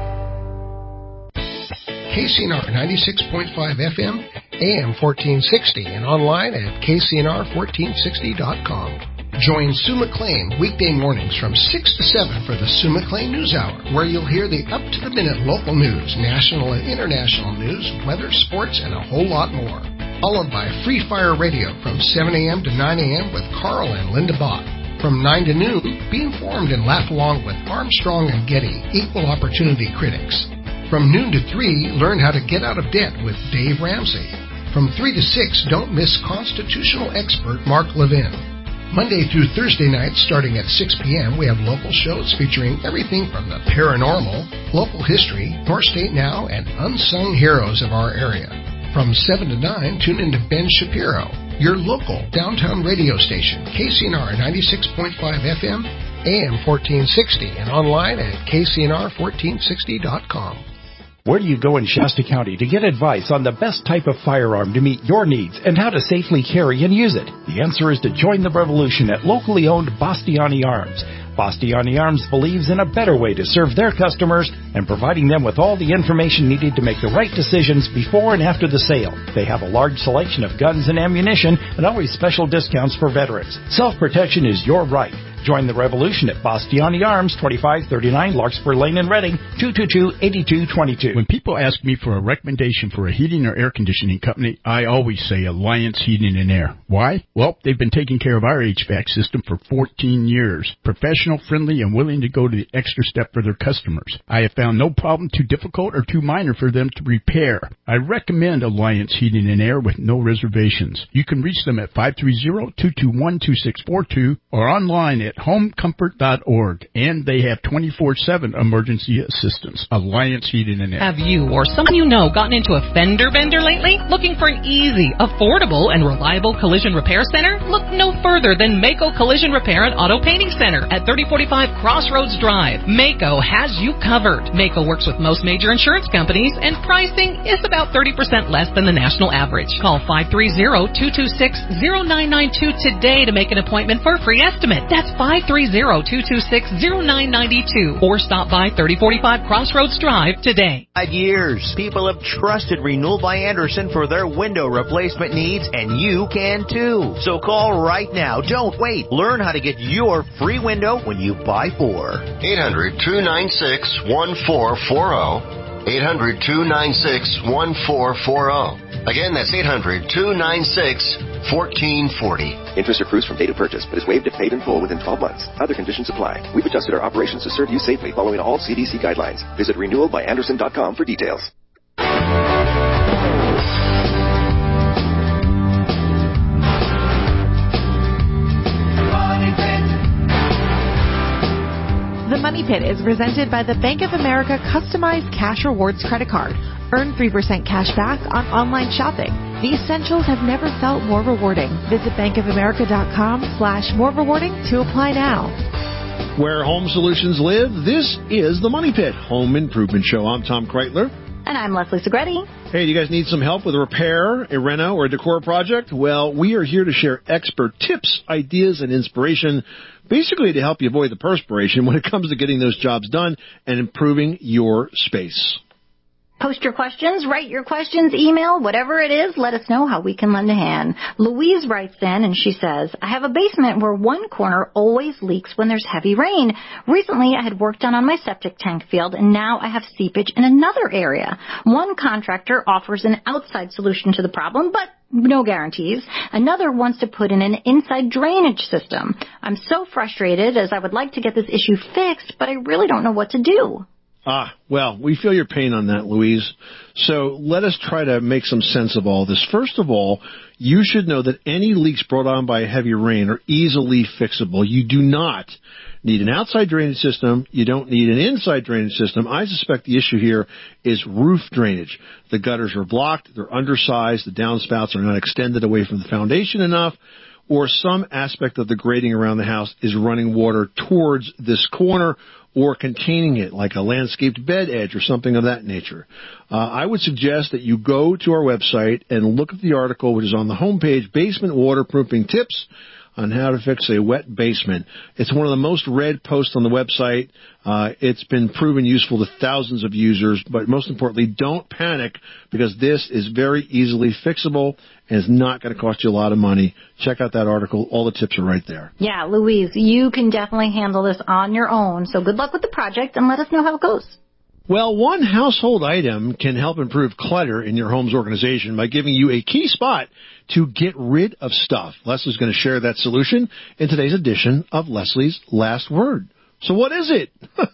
Speaker 14: KCNR 96.5 FM, AM 1460, and online at kcnr1460.com. Join Sue McLean weekday mornings from 6 to 7 for the Sue McLean News Hour, where you'll hear the up-to-the-minute local news, national and international news, weather, sports, and a whole lot more. Followed by Free Fire Radio from 7 a.m. to 9 a.m. with Carl and Linda Bott. From 9 to noon, be informed and laugh along with Armstrong and Getty, equal opportunity critics. From noon to 3, learn how to get out of debt with Dave Ramsey. From 3 to 6, don't miss constitutional expert Mark Levin. Monday through Thursday nights, starting at 6 p.m., we have local shows featuring everything from the paranormal, local history, North State Now, and unsung heroes of our area. From 7 to 9, tune into Ben Shapiro, your local downtown radio station, KCNR 96.5 FM, AM 1460, and online at kcnr1460.com.
Speaker 17: Where do you go in Shasta County to get advice on the best type of firearm to meet your needs and how to safely carry and use it? The answer is to join the revolution at locally owned Bastiani Arms. Bastiani Arms believes in a better way to serve their customers and providing them with all the information needed to make the right decisions before and after the sale. They have a large selection of guns and ammunition and always special discounts for veterans. Self-protection is your right. Join the revolution at Bastiani Arms, 2539 Larkspur Lane in Reading, 222-8222.
Speaker 2: When people ask me for a recommendation for a heating or air conditioning company, I always say Alliance Heating and Air. Why? Well, they've been taking care of our HVAC system for 14 years. Professional, friendly, and willing to go to the extra step for their customers. I have found no problem too difficult or too minor for them to repair. I recommend Alliance Heating and Air with no reservations. You can reach them at 530-221-2642 or online at homecomfort.org, and they have 24/7 emergency assistance. Alliance Heating and Air.
Speaker 19: Have you or someone you know gotten into a fender bender lately? Looking for an easy, affordable, and reliable collision repair center? Look no further than Mako Collision Repair and Auto Painting Center at 3045 Crossroads Drive. Mako has you covered. Mako works with most major insurance companies, and pricing is about 30% less than the national average. Call 530-226-0992 today to make an appointment for a free estimate. That's 530-226-0992 or stop by 3045 Crossroads Drive today.
Speaker 15: 5 years, people have trusted Renewal by Anderson for their window replacement needs, and you can too. So call right now. Don't wait. Learn how to get your free window when you buy 4.
Speaker 9: 800-296-1440. 800-296-1440. Again, that's 800-296-1440.
Speaker 16: Interest accrues from date of purchase, but is waived if paid in full within 12 months. Other conditions apply. We've adjusted our operations to serve you safely following all CDC guidelines. Visit renewalbyanderson.com for details.
Speaker 20: The Money Pit is presented by the Bank of America Customized Cash Rewards Credit Card. Earn 3% cash back on online shopping. The essentials have never felt more rewarding. Visit bankofamerica.com/more rewarding to apply now.
Speaker 3: Where home solutions live, this is the Money Pit Home Improvement Show. I'm Tom Kreitler.
Speaker 4: And I'm Leslie Segretti.
Speaker 3: Hey, do you guys need some help with a repair, a reno, or a decor project? Well, we are here to share expert tips, ideas, and inspiration, basically to help you avoid the perspiration when it comes to getting those jobs done and improving your space.
Speaker 4: Post your questions, write your questions, email, whatever it is, let us know how we can lend a hand. Louise writes in and she says, I have a basement where one corner always leaks when there's heavy rain. Recently I had work done on my septic tank field and now I have seepage in another area. One contractor offers an outside solution to the problem, but no guarantees. Another wants to put in an inside drainage system. I'm so frustrated as I would like to get this issue fixed, but I really don't know what to do.
Speaker 3: Well, we feel your pain on that, Louise. So let us try to make some sense of all this. First of all, you should know that any leaks brought on by a heavy rain are easily fixable. You do not need an outside drainage system. You don't need an inside drainage system. I suspect the issue here is roof drainage. The gutters are blocked. They're undersized. The downspouts are not extended away from the foundation enough, or some aspect of the grading around the house is running water towards this corner or containing it, like a landscaped bed edge or something of that nature. I would suggest that you go to our website and look at the article, which is on the homepage, Basement Waterproofing Tips on How to Fix a Wet Basement. It's one of the most read posts on the website. It's been proven useful to thousands of users, but most importantly, don't panic because this is very easily fixable and is not going to cost you a lot of money. Check out that article. All the tips are right there.
Speaker 4: Yeah, Louise, you can definitely handle this on your own. So good luck with the project and let us know how it goes.
Speaker 3: Well, one household item can help improve clutter in your home's organization by giving you a key spot to get rid of stuff. Leslie's going to share that solution in today's edition of Leslie's Last Word. So what is it?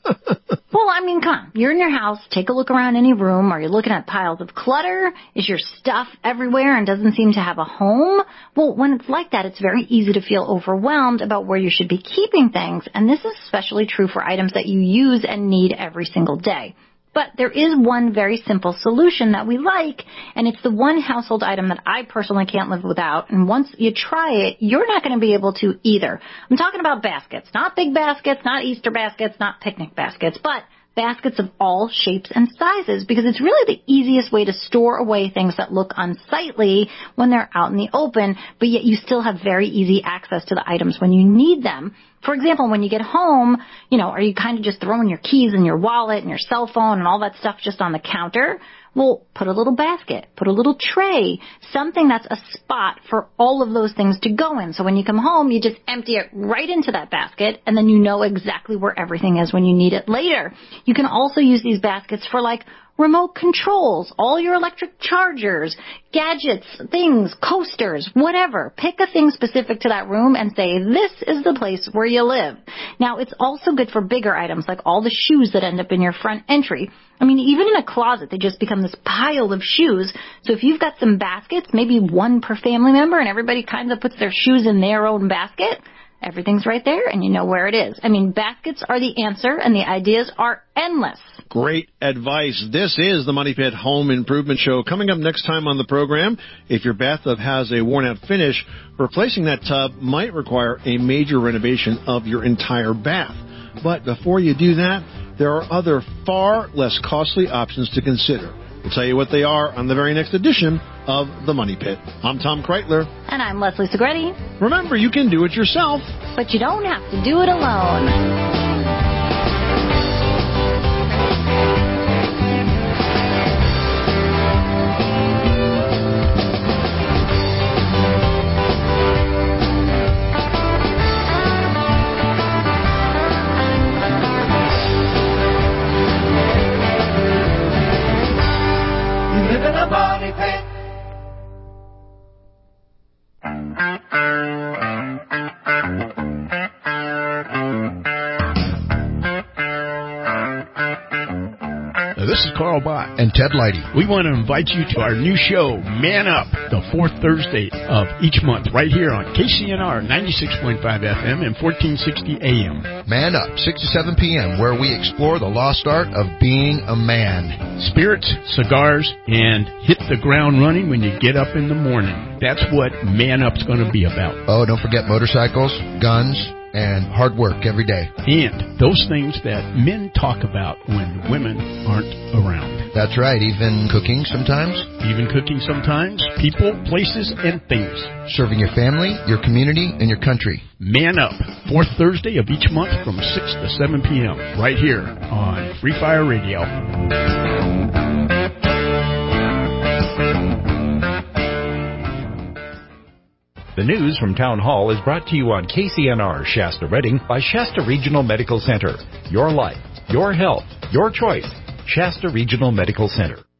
Speaker 4: Well, I mean, come on. You're in your house. Take a look around any room. Are you looking at piles of clutter? Is your stuff everywhere and doesn't seem to have a home? Well, when it's like that, it's very easy to feel overwhelmed about where you should be keeping things. And this is especially true for items that you use and need every single day. But there is one very simple solution that we like, and it's the one household item that I personally can't live without. And once you try it, you're not going to be able to either. I'm talking about baskets, not big baskets, not Easter baskets, not picnic baskets, but baskets of all shapes and sizes, because it's really the easiest way to store away things that look unsightly when they're out in the open, but yet you still have very easy access to the items when you need them. For example, when you get home, are you kind of just throwing your keys and your wallet and your cell phone and all that stuff just on the counter? Well, put a little basket, put a little tray, something that's a spot for all of those things to go in. So when you come home, you just empty it right into that basket, and then you know exactly where everything is when you need it later. You can also use these baskets for remote controls, all your electric chargers, gadgets, things, coasters, whatever. Pick a thing specific to that room and say, this is the place where you live. Now, it's also good for bigger items like all the shoes that end up in your front entry. I mean, even in a closet, they just become this pile of shoes. So if you've got some baskets, maybe one per family member, and everybody kind of puts their shoes in their own basket, everything's right there and you know where it is. I mean, baskets are the answer and the ideas are endless.
Speaker 3: Great advice. This is the Money Pit Home Improvement Show. Coming up next time on the program, if your bathtub has a worn-out finish, replacing that tub might require a major renovation of your entire bath. But before you do that, there are other far less costly options to consider. We'll tell you what they are on the very next edition of the Money Pit. I'm Tom Kreitler.
Speaker 4: And I'm Leslie Segretti.
Speaker 3: Remember, you can do it yourself,
Speaker 4: but you don't have to do it alone.
Speaker 2: This is Carl Bott
Speaker 18: and Ted Leidy.
Speaker 2: We want to invite you to our new show, Man Up, the fourth Thursday of each month, right here on KCNR 96.5 FM and 1460 AM.
Speaker 18: Man Up, 6 to 7 p.m., where we explore the lost art of being a man.
Speaker 2: Spirits, cigars, and hit the ground running when you get up in the morning. That's what Man Up's going to be about.
Speaker 18: Oh, don't forget motorcycles, guns, and hard work every day.
Speaker 2: And those things that men talk about when women aren't around.
Speaker 18: That's right, even cooking sometimes. People, places, and things. Serving your family, your community, and your country.
Speaker 2: Man Up, fourth Thursday of each month from 6 to 7 p.m. right here on Free Fire Radio.
Speaker 17: The news from Town Hall is brought to you on KCNR Shasta Redding by Shasta Regional Medical Center. Your life, your health, your choice. Shasta Regional Medical Center.